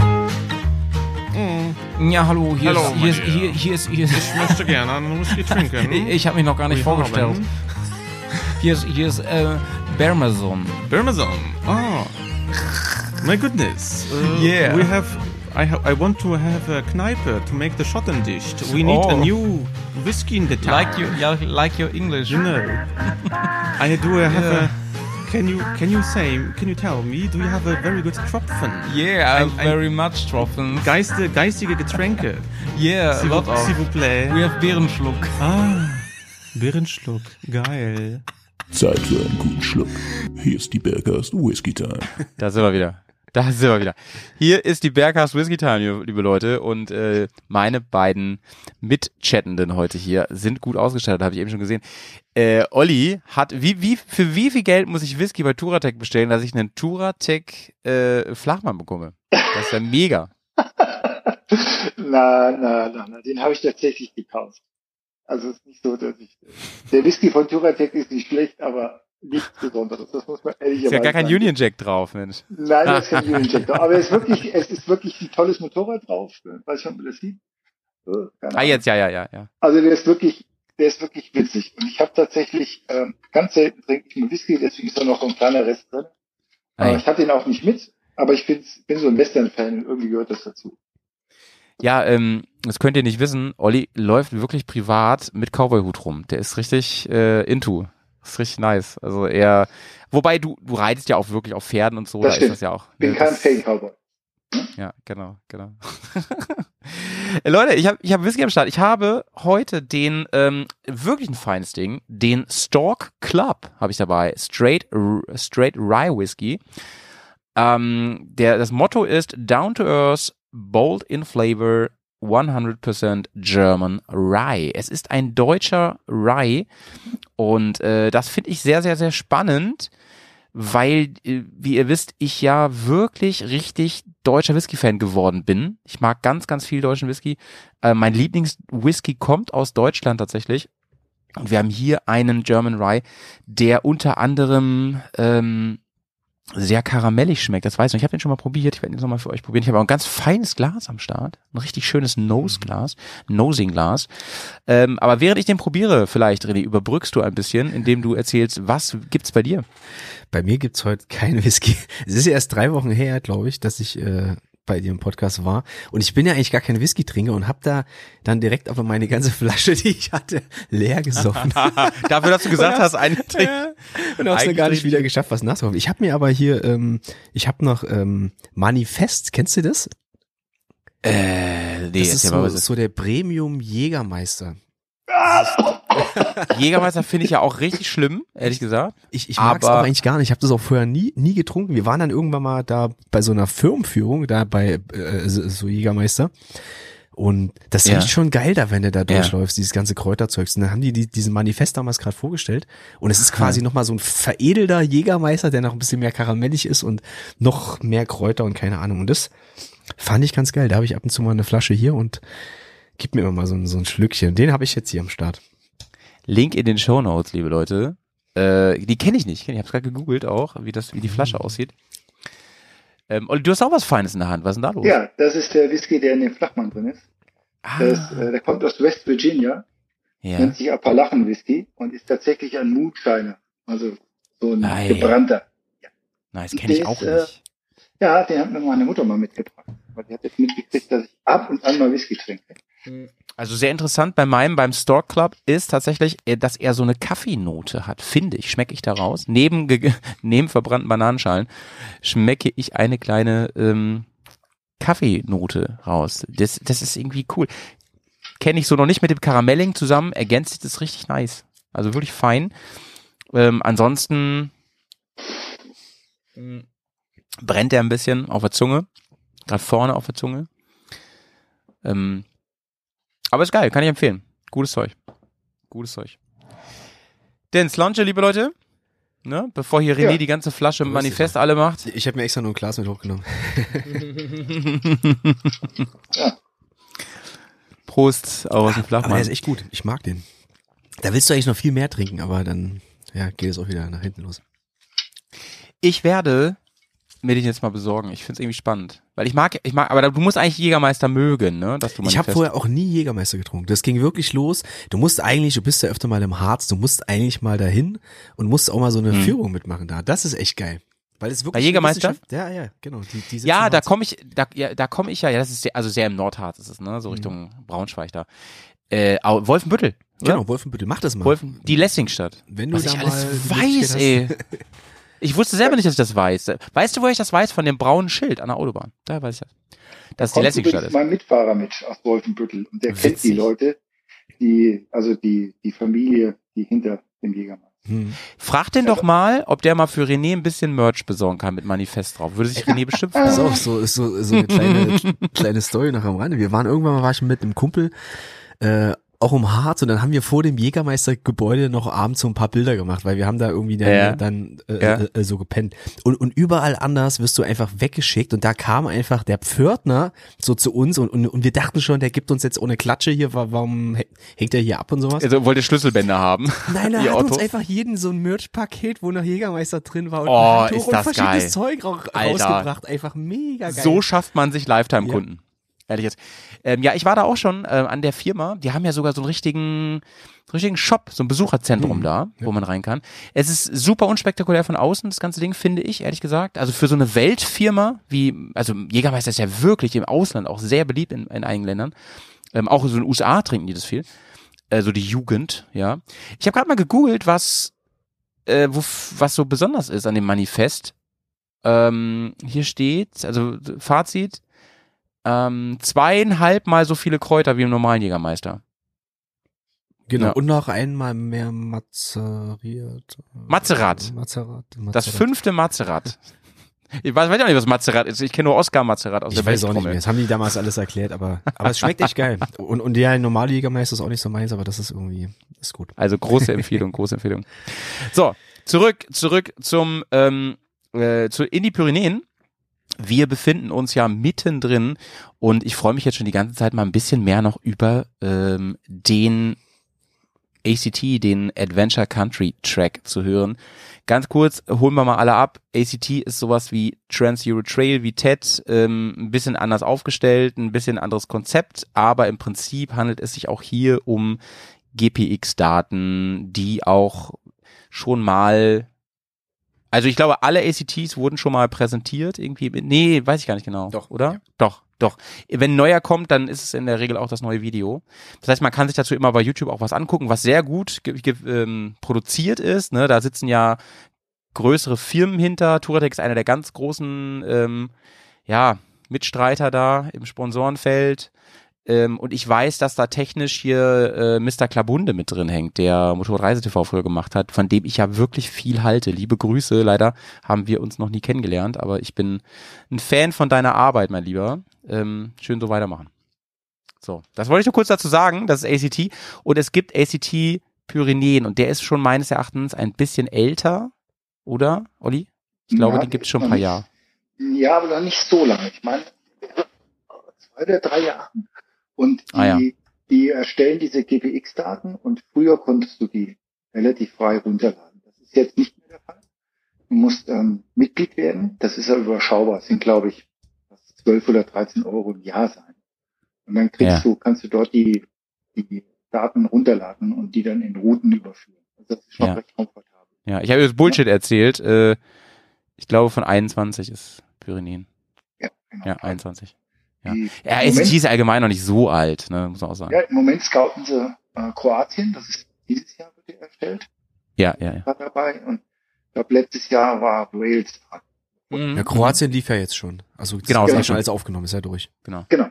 Ja, hallo, hier Hallo, ist, hier ist, mein hier, Lieber. hier ist, hier ist, Ich möchte gerne einen Whisky trinken. ich, ich habe mich noch gar nicht Wir vorgestellt. haben Hier ist, hier ist, äh, Bermazon. Birmazon. Oh, my goodness. Uh, Yeah. We have. I have. I want to have a Kneipe to make the Schotten dicht. We need Oh. a new whiskey in the town. Like you, yeah, like your English. You know. I do. I have Yeah. a. Can you can you say? Can you tell me? Do you have a very good Tropfen? Yeah, I Ein- have ein- very much Tropfen. Geiste, geistige Getränke. Yeah, a S'il lot vous, of. s'il vous plaît. We have Beerenschluck. Ah, Birrenschluck. Geil. Zeit für einen guten Schluck. Hier ist die Bergers Whisky Time. Da sind wir wieder. Da sind wir wieder. Hier ist die Berghaus Whisky Time, liebe Leute. Und äh, meine beiden Mitchattenden heute hier sind gut ausgestattet, habe ich eben schon gesehen. Äh, Olli hat, wie, wie, für wie viel Geld muss ich Whisky bei Turatec bestellen, dass ich einen Turatec äh, Flachmann bekomme? Das ist ja mega. Na, na, na, na, den habe ich tatsächlich gekauft. Also es ist nicht so, dass ich, der Whisky von Turatec ist nicht schlecht, aber nichts Besonderes. Das muss man ehrlicherweise Ist ja gar kein sagen. Union Jack drauf, Mensch. Nein, da ist kein Union Jack drauf. Aber es ist wirklich, es ist wirklich ein tolles Motorrad drauf. Weiß schon, wie das sieht. So, keine Ah, Ahnung. jetzt, ja, ja, ja, ja. Also der ist wirklich, der ist wirklich witzig. Und ich habe tatsächlich, ähm, ganz selten trinke ich nur Whisky, deswegen ist da noch so ein kleiner Rest drin. Aber Ei. ich hatte ihn auch nicht mit, aber ich find's, bin so ein Western-Fan und irgendwie gehört das dazu. Ja, ähm, das könnt ihr nicht wissen, Olli läuft wirklich privat mit Cowboy-Hut rum. Der ist richtig äh, into. Das ist richtig nice. Also er, wobei du, du reitest ja auch wirklich auf Pferden und so, Das da stimmt. ist das ja auch. Bin ne, kein das- Fake-Cowboy. Ja, genau, genau. Äh, Leute, ich habe ich hab Whisky am Start. Ich habe heute den ähm, wirklich ein feines Ding, den Stork Club habe ich dabei. Straight R- Straight Rye Whisky. Ähm, der, das Motto ist Down to Earth, Bold in Flavor, hundert Prozent German Rye. Es ist ein deutscher Rye und äh, das finde ich sehr, sehr, sehr spannend, weil, äh, wie ihr wisst, ich ja wirklich richtig deutscher Whisky-Fan geworden bin. Ich mag ganz, ganz viel deutschen Whisky. Äh, mein Lieblings-Whisky kommt aus Deutschland tatsächlich. Und wir haben hier einen German Rye, der unter anderem ähm, sehr karamellig schmeckt. Das weiß ich noch. Ich habe den schon mal probiert. Ich werde den nochmal für euch probieren. Ich habe auch ein ganz feines Glas am Start. Ein richtig schönes Nose-Glas. Nosing-Glas. Ähm, aber während ich den probiere, vielleicht, René, überbrückst du ein bisschen, indem du erzählst, was gibt's bei dir? Bei mir gibt's heute keinen Whisky. Es ist ja erst drei Wochen her, glaube ich, dass ich äh, bei dir im Podcast war. Und ich bin ja eigentlich gar kein Whisky-Trinker und habe da dann direkt aber meine ganze Flasche, die ich hatte, leer gesoffen. Dafür, dass du gesagt hast, einen Trink. Und hab's dann gar nicht Eigentlich- wieder geschafft, was nachzuholen. Ich habe mir aber hier, ähm, ich habe noch ähm, Manifest, kennst du das? Äh, nee, Das ist erzähl mal, so, was ist. so der Premium Jägermeister. Jägermeister finde ich ja auch richtig schlimm, ehrlich gesagt. Ich, ich mag's Aber- auch eigentlich gar nicht. Ich habe das auch vorher nie nie getrunken. Wir waren dann irgendwann mal da bei so einer Firmenführung, da bei äh, so so Jägermeister. Und das Ja. riecht schon geil da, wenn du da Ja. durchläufst, dieses ganze Kräuterzeugs. Und dann haben die, die diesen Manifest damals gerade vorgestellt. Und es ist quasi nochmal so ein veredelter Jägermeister, der noch ein bisschen mehr karamellig ist und noch mehr Kräuter und keine Ahnung. Und das fand ich ganz geil. Da habe ich ab und zu mal eine Flasche hier und gib mir immer mal so ein, so ein Schlückchen. Den habe ich jetzt hier am Start. Link in den Shownotes, liebe Leute. Äh, die kenne ich nicht. Ich habe es gerade gegoogelt auch, wie das, wie die Flasche aussieht. Ähm, Olli, du hast auch was Feines in der Hand. Was ist denn da los? Ja, das ist der Whisky, der in dem Flachmann drin ist. Ah, Das, äh, der kommt aus West Virginia, ja. nennt sich Appalachen Whisky und ist tatsächlich ein Moonshiner. Also so ein Ei. gebrannter. Nice, kenne ich auch ist, äh, nicht. Ja, den hat mir meine Mutter mal mitgebracht. Weil die hat jetzt mitgekriegt, dass ich ab und an mal Whisky trinke. Also sehr interessant bei meinem, beim Stork Club ist tatsächlich, äh, dass er so eine Kaffeenote hat, finde ich, schmecke ich daraus. Neben, ge- neben verbrannten Bananenschalen schmecke ich eine kleine ähm, Kaffeenote raus. Das, das ist irgendwie cool. Kenne ich so noch nicht mit dem Karamelling zusammen, ergänzt sich das richtig nice. Also wirklich fein. Ähm, ansonsten mh, brennt er ein bisschen auf der Zunge. Gerade vorne auf der Zunge. Ähm, aber ist geil, kann ich empfehlen. Gutes Zeug. Gutes Zeug. Denn Slanche, liebe Leute, ne, bevor hier René Ja. die ganze Flasche Manifest alle macht. Ich habe mir extra nur ein Glas mit hochgenommen. Ja. Prost aus dem Flachmann. Aber der ist echt gut. Ich mag den. Da willst du eigentlich noch viel mehr trinken, aber dann ja, geht es auch wieder nach hinten los. Ich werde mir den jetzt mal besorgen. Ich find's irgendwie spannend. Weil ich mag, ich mag, aber du musst eigentlich Jägermeister mögen, ne? Dass du Ich habe Manifest- vorher auch nie Jägermeister getrunken. Das ging wirklich los. Du musst eigentlich, du bist ja öfter mal im Harz, du musst eigentlich mal dahin und musst auch mal so eine Hm. Führung mitmachen da. Das ist echt geil. Weil es wirklich Bei Jägermeister? eine Wissenschaft- Ja, ja, genau. Die, die sitzen Ja, im da Harz. komme ich, da, ja, da komme ich ja, ja, das ist sehr, also sehr im Nordharz ist es, ne? So Richtung Braunschweig da. Äh, Au- Wolfenbüttel. oder? Genau, Wolfenbüttel, mach das mal. Wolfen, die Lessingstadt. Wenn du Was da ich mal alles die weiß, ey. Möglichkeit hast. Ich wusste selber nicht, dass ich das weiß. Weißt du, wo ich das weiß? Von dem braunen Schild an der Autobahn. Da weiß ich das. Dass es die Kommt Lessingstadt übrigens ist. mein Mitfahrer mit aus Wolfenbüttel und der kennt Witzig. die Leute, die, also die, die Familie, die hinter dem Jägermeister. Hm. Frag den doch mal, ob der mal für René ein bisschen Merch besorgen kann mit Manifest drauf. Würde sich René bestimmt Pass freuen. auf, so, so, so eine kleine, kleine Story noch am Rande. Wir waren irgendwann mal, war ich mit einem Kumpel, äh, auch um Harz und dann haben wir vor dem Jägermeistergebäude noch abends so ein paar Bilder gemacht, weil wir haben da irgendwie dann, Ja. dann äh, Ja. äh, so gepennt. Und, und überall anders wirst du einfach weggeschickt und da kam einfach der Pförtner so zu uns und, und, und wir dachten schon, der gibt uns jetzt ohne Klatsche hier, wa- warum hä- hängt er hier ab und sowas? Also wollt ihr Schlüsselbänder haben? Nein, er Ihr hat uns Autos? einfach jeden so ein Merch-Paket, wo noch Jägermeister drin war und, Oh, ein Handtuch ist und das verschiedenes geil. Zeug ra Alter. rausgebracht. Einfach mega geil. So schafft man sich Lifetime-Kunden. Ehrlich jetzt. Ähm, ja, ich war da auch schon äh, an der Firma. Die haben ja sogar so einen richtigen, so einen richtigen Shop, so ein Besucherzentrum Mhm. da, wo man rein kann. Es ist super unspektakulär von außen, das ganze Ding, finde ich, ehrlich gesagt. Also für so eine Weltfirma wie, also Jägermeister ist ja wirklich im Ausland auch sehr beliebt in, in einigen Ländern. Ähm, auch so in den U S A trinken die das viel. Also die Jugend, ja. Ich habe gerade mal gegoogelt, was, äh, wo, was so besonders ist an dem Manifest. Ähm, hier steht, also Fazit, ähm, zweieinhalb Mal so viele Kräuter wie im normalen Jägermeister. Genau, Ja. und noch einmal mehr mazeriert. Mazerat. Mazerat. Mazerat. Das fünfte Mazerat. Ich weiß, weiß auch nicht, was Mazerat ist. Ich kenne nur Oscar Mazerat aus Ich der weiß auch nicht Welttrommel. mehr. Das haben die damals alles erklärt, aber, aber es schmeckt echt geil. Und, und der normale Jägermeister ist auch nicht so meins, aber das ist irgendwie, ist gut. Also große Empfehlung, große Empfehlung. So, zurück, zurück zum, ähm, äh, zu, in die Pyrenäen. Wir befinden uns ja mittendrin und ich freue mich jetzt schon die ganze Zeit mal ein bisschen mehr noch über ähm, den A C T, den Adventure Country Track zu hören. Ganz kurz, holen wir mal alle ab. A C T ist sowas wie Trans-Euro Trail, wie T E D, ähm, ein bisschen anders aufgestellt, ein bisschen anderes Konzept, aber im Prinzip handelt es sich auch hier um G P X-Daten, die auch schon mal, also ich glaube, alle A C Ts wurden schon mal präsentiert, irgendwie, nee, weiß ich gar nicht genau. Doch, oder? Ja. Doch, doch. Wenn ein neuer kommt, dann ist es in der Regel auch das neue Video. Das heißt, man kann sich dazu immer bei YouTube auch was angucken, was sehr gut ge- ge- ähm, produziert ist, ne? Da sitzen ja größere Firmen hinter. Touratech ist einer der ganz großen, ähm, ja, Mitstreiter da im Sponsorenfeld. Ähm, und ich weiß, dass da technisch hier äh, Mister Klabunde mit drin hängt, der Motorradreise T V früher gemacht hat, von dem ich ja wirklich viel halte. Liebe Grüße, leider haben wir uns noch nie kennengelernt, aber ich bin ein Fan von deiner Arbeit, mein Lieber. Ähm, schön so weitermachen. So, das wollte ich nur kurz dazu sagen, das ist A C T. Und es gibt A C T Pyrenäen und der ist schon meines Erachtens ein bisschen älter, oder, Olli? Ich glaube, Ja, den gibt es schon noch ein paar nicht- Jahre. Ja, aber noch nicht so lange. Ich meine, zwei oder drei Jahre. Und die, Ah, ja. die erstellen diese G P X-Daten und früher konntest du die relativ frei runterladen. Das ist jetzt nicht mehr der Fall. Du musst ähm, Mitglied werden. Das ist ja überschaubar. Das sind, glaube ich, zwölf oder dreizehn Euro im Jahr sein. Und dann kriegst Ja. du, kannst du dort die, die Daten runterladen und die dann in Routen überführen. Also das ist schon Ja. recht komfortabel. Ja, ich habe jetzt Bullshit erzählt. Äh, Ich glaube, von einundzwanzig ist Pyrenäen. Ja, genau. Ja, einundzwanzig. Ja, Die- ja im A C T Moment- ist allgemein noch nicht so alt, ne, muss man auch sagen. Ja, im Moment scouten sie äh, Kroatien, das ist dieses Jahr wird die erstellt, Ja, ja, ja. war dabei. Und ich glaube, letztes Jahr war Wales dran. Mhm. Ja, Kroatien lief ja jetzt schon. Also das Genau, ist das ja ist schon schon- alles aufgenommen, ist ja durch. Genau. Genau.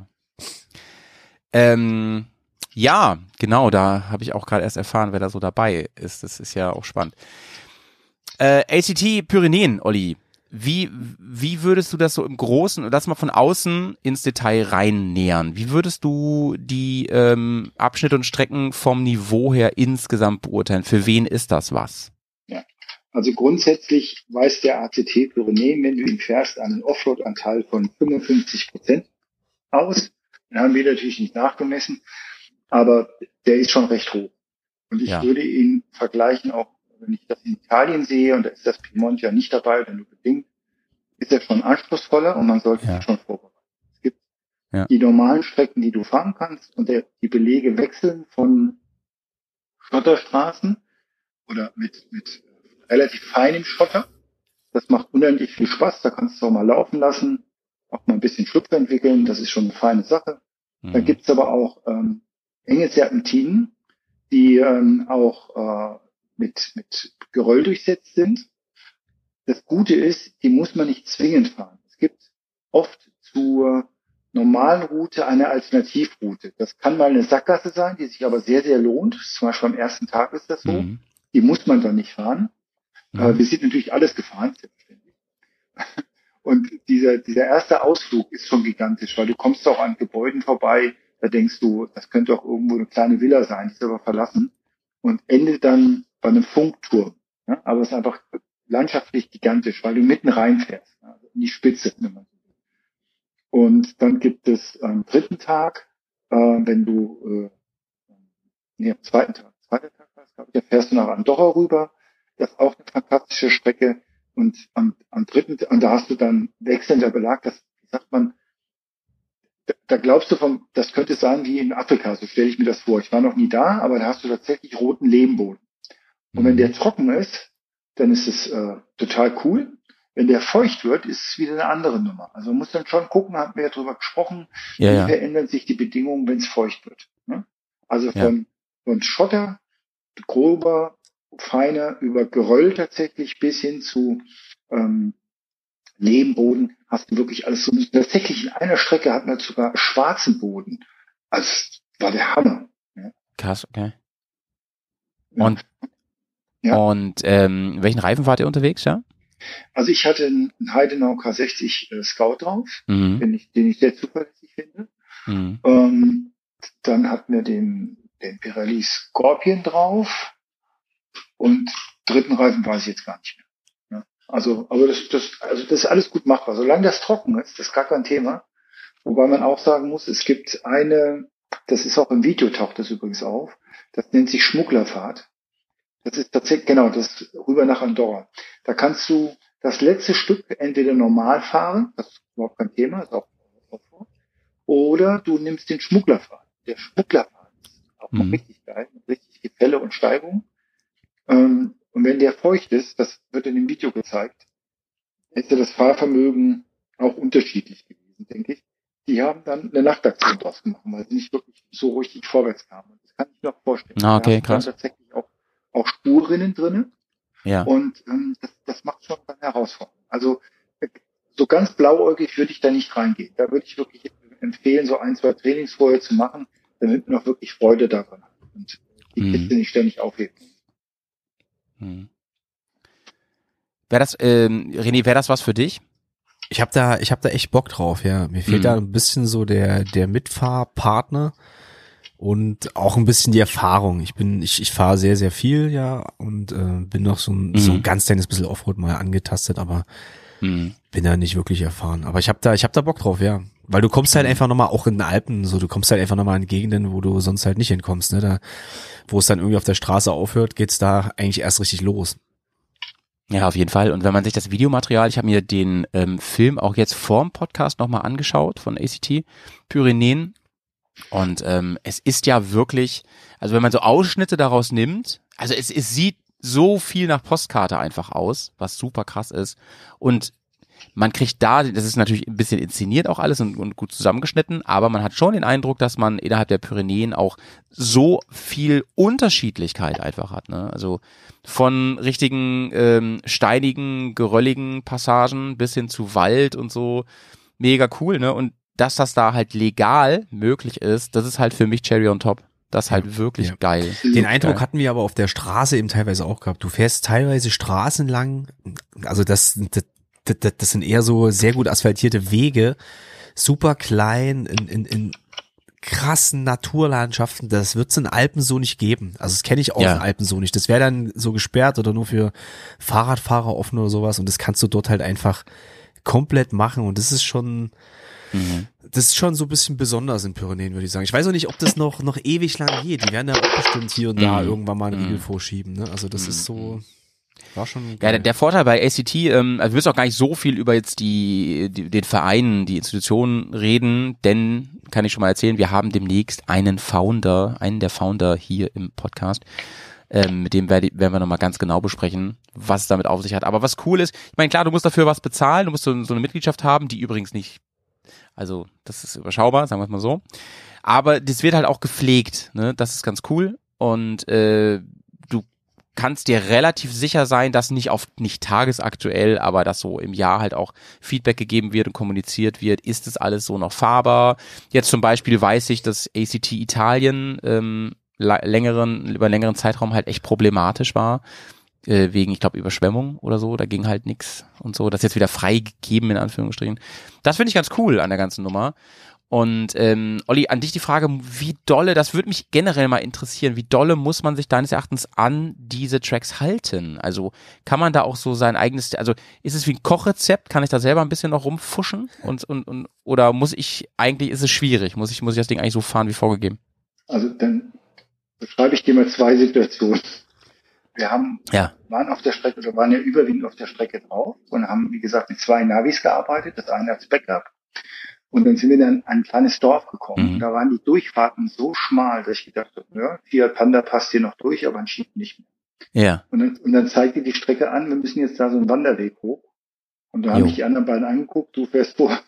Ähm, ja, genau, da habe ich auch gerade erst erfahren, wer da so dabei ist. Das ist ja auch spannend. Äh, A C T Pyrenäen, Olli. Wie, wie würdest du das so im Großen, lass mal von außen ins Detail rein nähern. Wie würdest du die ähm, Abschnitte und Strecken vom Niveau her insgesamt beurteilen? Für wen ist das was? Ja. Also grundsätzlich weist der A C T Pyrenäen, wenn du ihn fährst, einen Offroad-Anteil von fünfundfünfzig Prozent aus. Den haben wir natürlich nicht nachgemessen, aber der ist schon recht hoch. Und ich Ja. würde ihn vergleichen, auch wenn ich das in Italien sehe, und da ist das Piemont ja nicht dabei, oder nur bedingt, ist er schon anspruchsvoller und man sollte Ja. sich schon vorbereiten. Es gibt Ja. die normalen Strecken, die du fahren kannst, und der, die Belege wechseln von Schotterstraßen oder mit, mit relativ feinem Schotter. Das macht unendlich viel Spaß, da kannst du auch mal laufen lassen, auch mal ein bisschen Schlupf entwickeln, das ist schon eine feine Sache. Dann Mhm. gibt's aber auch ähm, enge Serpentinen, die ähm, auch äh, mit, mit Geröll durchsetzt sind. Das Gute ist, die muss man nicht zwingend fahren. Es gibt oft zur normalen Route eine Alternativroute. Das kann mal eine Sackgasse sein, die sich aber sehr, sehr lohnt. Zum Beispiel am ersten Tag ist das so. Mhm. Die muss man dann nicht fahren. Mhm. Äh, wir sind natürlich alles gefahren, selbstverständlich. Und dieser, dieser erste Ausflug ist schon gigantisch, weil du kommst auch an Gebäuden vorbei, da denkst du, das könnte auch irgendwo eine kleine Villa sein, die ist aber verlassen und endet dann bei einem Funkturm. Ja? Aber es ist einfach landschaftlich gigantisch, weil du mitten reinfährst, also in die Spitze, wenn man so will. Und dann gibt es am dritten Tag, äh, wenn du, äh, nee, am zweiten Tag, zweiter Tag war es, glaube ich, da fährst du nach Andorra rüber, das ist auch eine fantastische Strecke. Und am, am dritten, und da hast du dann wechselnder Belag, das, wie sagt man, da, da glaubst du vom, das könnte sein wie in Afrika, so stelle ich mir das vor. Ich war noch nie da, aber da hast du tatsächlich roten Lehmboden. Und wenn der trocken ist, dann ist es äh, total cool. Wenn der feucht wird, ist es wieder eine andere Nummer. Also man muss dann schon gucken, haben wir ja drüber gesprochen, Ja, wie ja. verändern sich die Bedingungen, wenn es feucht wird. Ne? Also Ja. von, von Schotter, grober, feiner, über Geröll tatsächlich bis hin zu ähm, Lehmboden hast du wirklich alles so. Tatsächlich in einer Strecke hatten wir sogar schwarzen Boden. Also das war der Hammer. Ja. Krass, okay. Ja. Und, Ja. und ähm, welchen Reifen wart ihr unterwegs, ja? Also ich hatte einen Heidenau K sechzig äh, Scout drauf, Mhm. den ich, den ich sehr zuverlässig finde. Mhm. Ähm, dann hatten wir den, den Pirelli Scorpion drauf und dritten Reifen weiß ich jetzt gar nicht mehr. Ja. Also, aber das, das, also das ist alles gut machbar. Solange das trocken ist, das ist gar kein Thema. Wobei man auch sagen muss, es gibt eine, das ist auch im Video taucht das übrigens auf, das nennt sich Schmugglerfahrt. Das ist tatsächlich, genau, das ist rüber nach Andorra. Da kannst du das letzte Stück entweder normal fahren, das ist überhaupt kein Thema, ist auch, auch oder du nimmst den Schmugglerfahrt. Der Schmugglerfahrt ist auch noch Mhm. richtig geil, mit richtig Gefälle und Steigung. Ähm, und wenn der feucht ist, das wird in dem Video gezeigt, ist ja das Fahrvermögen auch unterschiedlich gewesen, denke ich. Die haben dann eine Nachtaktion draus gemacht, weil sie nicht wirklich so richtig vorwärts kamen. Das kann ich mir auch vorstellen. Ah, okay, Da hast du krass. dann tatsächlich auch, auch Spurrinnen drinnen. Ja. Und ähm, das, das macht schon dann herausfordernd. Also äh, so ganz blauäugig würde ich da nicht reingehen. Da würde ich wirklich empfehlen, so ein, zwei Trainings vorher zu machen, damit man auch wirklich Freude daran hat und die Mhm. Kiste nicht ständig aufhebt. Mhm. Wäre das, ähm, René, wäre das was für dich? Ich habe da, ich habe da echt Bock drauf, ja. Mir fehlt Mhm. da ein bisschen so der, der Mitfahrpartner und auch ein bisschen die Erfahrung. Ich bin, ich, ich fahre sehr, sehr viel, ja, und äh, bin noch so ein, Mhm. so ein ganz kleines bisschen Offroad mal angetastet, aber Mhm. bin da nicht wirklich erfahren. Aber ich habe da, ich habe da Bock drauf, ja. Weil du kommst halt einfach nochmal, auch in den Alpen, so, du kommst halt einfach nochmal in Gegenden, wo du sonst halt nicht hinkommst, ne, da, wo es dann irgendwie auf der Straße aufhört, geht's da eigentlich erst richtig los. Ja, auf jeden Fall. Und wenn man sich das Videomaterial, ich habe mir den ähm, Film auch jetzt vorm Podcast nochmal angeschaut von A C T Pyrenäen. Und ähm, es ist ja wirklich, also wenn man so Ausschnitte daraus nimmt, also es, es sieht so viel nach Postkarte einfach aus, was super krass ist. Und man kriegt da, das ist natürlich ein bisschen inszeniert auch alles und, und gut zusammengeschnitten, aber man hat schon den Eindruck, dass man innerhalb der Pyrenäen auch so viel Unterschiedlichkeit einfach hat. Ne? Also von richtigen ähm, steinigen, gerölligen Passagen bis hin zu Wald und so, mega cool. Ne? Und dass das da halt legal möglich ist, das ist halt für mich Cherry on top. Das ist halt wirklich ja. geil. Den Eindruck geil. hatten wir aber auf der Straße eben teilweise auch gehabt. Du fährst teilweise Straßen lang, also das, das Das, das sind eher so sehr gut asphaltierte Wege, super klein, in, in, in krassen Naturlandschaften. Das wird es in Alpen so nicht geben. Also das kenne ich auch ja. in Alpen so nicht. Das wäre dann so gesperrt oder nur für Fahrradfahrer offen oder sowas. Und das kannst du dort halt einfach komplett machen. Und das ist schon, mhm. das ist schon so ein bisschen besonders in Pyrenäen, würde ich sagen. Ich weiß auch nicht, ob das noch noch ewig lang geht. Die werden ja auch bestimmt hier und da mhm. irgendwann mal einen Riegel mhm. vorschieben. Ne? Also das mhm. ist so... War schon ja, der, der Vorteil bei A C T, ähm, also wir müssen auch gar nicht so viel über jetzt die, die den Verein, die Institutionen reden, denn, kann ich schon mal erzählen, wir haben demnächst einen Founder, einen der Founder hier im Podcast, ähm, mit dem werden wir nochmal ganz genau besprechen, was es damit auf sich hat. Aber was cool ist, ich meine, klar, du musst dafür was bezahlen, du musst so, so eine Mitgliedschaft haben, die übrigens nicht, also das ist überschaubar, sagen wir es mal so, aber das wird halt auch gepflegt, ne? Das ist ganz cool und äh, kannst dir relativ sicher sein, dass nicht auf nicht tagesaktuell, aber dass so im Jahr halt auch Feedback gegeben wird und kommuniziert wird, ist das alles so noch fahrbar? Jetzt zum Beispiel weiß ich, dass A C T Italien ähm, längeren über längeren Zeitraum halt echt problematisch war, äh, wegen, ich glaube, Überschwemmung oder so, da ging halt nix und so, das ist jetzt wieder freigegeben in Anführungsstrichen. Das finde ich ganz cool an der ganzen Nummer. Und ähm, Olli, an dich die Frage, wie dolle, das würde mich generell mal interessieren, wie dolle muss man sich deines Erachtens an diese Tracks halten? Also kann man da auch so sein eigenes, also ist es wie ein Kochrezept, kann ich da selber ein bisschen noch rumfuschen? Und, und, und oder muss ich, eigentlich ist es schwierig, muss ich, muss ich das Ding eigentlich so fahren wie vorgegeben? Also dann beschreibe ich dir mal zwei Situationen. Wir haben, ja. waren auf der Strecke, oder waren ja überwiegend auf der Strecke drauf und haben, wie gesagt, mit zwei Navis gearbeitet, das eine als Backup. Und dann sind wir dann in ein kleines Dorf gekommen. Mhm. Da waren die Durchfahrten so schmal, dass ich gedacht habe, ja, Fiat Panda passt hier noch durch, aber ein Jeep nicht mehr. Ja. Und dann, und dann zeigte die Strecke an, wir müssen jetzt da so einen Wanderweg hoch. Und da habe ich die anderen beiden angeguckt, du fährst vor.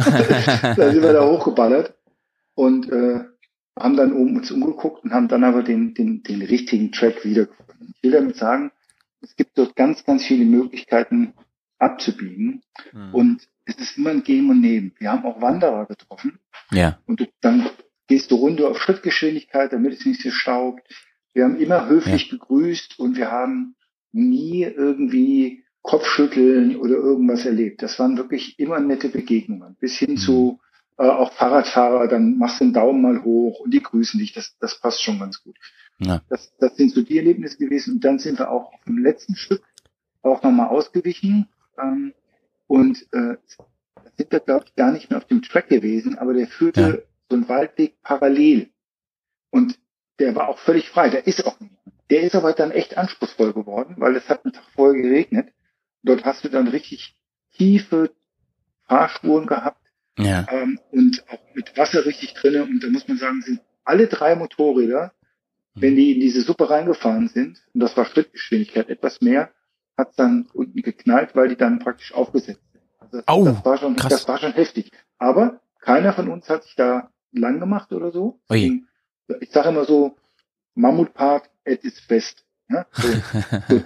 Da sind wir da hochgeballert und äh, haben dann oben uns umgeguckt und haben dann aber den, den, den richtigen Track wiedergefunden. Ich will damit sagen, es gibt dort ganz, ganz viele Möglichkeiten abzubiegen. Mhm. Und es ist immer ein Geben und Nehmen. Wir haben auch Wanderer getroffen. Ja. Und du, dann gehst du runter auf Schrittgeschwindigkeit, damit es nicht so staubt. Wir haben immer höflich ja. begrüßt und wir haben nie irgendwie Kopfschütteln oder irgendwas erlebt. Das waren wirklich immer nette Begegnungen. Bis hin mhm. zu äh, auch Fahrradfahrer, dann machst du den Daumen mal hoch und die grüßen dich. Das, das passt schon ganz gut. Ja. Das, das sind so die Erlebnisse gewesen. Und dann sind wir auch auf dem letzten Stück auch nochmal ausgewichen. Ähm, Und äh, da sind wir, glaube ich, gar nicht mehr auf dem Track gewesen, aber der führte ja. so einen Waldweg parallel. Und der war auch völlig frei. Der ist auch nicht. Der ist aber dann echt anspruchsvoll geworden, weil es hat einen Tag vorher geregnet. Dort hast du dann richtig tiefe Fahrspuren gehabt ja. ähm, und auch mit Wasser richtig drinne. Und da muss man sagen, sind alle drei Motorräder, mhm. wenn die in diese Suppe reingefahren sind, und das war Schrittgeschwindigkeit etwas mehr, hat es dann unten geknallt, weil die dann praktisch aufgesetzt sind. Also das, oh, das, war schon, krass. das war schon heftig. Aber keiner von uns hat sich da lang gemacht oder so. Ui. Ich sage immer so, Mammutpark at its best. Ja? So. So.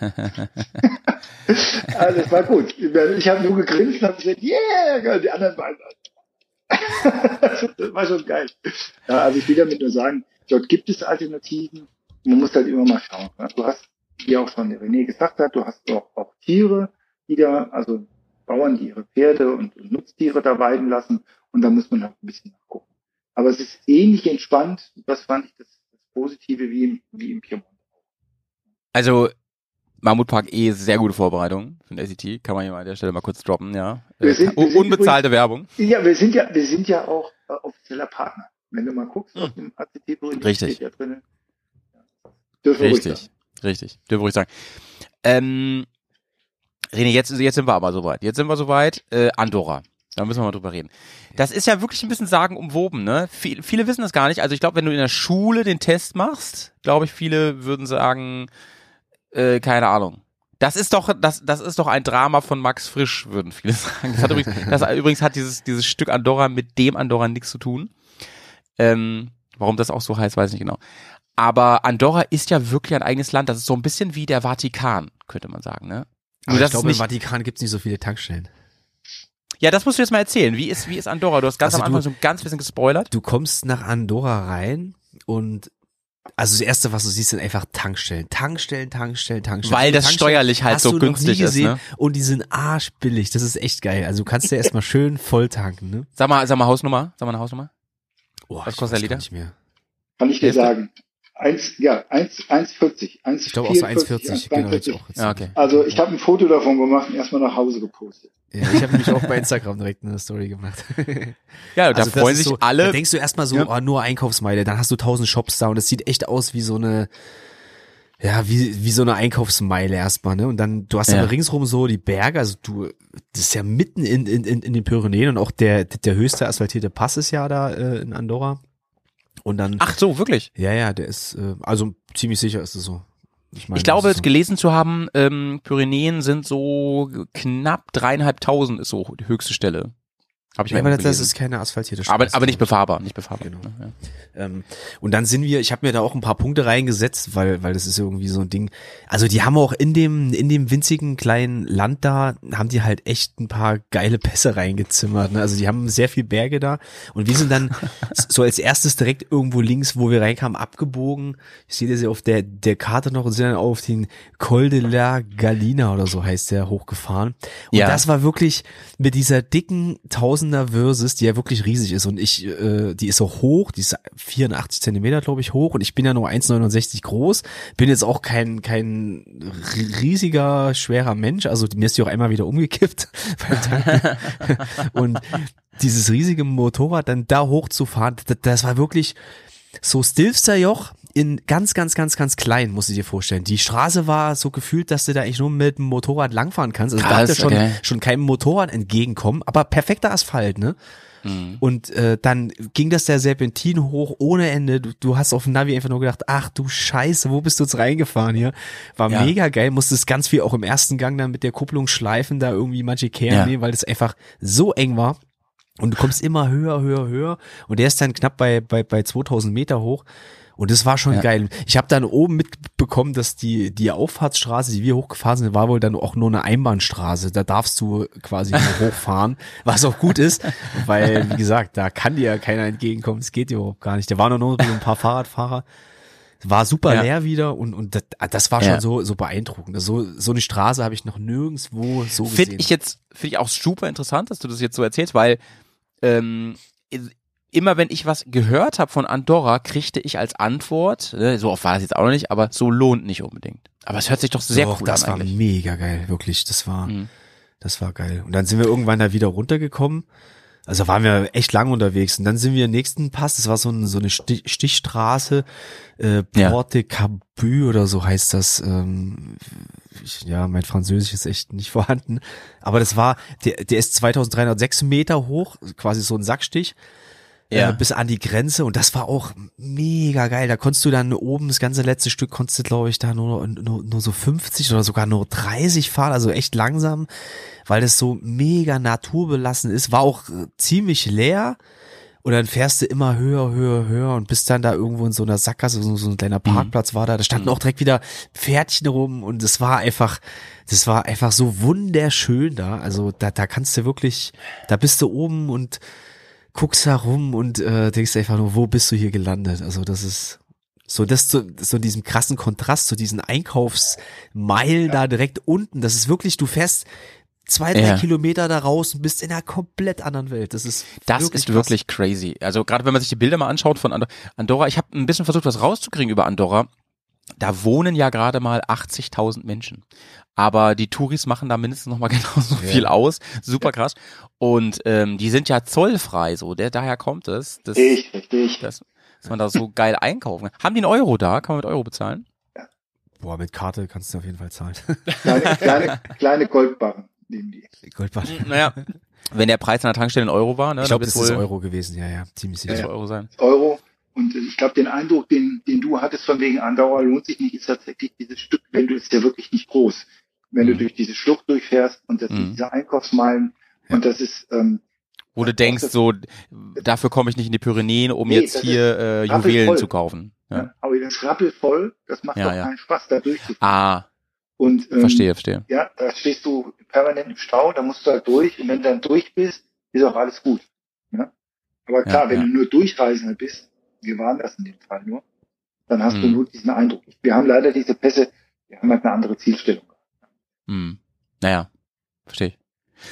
Also es war gut. Ich habe nur gegrinst und habe gesagt, yeah, die anderen waren das war schon geil. Ja, also ich will damit nur sagen, dort gibt es Alternativen. Man muss halt immer mal schauen. Ja? Du hast, wie auch schon der René gesagt hat, du hast auch, auch Tiere, die da, also Bauern, die ihre Pferde und, und Nutztiere da weiden lassen. Und da muss man halt ein bisschen nachgucken. Aber es ist ähnlich entspannt. Das fand ich das, das Positive wie im, wie im Piemont. Also Mammutpark eh sehr gute Vorbereitung für den A C T. Kann man hier mal an der Stelle mal kurz droppen, ja. Wir sind, wir sind Unbezahlte übrigens, Werbung. Ja, wir sind ja, wir sind ja auch äh, offizieller Partner. Wenn du mal guckst, hm. auf dem A C T-Bericht Richtig. steht ja drin. Ja. Richtig. Richtig. Dürfen wir ruhig sagen. Ähm, René, jetzt, jetzt sind wir aber soweit. Jetzt sind wir soweit. Äh, Andorra. Da müssen wir mal drüber reden. Das ist ja wirklich ein bisschen sagenumwoben, ne? Viel, viele wissen das gar nicht. Also ich glaube, wenn du in der Schule den Test machst, glaube ich, viele würden sagen, äh, keine Ahnung. Das ist doch, das, das ist doch ein Drama von Max Frisch, würden viele sagen. Das hat übrigens, das übrigens hat dieses, dieses Stück Andorra mit dem Andorra nichts zu tun. Ähm, warum das auch so heißt, weiß ich nicht genau. Aber Andorra ist ja wirklich ein eigenes Land. Das ist so ein bisschen wie der Vatikan, könnte man sagen, ne? Aber Nur, ich dass glaube, es im nicht, Vatikan gibt's nicht so viele Tankstellen. ja, das musst du jetzt mal erzählen. Wie ist, wie ist Andorra? Du hast ganz Also am Anfang du- so ein ganz bisschen gespoilert. Du kommst nach Andorra rein und also das erste, was du siehst, sind einfach Tankstellen. Tankstellen, Tankstellen, Tankstellen. Weil das Tankstellen steuerlich halt hast so du noch günstig nie ist, gesehen ne? Und die sind arschbillig. Das ist echt geil. Also du kannst ja erstmal schön voll tanken, ne? Sag mal, sag mal Hausnummer. Sag mal eine Hausnummer. Oh, Was ich kostet der weiß Liter? gar nicht mehr. Kann ich dir Hälfte? sagen. Eins, ja, eins, eins vierzig. Ich glaube auch so eins vierzig. Genau, jetzt auch. Jetzt Ja, okay. Also ich habe ein Foto davon gemacht und erstmal nach Hause gepostet. Ja, ich habe nämlich auch bei Instagram direkt eine Story gemacht. Ja, da Also das freuen ist sich so, alle. Da denkst du erstmal so, Ja. oh, nur Einkaufsmeile, dann hast du tausend Shops da und das sieht echt aus wie so eine, ja, wie, wie so eine Einkaufsmeile erstmal, ne? Und dann, du hast Ja. dann ringsrum so die Berge, also du, das ist ja mitten in, in, in, in den Pyrenäen und auch der, der höchste asphaltierte Pass ist ja da äh, in Andorra. Und dann. Ach so, wirklich? Ja, ja, der ist, äh, also ziemlich sicher ist es so. Ich, meine, Ich glaube, das ist so. gelesen zu haben, ähm, Pyrenäen sind so knapp dreieinhalbtausend ist so die höchste Stelle. Habe ich Ja, irgendwo aber das, das gelesen. ist keine asphaltierte Straße. aber, aber nicht befahrbar, nicht befahrbar. Genau. Ja. Ähm, und dann sind wir, ich habe mir da auch ein paar Punkte reingesetzt, weil weil das ist irgendwie so ein Ding. Also die haben auch in dem in dem winzigen kleinen Land da, haben die halt echt ein paar geile Pässe reingezimmert. Ne? Also die haben sehr viel Berge da und wir sind dann so als erstes direkt irgendwo links, wo wir reinkamen, abgebogen. Ich sehe das ja auf der der Karte noch und sind dann auf den Col de la Gallina oder so heißt der hochgefahren. Und Ja. das war wirklich mit dieser dicken Tausender Versus, die ja wirklich riesig ist und ich, äh, die ist so hoch, die ist vierundachtzig Zentimeter, glaube ich, hoch und ich bin ja nur eins Komma neunundsechzig groß, bin jetzt auch kein kein riesiger, schwerer Mensch, also mir ist die auch einmal wieder umgekippt beim Tanken. Und dieses riesige Motorrad dann da hochzufahren, das, das war wirklich so Stilfserjoch in ganz, ganz, ganz, ganz klein, musst du dir vorstellen. Die Straße war so gefühlt, dass du da eigentlich nur mit dem Motorrad langfahren kannst. Also Krass, da hat ja schon, okay. schon keinem Motorrad entgegenkommen, aber perfekter Asphalt, ne? Mhm. Und äh, dann ging das der Serpentin hoch ohne Ende. Du, du hast auf dem Navi einfach nur gedacht, ach du Scheiße, wo bist du jetzt reingefahren hier? War Ja. mega geil, musstest ganz viel auch im ersten Gang dann mit der Kupplung schleifen, da irgendwie manche Kehren Ja. nehmen, weil das einfach so eng war. Und du kommst immer höher, höher, höher. Und der ist dann knapp bei bei bei zweitausend Meter hoch. Und das war schon Ja. geil. Ich habe dann oben mitbekommen, dass die die Auffahrtsstraße, die wir hochgefahren sind, war wohl dann auch nur eine Einbahnstraße. Da darfst du quasi nur hochfahren, was auch gut ist, weil, wie gesagt, da kann dir ja keiner entgegenkommen. Das geht überhaupt gar nicht. Da waren nur so ein paar Fahrradfahrer. War super Ja. leer wieder und und das, das war schon Ja. so so beeindruckend. So so eine Straße habe ich noch nirgendwo so gesehen. Finde ich jetzt, finde ich auch super interessant, dass du das jetzt so erzählst, weil ähm, immer wenn ich was gehört habe von Andorra, kriegte ich als Antwort, ne, so oft war das jetzt auch noch nicht, aber so lohnt nicht unbedingt. Aber es hört sich doch sehr Doch, cool das an war eigentlich. mega geil, wirklich. Das war, Mhm. das war geil. Und dann sind wir irgendwann da wieder runtergekommen. Also waren wir echt lang unterwegs. Und dann sind wir im nächsten Pass, das war so, ein, so eine Stich, Stichstraße, äh, Ja. Porte Cabu oder so heißt das. Ähm, ich, ja, mein Französisch ist echt nicht vorhanden. Aber das war, der, der ist zweitausenddreihundertsechs Meter hoch, quasi so ein Sackstich. Ja. Äh, bis an die Grenze und das war auch mega geil. Da konntest du dann oben, das ganze letzte Stück konntest du, glaube ich, da nur, nur, nur so fünfzig oder sogar nur dreißig fahren, also echt langsam, weil das so mega naturbelassen ist. War auch äh, ziemlich leer und dann fährst du immer höher, höher, höher und bist dann da irgendwo in so einer Sackgasse, so, so ein kleiner Parkplatz war da. Da standen auch direkt wieder Pferdchen rum und es war einfach, das war einfach so wunderschön da. Also da, da kannst du wirklich, da bist du oben und guckst herum und äh, denkst einfach nur, wo bist du hier gelandet? Also das ist so, das zu, so diesem krassen Kontrast zu diesen Einkaufsmeilen da direkt unten. Das ist wirklich, du fährst zwei, drei Ja. Kilometer da raus und bist in einer komplett anderen Welt. Das ist Das wirklich ist krass. wirklich crazy. Also gerade wenn man sich die Bilder mal anschaut von Andor- Andorra, ich habe ein bisschen versucht, was rauszukriegen über Andorra. Da wohnen ja gerade mal achtzigtausend Menschen. Aber die Touris machen da mindestens noch mal genauso Ja. viel aus. Super krass. Und ähm, die sind ja zollfrei, so. Der, daher kommt es, dass, Richtig, richtig. dass, dass man da so geil einkaufen kann. Haben die einen Euro da? Kann man mit Euro bezahlen? Boah, mit Karte kannst du auf jeden Fall zahlen. Kleine, kleine, kleine Goldbarren nehmen die. Goldbahn. Naja, wenn der Preis an der Tankstelle ein Euro war, ne, Ich glaube, dann das wird's ist wohl Euro gewesen, ja, ja, ziemlich sicher. das Euro sein. Euro. Und ich glaube, den Eindruck, den, den du hattest von wegen Andorra lohnt sich nicht, ist tatsächlich dieses Stück, wenn du, ist ja wirklich nicht groß. Wenn Mhm. du durch diese Schlucht durchfährst und das Mhm. sind diese Einkaufsmeilen und das ist, ähm, Wo du denkst, so, dafür komme ich nicht in die Pyrenäen, um Nee, jetzt das hier ist äh, rappelvoll. Juwelen zu kaufen. Ja. ja, aber das rappelvoll, das macht Ja, doch ja. keinen Spaß, da durchzufahren. Ah, Und, ähm, verstehe, verstehe. Ja, da stehst du permanent im Stau, da musst du halt durch und wenn du dann durch bist, ist auch alles gut. Ja? Aber klar, Ja, wenn ja. du nur Durchreisender bist, wir waren das in dem Fall nur, dann hast du Mhm. nur diesen Eindruck. Wir haben leider diese Pässe, wir haben halt eine andere Zielstellung. Hm. Naja, verstehe ich.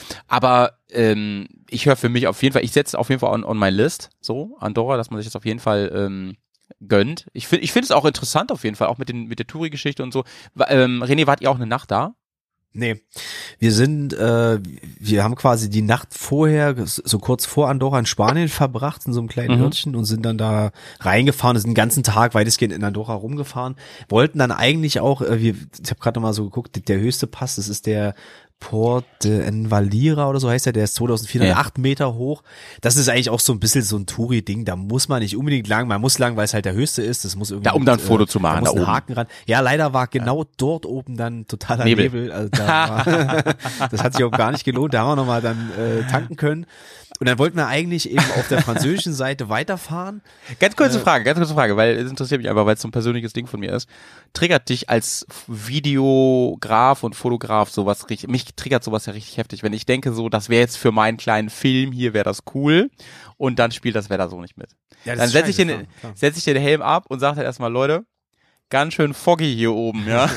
Aber ähm, ich höre für mich auf jeden Fall, ich setze auf jeden Fall on, on my list, so, Andorra, dass man sich das auf jeden Fall ähm, gönnt. Ich finde ich finde es auch interessant auf jeden Fall, auch mit den mit der Touri-Geschichte und so. Wa- Ähm, René, wart ihr auch eine Nacht da? Nee, wir sind, äh, wir haben quasi die Nacht vorher, so kurz vor Andorra in Spanien verbracht, in so einem kleinen Mhm. Örtchen und sind dann da reingefahren, sind den ganzen Tag weitestgehend in Andorra rumgefahren, wollten dann eigentlich auch, äh, wir, ich habe gerade noch mal so geguckt, der höchste Pass, das ist der Port de Envalira oder so heißt der, der ist zweitausendvierhundertacht Ja. Meter hoch. Das ist eigentlich auch so ein bisschen so ein Touri-Ding, da muss man nicht unbedingt lang, man muss lang, weil es halt der höchste ist, das muss irgendwie. Da, um dann ein Foto zu machen, da muss da ein oben. Haken ran. Ja, leider war genau dort oben dann totaler Nebel. Nebel, also da war, das hat sich auch gar nicht gelohnt, da haben wir nochmal dann äh, tanken können. Und dann wollten wir eigentlich eben auf der französischen Seite weiterfahren. Ganz kurze Frage, ganz kurze Frage, weil es interessiert mich einfach, weil es so ein persönliches Ding von mir ist. Triggert dich als Videograf und Fotograf sowas richtig, mich triggert sowas ja richtig heftig, wenn ich denke so, das wäre jetzt für meinen kleinen Film hier, wäre das cool und dann spielt das Wetter so nicht mit. Ja, das Dann ist setze ich, scheiße, den, klar, klar. setz ich den Helm ab und sage halt erstmal, Leute, ganz schön foggy hier oben, ja.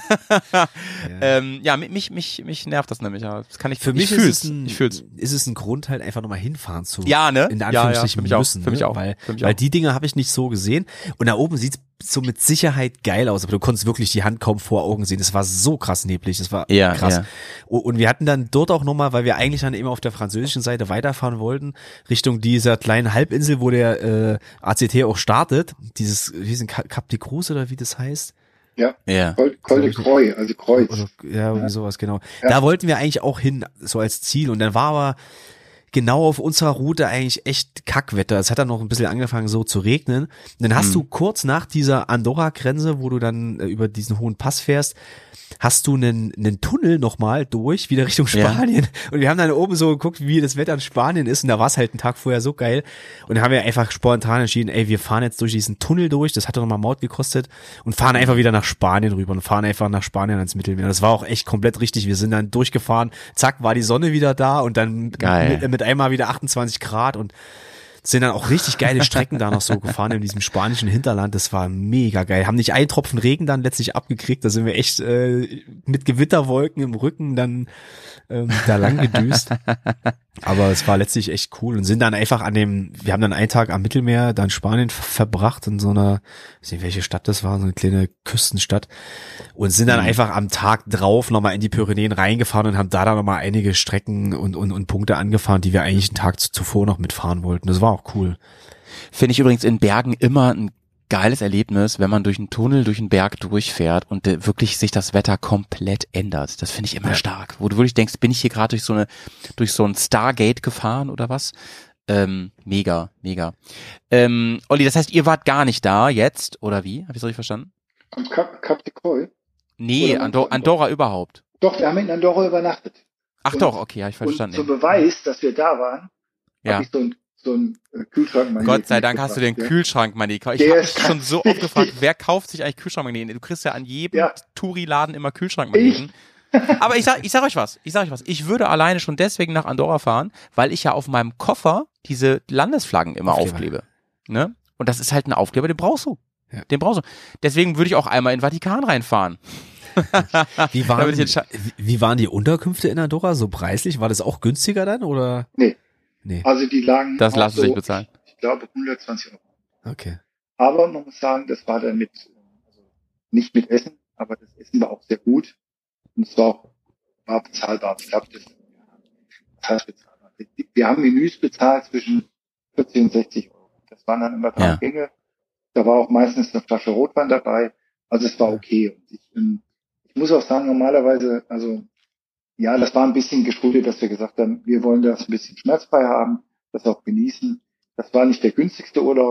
ja, ähm, ja mich, mich, mich, mich nervt das nämlich, ja. Das kann ich, Für ich mich fühl's, ist es ein, ich fühl's. ist es ein Grund halt einfach nochmal hinfahren zu. Ja, ne? In Ja, ja, Anführungsstrichen für mich auch, müssen, für mich ne? auch, weil, für mich weil auch. die Dinge habe ich nicht so gesehen. Und da oben sieht's so mit Sicherheit geil aus, aber du konntest wirklich die Hand kaum vor Augen sehen. Das war so krass neblig, das war Ja, krass. ja. O- Und wir hatten dann dort auch nochmal, weil wir eigentlich dann eben auf der französischen Seite weiterfahren wollten, Richtung dieser kleinen Halbinsel, wo der äh, A C T auch startet, dieses, wie ist denn, Cap Cap de Cruz oder wie das heißt? Ja, Ja. Col, Col de Croix, also Kreuz. Oder, ja, irgendwie sowas, genau. Ja. Da wollten wir eigentlich auch hin, so als Ziel. Und dann war aber genau auf unserer Route eigentlich echt Kackwetter. Es hat dann noch ein bisschen angefangen so zu regnen. Und dann hast Mhm. du kurz nach dieser Andorra-Grenze, wo du dann äh, über diesen hohen Pass fährst, hast du einen, einen Tunnel nochmal durch, wieder Richtung Ja. Spanien. Und wir haben dann oben so geguckt, wie das Wetter in Spanien ist. Und da war es halt einen Tag vorher so geil. Und dann haben wir einfach spontan entschieden, ey, wir fahren jetzt durch diesen Tunnel durch. Das hat doch nochmal Maut gekostet. Und fahren einfach wieder nach Spanien rüber. Und fahren einfach nach Spanien ans Mittelmeer. Das war auch echt komplett richtig. Wir sind dann durchgefahren. Zack, war die Sonne wieder da. Und dann Geil. mit, mit einmal wieder achtundzwanzig Grad. Und sind dann auch richtig geile Strecken da noch so gefahren in diesem spanischen Hinterland. Das war mega geil. Haben nicht einen Tropfen Regen dann letztlich abgekriegt. Da sind wir echt äh, mit Gewitterwolken im Rücken dann ähm, da lang gedüst. Aber es war letztlich echt cool und sind dann einfach an dem, wir haben dann einen Tag am Mittelmeer, dann Spanien ver- verbracht in so einer, ich weiß nicht, welche Stadt das war, so eine kleine Küstenstadt und sind dann Mhm. einfach am Tag drauf nochmal in die Pyrenäen reingefahren und haben da dann nochmal einige Strecken und, und, und Punkte angefahren, die wir eigentlich einen Tag zu- zuvor noch mitfahren wollten. Das war auch cool. Finde ich übrigens in Bergen immer ein geiles Erlebnis, wenn man durch einen Tunnel, durch einen Berg durchfährt und äh, wirklich sich das Wetter komplett ändert. Das finde ich immer Ja. stark. Wo du wirklich denkst, bin ich hier gerade durch so eine, durch so ein Stargate gefahren oder was? Ähm, mega, mega. Ähm, Olli, das heißt, ihr wart gar nicht da jetzt, oder wie? Hab ich richtig verstanden? Am Cap, Cap de Croix. Nee, Oder Andor Andorra überhaupt. Doch, wir haben in Andorra übernachtet. Ach Und- doch, okay, habe ich Und verstanden. zum Beweis, dass wir da waren, Ja. habe ich so ein so ein äh, Kühlschrank. Gott sei Dank hast du den mitgebracht, Kühlschrankmagnet. Ich Der habe ist mich schon ganz so oft wichtig. gefragt, wer kauft sich eigentlich Kühlschrankmagneten? Du kriegst ja an jedem Ja. Touri-Laden immer Kühlschrankmagneten. Aber ich sag, ich sag euch was, ich sag euch was. Ich würde alleine schon deswegen nach Andorra fahren, weil ich ja auf meinem Koffer diese Landesflaggen immer Aufkleber. aufklebe. Ne? Und das ist halt ein Aufkleber, den brauchst du. Ja. Den brauchst du. Deswegen würde ich auch einmal in den Vatikan reinfahren. Wie Da waren, bin ich entsche- wie, wie waren die Unterkünfte in Andorra so preislich? War das auch günstiger dann oder? Nee. Nee. Also die lagen Das auch lassen so, sich bezahlen. Ich, ich glaube hundertzwanzig Euro. Okay. Aber man muss sagen, das war dann mit, also nicht mit Essen, aber das Essen war auch sehr gut. Und es war auch, war bezahlbar. Ich glaube, das, das heißt bezahlbar. Wir haben Menüs bezahlt zwischen vierzig und sechzig Euro. Das waren dann immer drei Ja. Gänge. Da war auch meistens eine Flasche Rotwein dabei. Also es war okay. Und ich, ähm, ich muss auch sagen, normalerweise, also, ja, das war ein bisschen geschuldet, dass wir gesagt haben, wir wollen das ein bisschen schmerzfrei haben, das auch genießen. Das war nicht der günstigste Urlaub,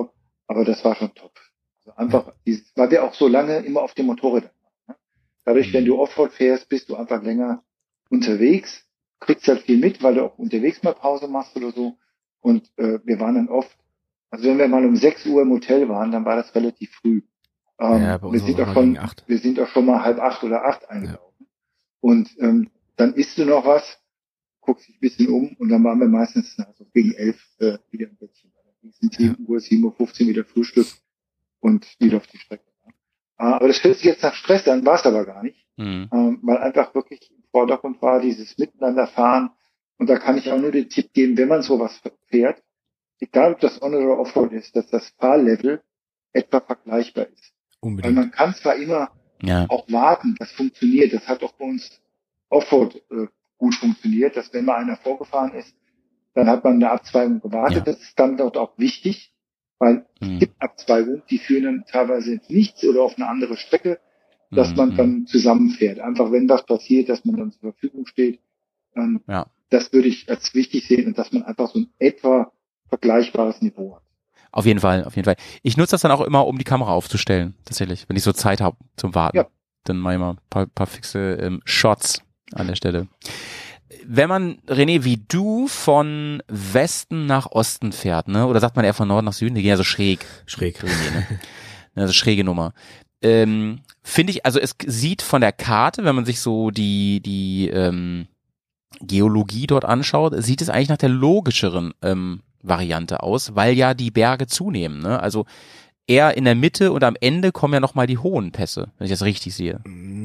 aber das war schon top. Also einfach, dieses, weil wir auch so lange immer auf dem Motorrad waren. Ne? Dadurch, wenn du Offroad fährst, bist du einfach länger unterwegs, kriegst halt viel mit, weil du auch unterwegs mal Pause machst oder so. Und äh, wir waren dann oft, also wenn wir mal um sechs Uhr im Hotel waren, dann war das relativ früh. Ähm, Ja, bei uns wir war sind es auch immer schon, gegen acht. wir sind auch schon mal halb acht oder acht eingelaufen. Und ähm, dann isst du noch was, guckst dich ein bisschen um und dann waren wir meistens also gegen elf äh, wieder im Bettchen. Dann sind sieben Uhr, sieben Uhr fünfzehn wieder Frühstück und wieder auf die Strecke. Ja. Aber das hört sich jetzt nach Stress an, war es aber gar nicht. Mhm. Ähm, weil einfach wirklich im Vordergrund war dieses Miteinanderfahren. Und da kann ich auch nur den Tipp geben, wenn man sowas fährt, egal ob das On- oder Offroad ist, dass das Fahrlevel etwa vergleichbar ist. Unbedingt. Weil man kann zwar immer Ja. auch warten, das funktioniert, das hat auch bei uns Offroad äh, gut funktioniert, dass wenn mal einer vorgefahren ist, dann hat man eine Abzweigung gewartet. Ja. Das ist dann dort auch wichtig, weil Mhm. es gibt Abzweigungen, die führen dann teilweise ins Nichts oder auf eine andere Strecke, dass man Mhm. dann zusammenfährt. Einfach wenn was passiert, dass man dann zur Verfügung steht. Ähm, Ja. Das würde ich als wichtig sehen und dass man einfach so ein etwa vergleichbares Niveau hat. Auf jeden Fall, auf jeden Fall. Ich nutze das dann auch immer, um die Kamera aufzustellen, tatsächlich, wenn ich so Zeit habe zum Warten. Ja. Dann mache ich mal ein paar, paar fixe ähm, Shots an der Stelle. Wenn man, René, wie du von Westen nach Osten fährt, ne? Oder sagt man eher von Norden nach Süden? Die gehen ja so schräg. Schräg. René, ne? Also schräge Nummer. Ähm, finde ich, also es sieht von der Karte, wenn man sich so die, die ähm, Geologie dort anschaut, sieht es eigentlich nach der logischeren ähm, Variante aus, weil ja die Berge zunehmen, ne? Also eher in der Mitte und am Ende kommen ja nochmal die hohen Pässe, wenn ich das richtig sehe.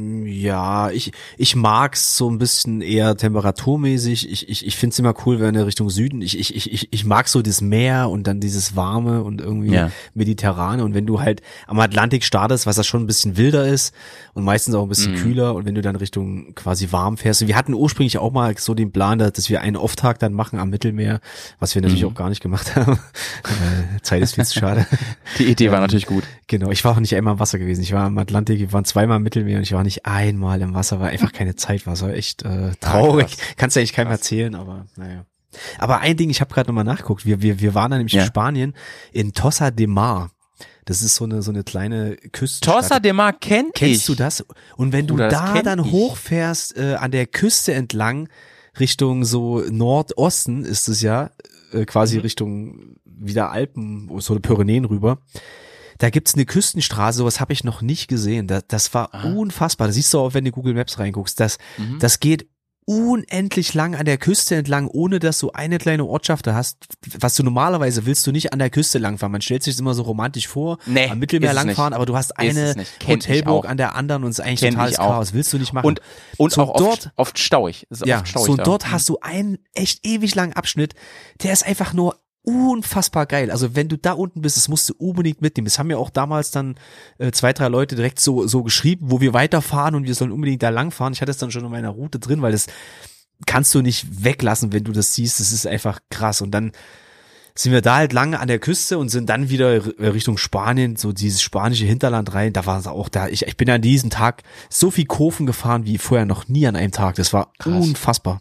Ja, ich ich mag's so ein bisschen eher temperaturmäßig. Ich ich ich find's immer cool, wenn in Richtung Süden. Ich ich ich ich mag so das Meer und dann dieses warme und irgendwie Ja. mediterrane. Und wenn du halt am Atlantik startest, was das schon ein bisschen wilder ist und meistens auch ein bisschen Mhm. kühler, und wenn du dann Richtung quasi warm fährst. Und wir hatten ursprünglich auch mal so den Plan, dass wir einen Off-Tag dann machen am Mittelmeer, was wir natürlich Mhm. auch gar nicht gemacht haben. Äh, Zeit ist viel zu schade. Die Idee war Ähm, natürlich gut. Genau, ich war auch nicht einmal im Wasser gewesen. Ich war im Atlantik, wir waren zweimal im Mittelmeer und ich war nicht einmal im Wasser, weil einfach keine Zeit war. Es war echt äh, traurig. Ah, krass. Kannst du eigentlich keinem Krass. erzählen, aber naja. Aber ein Ding, ich habe gerade nochmal nachgeguckt. Wir, wir, wir waren dann nämlich Ja. in Spanien, in Tossa de Mar. Das ist so eine so eine kleine Küstenstadt. Tossa de Mar kenn ich. Kennst du das? Und wenn Bruder, du das da kenn dann ich. hochfährst, äh, an der Küste entlang, Richtung so Nordosten ist es ja, äh, quasi Mhm. Richtung wieder Alpen, so eine Pyrenäen rüber. Da gibt's eine Küstenstraße, sowas habe ich noch nicht gesehen. Das, das war Ah. unfassbar. Das siehst du auch, wenn du Google Maps reinguckst. Das, Mhm. das geht unendlich lang an der Küste entlang, ohne dass du eine kleine Ortschaft da hast. Was du normalerweise willst du nicht an der Küste langfahren. Man stellt sich das immer so romantisch vor, Nee, am Mittelmeer ist es langfahren, nicht. aber du hast Ist eine es nicht. Kenn ich Hotelburg auch. an der anderen und es ist eigentlich Kenn totales ich auch. Chaos. Willst du nicht machen. Und, und So auch oft, dort- oft stauig. Ist Ja, oft stauig so da. dort hast du einen echt ewig langen Abschnitt, der ist einfach nur unfassbar geil. Also wenn du da unten bist, das musst du unbedingt mitnehmen. Das haben ja auch damals dann äh, zwei, drei Leute direkt so so geschrieben, wo wir weiterfahren und wir sollen unbedingt da langfahren. Ich hatte es dann schon in meiner Route drin, weil das kannst du nicht weglassen, wenn du das siehst. Das ist einfach krass. Und dann sind wir da halt lange an der Küste und sind dann wieder r- Richtung Spanien, so dieses spanische Hinterland rein. Da war es auch da. Ich, ich bin an diesem Tag so viel Kurven gefahren wie vorher noch nie an einem Tag. Das war Krass. unfassbar.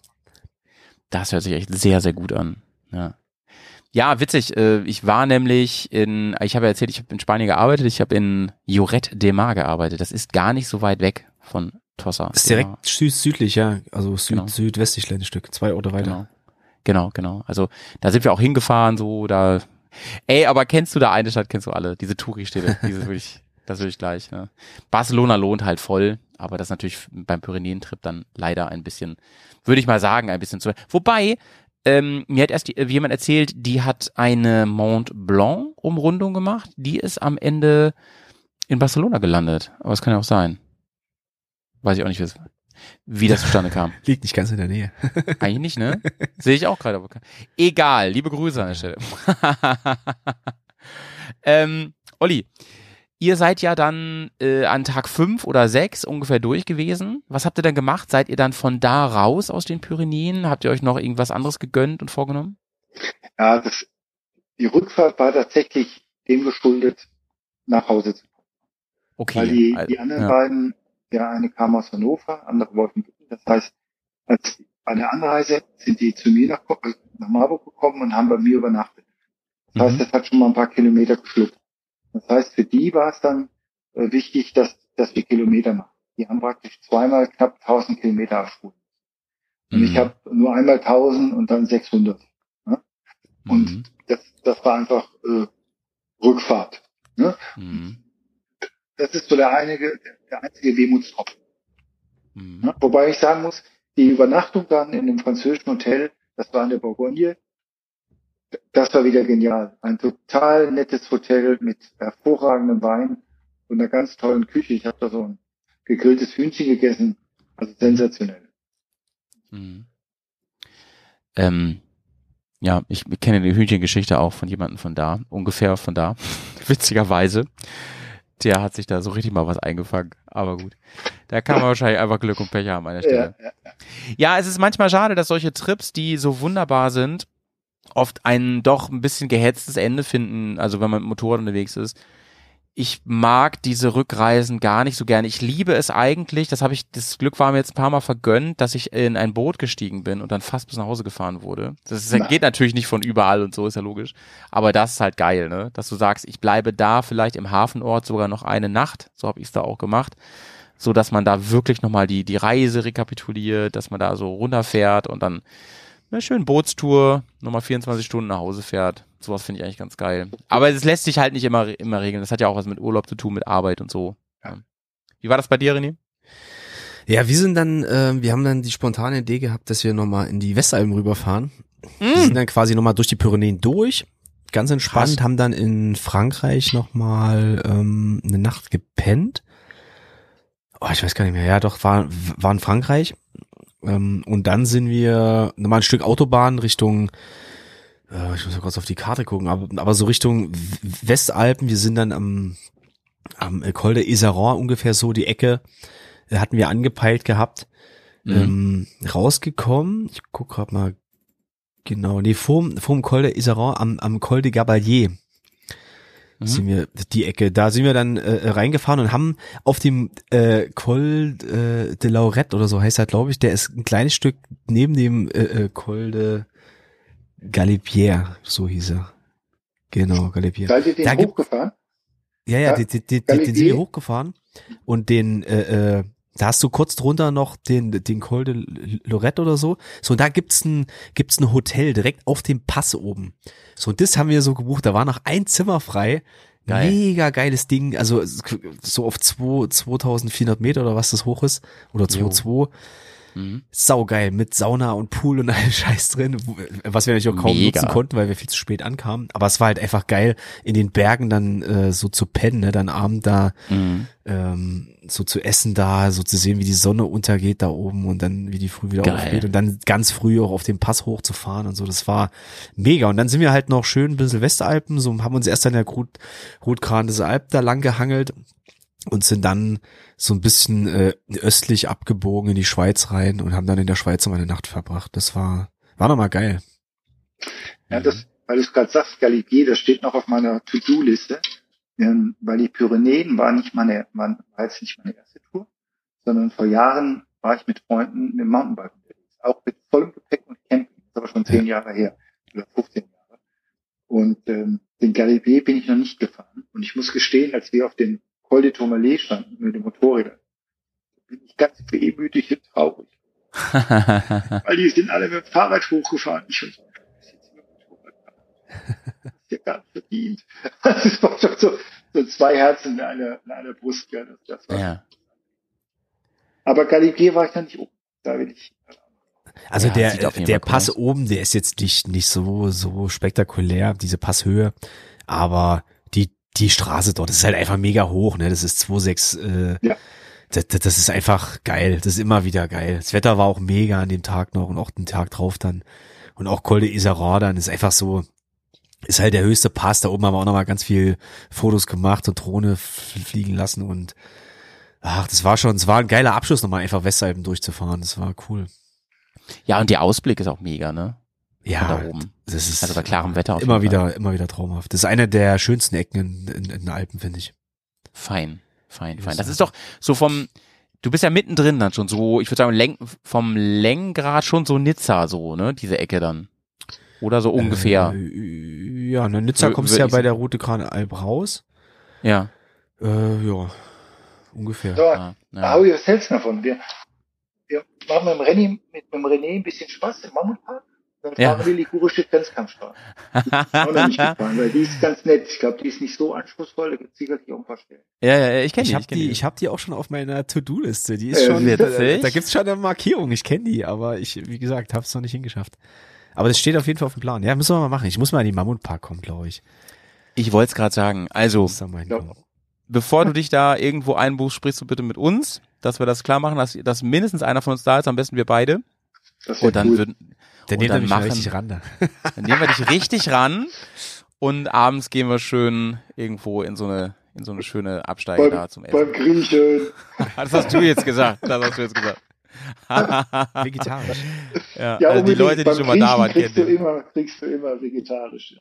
Das hört sich echt sehr, sehr gut an. Ja, ja witzig. äh, Ich war nämlich in, ich habe ja erzählt, ich habe in Spanien gearbeitet. Ich habe in Lloret de Mar gearbeitet. Das ist gar nicht so weit weg von Tossa. Ist de Mar. direkt süd südlich, ja. Also süd Genau. südwestlich ein Stück. Zwei Orte weiter. Genau. Genau, genau. Also da sind wir auch hingefahren, so da. Ey, aber kennst du da eine Stadt, kennst du alle? Diese Touri-Städte, diese wirklich, das will ich gleich. Ne? Barcelona lohnt halt voll, aber das ist natürlich beim Pyrenäen-Trip dann leider ein bisschen, würde ich mal sagen, ein bisschen zu. Wobei, ähm, mir hat erst die, jemand erzählt, die hat eine Mont Blanc Umrundung gemacht, die ist am Ende in Barcelona gelandet. Aber das kann ja auch sein. Weiß ich auch nicht, wie das, wie das zustande kam. Liegt nicht ganz in der Nähe. Eigentlich nicht, ne? Sehe ich auch gerade. aber ke- Egal, liebe Grüße an der Stelle. ähm, Olli, ihr seid ja dann äh, an Tag fünf oder sechs ungefähr durch gewesen. Was habt ihr dann gemacht? Seid ihr dann von da raus aus den Pyrenäen? Habt ihr euch noch irgendwas anderes gegönnt und vorgenommen? Ja, das, die Rückfahrt war tatsächlich dem geschuldet, nach Hause zu kommen. Okay. Weil die, also, die anderen ja. beiden, ja, eine kam aus Hannover, andere Wolfenbüttel. Das heißt, als bei der Anreise sind die zu mir nach, nach Marburg gekommen und haben bei mir übernachtet. Das heißt, Mhm. das hat schon mal ein paar Kilometer geschluckt. Das heißt, für die war es dann äh, wichtig, dass, dass wir Kilometer machen. Die haben praktisch zweimal knapp tausend Kilometer abspulen. Und mhm. ich habe nur einmal tausend und dann sechshundert. Ne? Und mhm. das, das war einfach äh, Rückfahrt. Ne? Mhm. Das ist so der einige, der einzige Wehmutstropfen. Mhm. Ne? Wobei ich sagen muss, die Übernachtung dann in dem französischen Hotel, das war in der Bourgogne, das war wieder genial. Ein total nettes Hotel mit hervorragendem Wein und einer ganz tollen Küche. Ich habe da so ein gegrilltes Hühnchen gegessen. Also sensationell. Mhm. Ähm, ja, ich kenne die Hühnchengeschichte auch von jemandem von da, ungefähr von da. Witzigerweise. Der hat sich da so richtig mal was eingefangen. Aber gut. Da kann man wahrscheinlich einfach Glück und Pech haben an der Stelle. Ja, ja, ja. Ja, es ist manchmal schade, dass solche Trips, die so wunderbar sind, oft ein doch ein bisschen gehetztes Ende finden, also wenn man mit dem Motorrad unterwegs ist. Ich mag diese Rückreisen gar nicht so gerne. Ich liebe es eigentlich, das habe ich, das Glück war mir jetzt ein paar Mal vergönnt, dass ich in ein Boot gestiegen bin und dann fast bis nach Hause gefahren wurde. Das ist, geht natürlich nicht von überall und so, ist ja logisch. Aber das ist halt geil, ne? Dass du sagst, ich bleibe da vielleicht im Hafenort sogar noch eine Nacht, so habe ich es da auch gemacht, so dass man da wirklich nochmal die, die Reise rekapituliert, dass man da so runterfährt und dann eine schöne Bootstour, nochmal vierundzwanzig Stunden nach Hause fährt. Sowas finde ich eigentlich ganz geil. Aber es lässt sich halt nicht immer immer regeln. Das hat ja auch was mit Urlaub zu tun, mit Arbeit und so. Ja. Wie war das bei dir, René? Ja, wir sind dann, äh, wir haben dann die spontane Idee gehabt, dass wir nochmal in die Westalpen rüberfahren. Mm. Wir sind dann quasi nochmal durch die Pyrenäen durch. Ganz entspannt, Krass. Haben dann in Frankreich nochmal ähm, eine Nacht gepennt. Oh, ich weiß gar nicht mehr. Ja, doch, war, war in Frankreich. Ähm, und dann sind wir nochmal ein Stück Autobahn Richtung, äh, ich muss mal kurz auf die Karte gucken, aber, aber so Richtung Westalpen. Wir sind dann am, am Col de Isaron ungefähr so die Ecke, äh, hatten wir angepeilt gehabt, mhm. ähm, rausgekommen. Ich guck grad mal genau, nee, vorm, vorm Col de Isaron am, am Col de Gabalier. Mhm. Sind wir die Ecke, da sind wir dann äh, reingefahren und haben auf dem äh, Col äh, de Laurette oder so heißt er, glaube ich, der ist ein kleines Stück neben dem äh, Col de Galibier, so hieß er. Genau, Galibier. Seid ihr den da hochgefahren? Ja, ja, ja den, den, den, den sind wir hochgefahren und den äh, äh, da hast du kurz drunter noch den den Col de Laurette oder so. So, und da gibt's ein gibt's ein Hotel direkt auf dem Pass oben. So, und das haben wir so gebucht. Da war noch ein Zimmer frei. Geil. Mega geiles Ding. Also so auf zwei, zweitausendvierhundert Meter oder was das hoch ist. Oder zwei Komma zwei. Mhm. Saugeil, mit Sauna und Pool und allem Scheiß drin, was wir natürlich auch kaum Mega. nutzen konnten, weil wir viel zu spät ankamen. Aber es war halt einfach geil, in den Bergen dann äh, so zu pennen, ne? Dann Abend da mhm. ähm, so zu essen da, so zu sehen, wie die Sonne untergeht da oben und dann wie die früh wieder geil. aufgeht und dann ganz früh auch auf den Pass hochzufahren und so. Das war mega. Und dann sind wir halt noch schön bis Silvesteralpen, so haben uns erst an der Route des Alpes da lang gehangelt und sind dann so ein bisschen äh, östlich abgebogen in die Schweiz rein und haben dann in der Schweiz noch eine Nacht verbracht. Das war war nochmal geil. Ja, das, weil du es gerade sagst, Galibier, das steht noch auf meiner To-Do-Liste, ähm, weil die Pyrenäen war nicht meine, war jetzt nicht meine erste Tour, sondern vor Jahren war ich mit Freunden mit Mountainbike unterwegs, auch mit vollem Gepäck und Camping. Das ist aber schon zehn ja. Jahre her oder fünfzehn Jahre. Und ähm, den Galibier bin ich noch nicht gefahren. Und ich muss gestehen, als wir auf den Col de Tourmalet standen mit dem Motorrädern, bin ich ganz wehmütig und traurig. Weil die sind alle mit dem Fahrrad hochgefahren. Ich schon so, das ist jetzt mit dem Motorrad. Das ist ja gar nicht verdient. Das war schon so, so zwei Herzen in einer, in einer Brust. Ja, das, das war ja. Aber Galibier war ich noch nicht oben. Da will ich. Also ja, der, der Pass cool oben, der ist jetzt nicht, nicht so, so spektakulär, diese Passhöhe, aber die Die Straße dort, das ist halt einfach mega hoch, ne? Das ist zwei Komma sechs, äh, ja. das, das ist einfach geil. Das ist immer wieder geil. Das Wetter war auch mega an dem Tag noch und auch den Tag drauf dann. Und auch Col de Isaron dann ist einfach so, ist halt der höchste Pass. Da oben haben wir auch nochmal ganz viel Fotos gemacht und Drohne fliegen lassen und ach, das war schon, es war ein geiler Abschluss, nochmal einfach Westalpen durchzufahren. Das war cool. Ja, und der Ausblick ist auch mega, ne? Ja, da oben. Das ist also bei klarem Wetter auf immer wieder, immer wieder traumhaft. Das ist eine der schönsten Ecken in, in, in den Alpen, finde ich. Fein, fein, fein. Das ist doch so vom, du bist ja mittendrin dann schon so, ich würde sagen, Lenk, vom Längengrad schon so Nizza so, ne, diese Ecke dann. Oder so ungefähr. Äh, ja, ne, Nizza kommst du ja bei der Route Grand Alp raus. Ja. Äh, ja, ungefähr. So, Ja, ja. da habe ich was hältst du davon? Wir, wir machen mit dem René, mit dem René ein bisschen Spaß im Mammutpark. Dann Ja. fahren wir Ligurische Grenzkampfstraße. Die ist auch noch nicht gefahren, weil die ist ganz nett. Ich glaube, die ist nicht so anspruchsvoll, da gibt es sicherlich auch ein paar Stellen. Ja, ja, ich kenne die. Ich habe kenn die, ich hab die auch schon auf meiner To-Do-Liste. Die ist Äh, schon, da, witzig. da gibt's schon eine Markierung. Ich kenne die, aber ich, wie gesagt, habe es noch nicht hingeschafft. Aber das steht auf jeden Fall auf dem Plan. Ja, müssen wir mal machen. Ich muss mal in den Mammutpark kommen, glaube ich. Ich wollte es gerade sagen. Also, Muss da mal hinkommen. bevor du dich da irgendwo einbuchst, sprichst du bitte mit uns, dass wir das klar machen, dass, dass mindestens einer von uns da ist, am besten wir beide. Das wär Und dann cool. würden, Dann und nehmen wir dann mich mal machen, richtig ran da. dann nehmen wir dich richtig ran und abends gehen wir schön irgendwo in so eine, in so eine schöne Absteige beim, da zum beim Essen. Griechen. Das hast du jetzt gesagt. Das hast du jetzt gesagt. Vegetarisch. Ja, Ja, also die unbedingt. Leute, die Beim schon mal da waren, Griechen kriegst kennen du den. immer, kriegst du immer vegetarisch.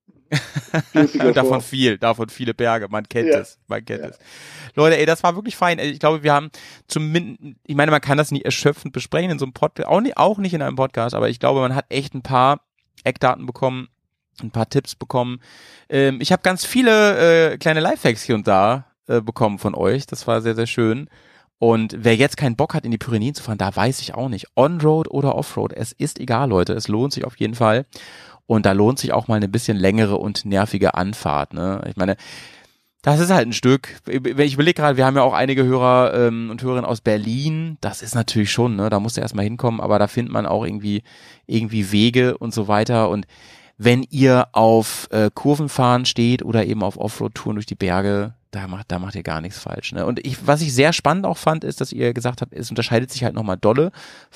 Ja. Flüssiger Davon Form. viel, davon viele Berge. Man kennt Ja. es, man kennt Ja. es. Leute, ey, das war wirklich fein. Ich glaube, wir haben zumindest, ich meine, man kann das nie erschöpfend besprechen in so einem Podcast, auch nicht, auch nicht in einem Podcast, aber ich glaube, man hat echt ein paar Eckdaten bekommen, ein paar Tipps bekommen. Ähm, ich habe ganz viele äh, kleine Lifehacks hier und da äh, bekommen von euch. Das war sehr, sehr schön. Und wer jetzt keinen Bock hat, in die Pyrenäen zu fahren, da weiß ich auch nicht. On-Road oder Off-Road, es ist egal, Leute. Es lohnt sich auf jeden Fall. Und da lohnt sich auch mal eine bisschen längere und nervige Anfahrt. Ne? Ich meine, das ist halt ein Stück. Ich überlege gerade, wir haben ja auch einige Hörer ähm, und Hörerinnen aus Berlin. Das ist natürlich schon, ne? Da musst du erstmal hinkommen, aber da findet man auch irgendwie irgendwie Wege und so weiter. Und wenn ihr auf äh, Kurvenfahren steht oder eben auf Offroad-Touren durch die Berge, da macht, da macht ihr gar nichts falsch. Ne? Und ich, was ich sehr spannend auch fand, ist, dass ihr gesagt habt, es unterscheidet sich halt nochmal dolle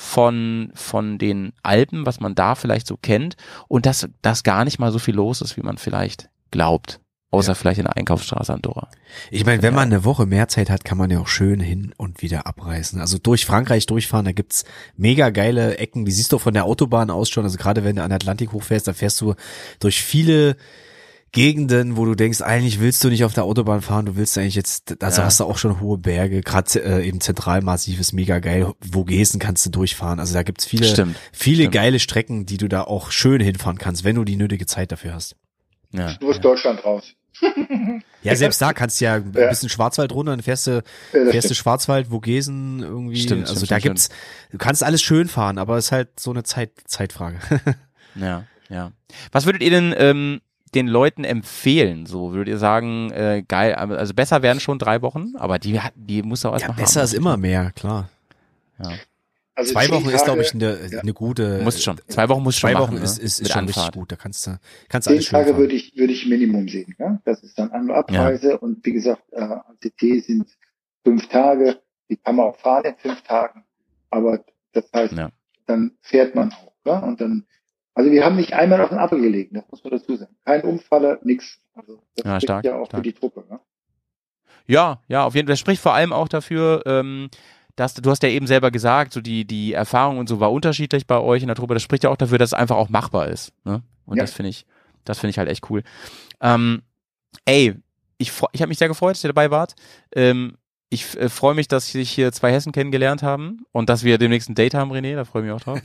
von, von den Alpen, was man da vielleicht so kennt, und dass, dass gar nicht mal so viel los ist, wie man vielleicht glaubt. Außer ja. vielleicht in der Einkaufsstraße Andorra. Ich meine, wenn man eine Woche mehr Zeit hat, kann man ja auch schön hin und wieder abreißen. Also durch Frankreich durchfahren, da gibt's mega geile Ecken. Die siehst du von der Autobahn aus schon. Also gerade wenn du an den Atlantik hochfährst, da fährst du durch viele Gegenden, wo du denkst, eigentlich willst du nicht auf der Autobahn fahren, du willst eigentlich jetzt, also ja. hast du auch schon hohe Berge, gerade äh, eben Zentralmassiv ist mega geil, Vogesen kannst du durchfahren, also da gibt's viele, Stimmt. viele Stimmt. geile Strecken, die du da auch schön hinfahren kannst, wenn du die nötige Zeit dafür hast. Ja. Nur aus ja. Deutschland raus. Ja, selbst da kannst du ja ein bisschen Schwarzwald runter, dann fährst du, ja, fährst du Schwarzwald, Vogesen irgendwie, stimmt, also stimmt, da stimmt, gibt's, du kannst alles schön fahren, aber es ist halt so eine Zeit, Zeitfrage. Ja, ja. Was würdet ihr denn ähm, den Leuten empfehlen? So würdet ihr sagen, äh, geil, also besser wären schon drei Wochen, aber die die muss auch erstmal ja, besser haben. ist immer mehr, klar. Ja. Also zwei Wochen Tage, ist, glaube ich, eine, ja. eine gute. Muss schon. Zwei Wochen muss schon Zwei machen, Wochen ne? ist, ist, ist Mit schon Anfahrt. richtig gut. Da kannst du, kannst Zehn alles schön Tage fahren. würde ich, würde ich Minimum sehen. Ja? Das ist dann An- und Abreise ja. und wie gesagt, äh, A C T sind fünf Tage. Die kann man auch fahren in fünf Tagen. Aber das heißt, ja. dann fährt man auch. Ja? Und dann, also wir haben nicht einmal auf den Appel gelegen, das muss man dazu sagen. Kein Unfaller, nix. Also das ja, spricht stark, ja auch stark. für die Truppe. Ja? Ja, ja, auf jeden Fall. Das spricht vor allem auch dafür, ähm, dass du hast ja eben selber gesagt, so die die Erfahrung und so war unterschiedlich bei euch in der Truppe. Das spricht ja auch dafür, dass es einfach auch machbar ist. Ne? Und ja. das finde ich, das finde ich halt echt cool. Ähm, ey, ich ich habe mich sehr gefreut, dass ihr dabei wart. Ähm, ich äh, freue mich, dass sich hier zwei Hessen kennengelernt haben und dass wir demnächst ein Date haben, René. Da freue ich mich auch drauf.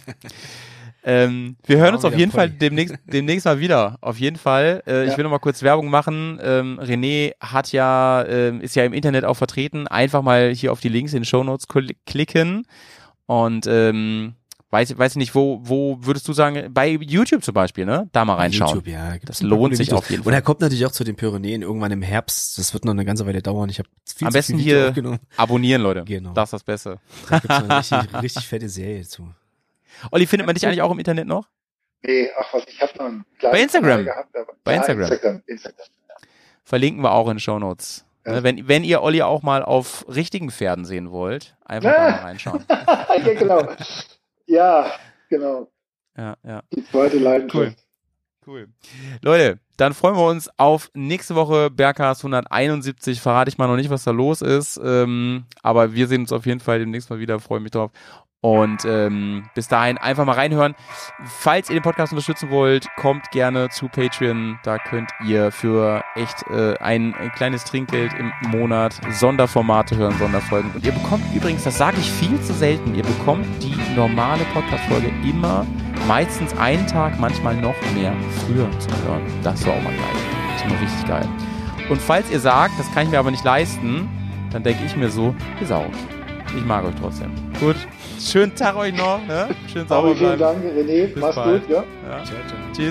Ähm, wir hören uns auf jeden Fall demnächst, demnächst mal wieder. Auf jeden Fall. Äh, ja. Ich will noch mal kurz Werbung machen. Ähm, René hat ja, äh, ist ja im Internet auch vertreten. Einfach mal hier auf die Links in den Shownotes klicken. Und ähm, weiß, weiß ich nicht, wo, wo würdest du sagen, bei YouTube zum Beispiel, ne? Da mal reinschauen. YouTube, ja. Das lohnt sich auf jeden Fall. Und er kommt natürlich auch zu den Pyrenäen irgendwann im Herbst. Das wird noch eine ganze Weile dauern. Ich habe viel Am zu besten viel hier aufgenommen. Abonnieren, Leute. Genau. Das ist das Beste. Da gibt's eine richtig, richtig fette Serie zu. Olli, findet man dich eigentlich auch im Internet noch? Nee, ach was, ich habe noch einen kleinen Bei Instagram? Gehabt, aber Bei ja, Instagram. Instagram, Instagram. Verlinken wir auch in den Shownotes. Ja. Ne, wenn, wenn ihr Olli auch mal auf richtigen Pferden sehen wollt, einfach ja. da mal reinschauen. Ja, genau. Ja, genau. Ja, ja. Die zweite Leidenschaft. Cool. Cool. Leute, dann freuen wir uns auf nächste Woche Bergcast hunderteinundsiebzig. Verrate ich mal noch nicht, was da los ist. Ähm, aber wir sehen uns auf jeden Fall demnächst mal wieder. Freue mich drauf. Und ähm, bis dahin einfach mal reinhören. Falls ihr den Podcast unterstützen wollt, kommt gerne zu Patreon. Da könnt ihr für echt äh, ein, ein kleines Trinkgeld im Monat Sonderformate hören, Sonderfolgen. Und ihr bekommt übrigens, das sage ich viel zu selten, ihr bekommt die normale Podcast-Folge immer meistens einen Tag, manchmal noch mehr früher zu hören. Das war auch mal geil. Das ist immer richtig geil. Und falls ihr sagt, das kann ich mir aber nicht leisten, dann denke ich mir so, ist auch okay. Ich mag euch trotzdem. Gut, schönen Tag euch noch. Ne? Schön sauber bleiben. Vielen Dank, René. Bis Mach's bald. gut. Ja. Ja. Tschüss.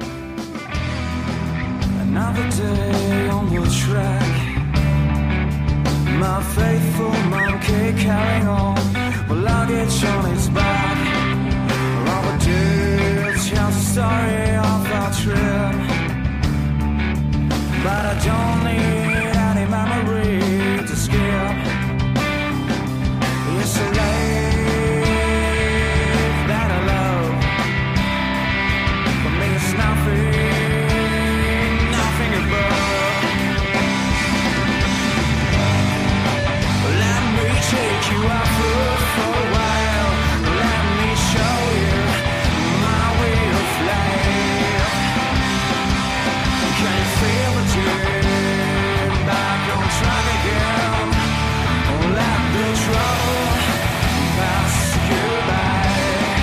Another day on the track. My faithful monkey carrying on with luggage on his back. Robert Dukes tells the story of our trip, but I don't need any memory to skip. It's a life that I love. For me it's nothing, nothing above. Let me take you out for a while. Let me show you my way of life. Can you feel the dream back on track again? Let the trouble pass you by.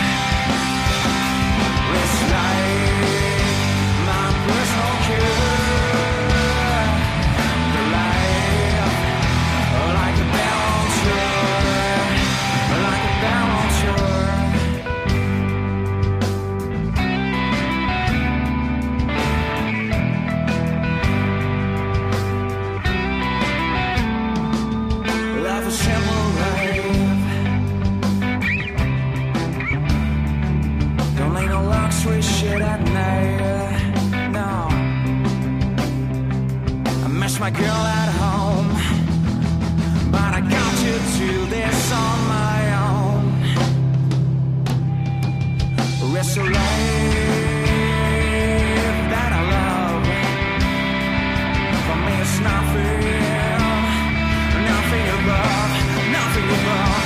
It's like my personal cure. The life, like a bell on tour, like a bell on tour. Life is simple, life. Don't need no luxury shit at night. No, I miss my girl at home, but I got to do this on my own. It's a life that I love. For me it's nothing, nothing above, nothing above.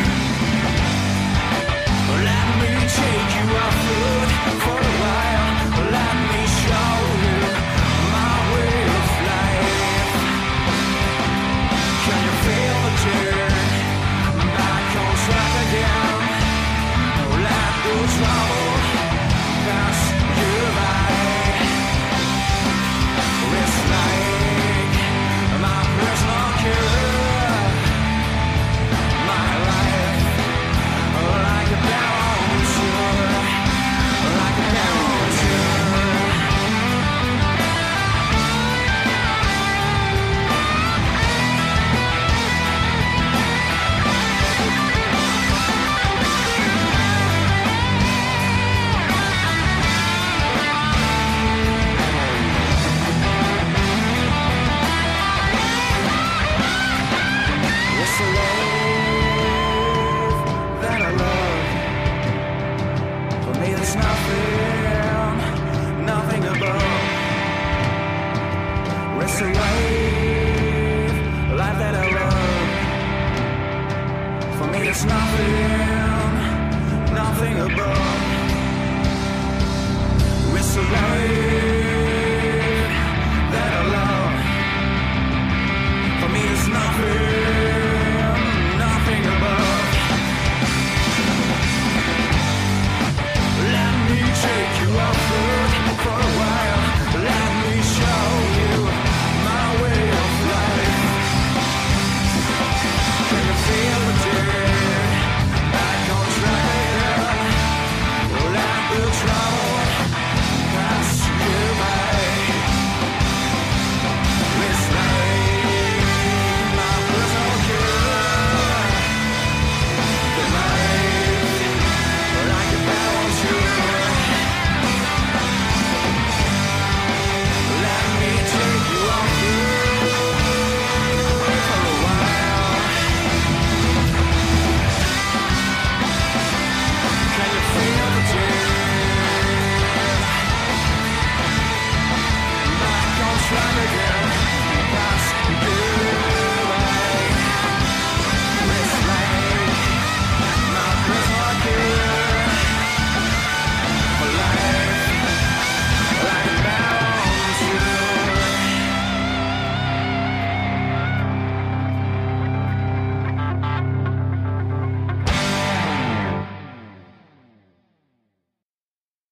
Let me take you off foot for a while. Let me show you my way of life. Can you feel the turn back on track again? Let the trouble pass you by. It's like my personal cure. My life, like a bell on tour, like a bell on tour. It's a life that I love. For me there's nothing, nothing above. It's a life, life that I love. For me there's nothing, nothing above. It's a life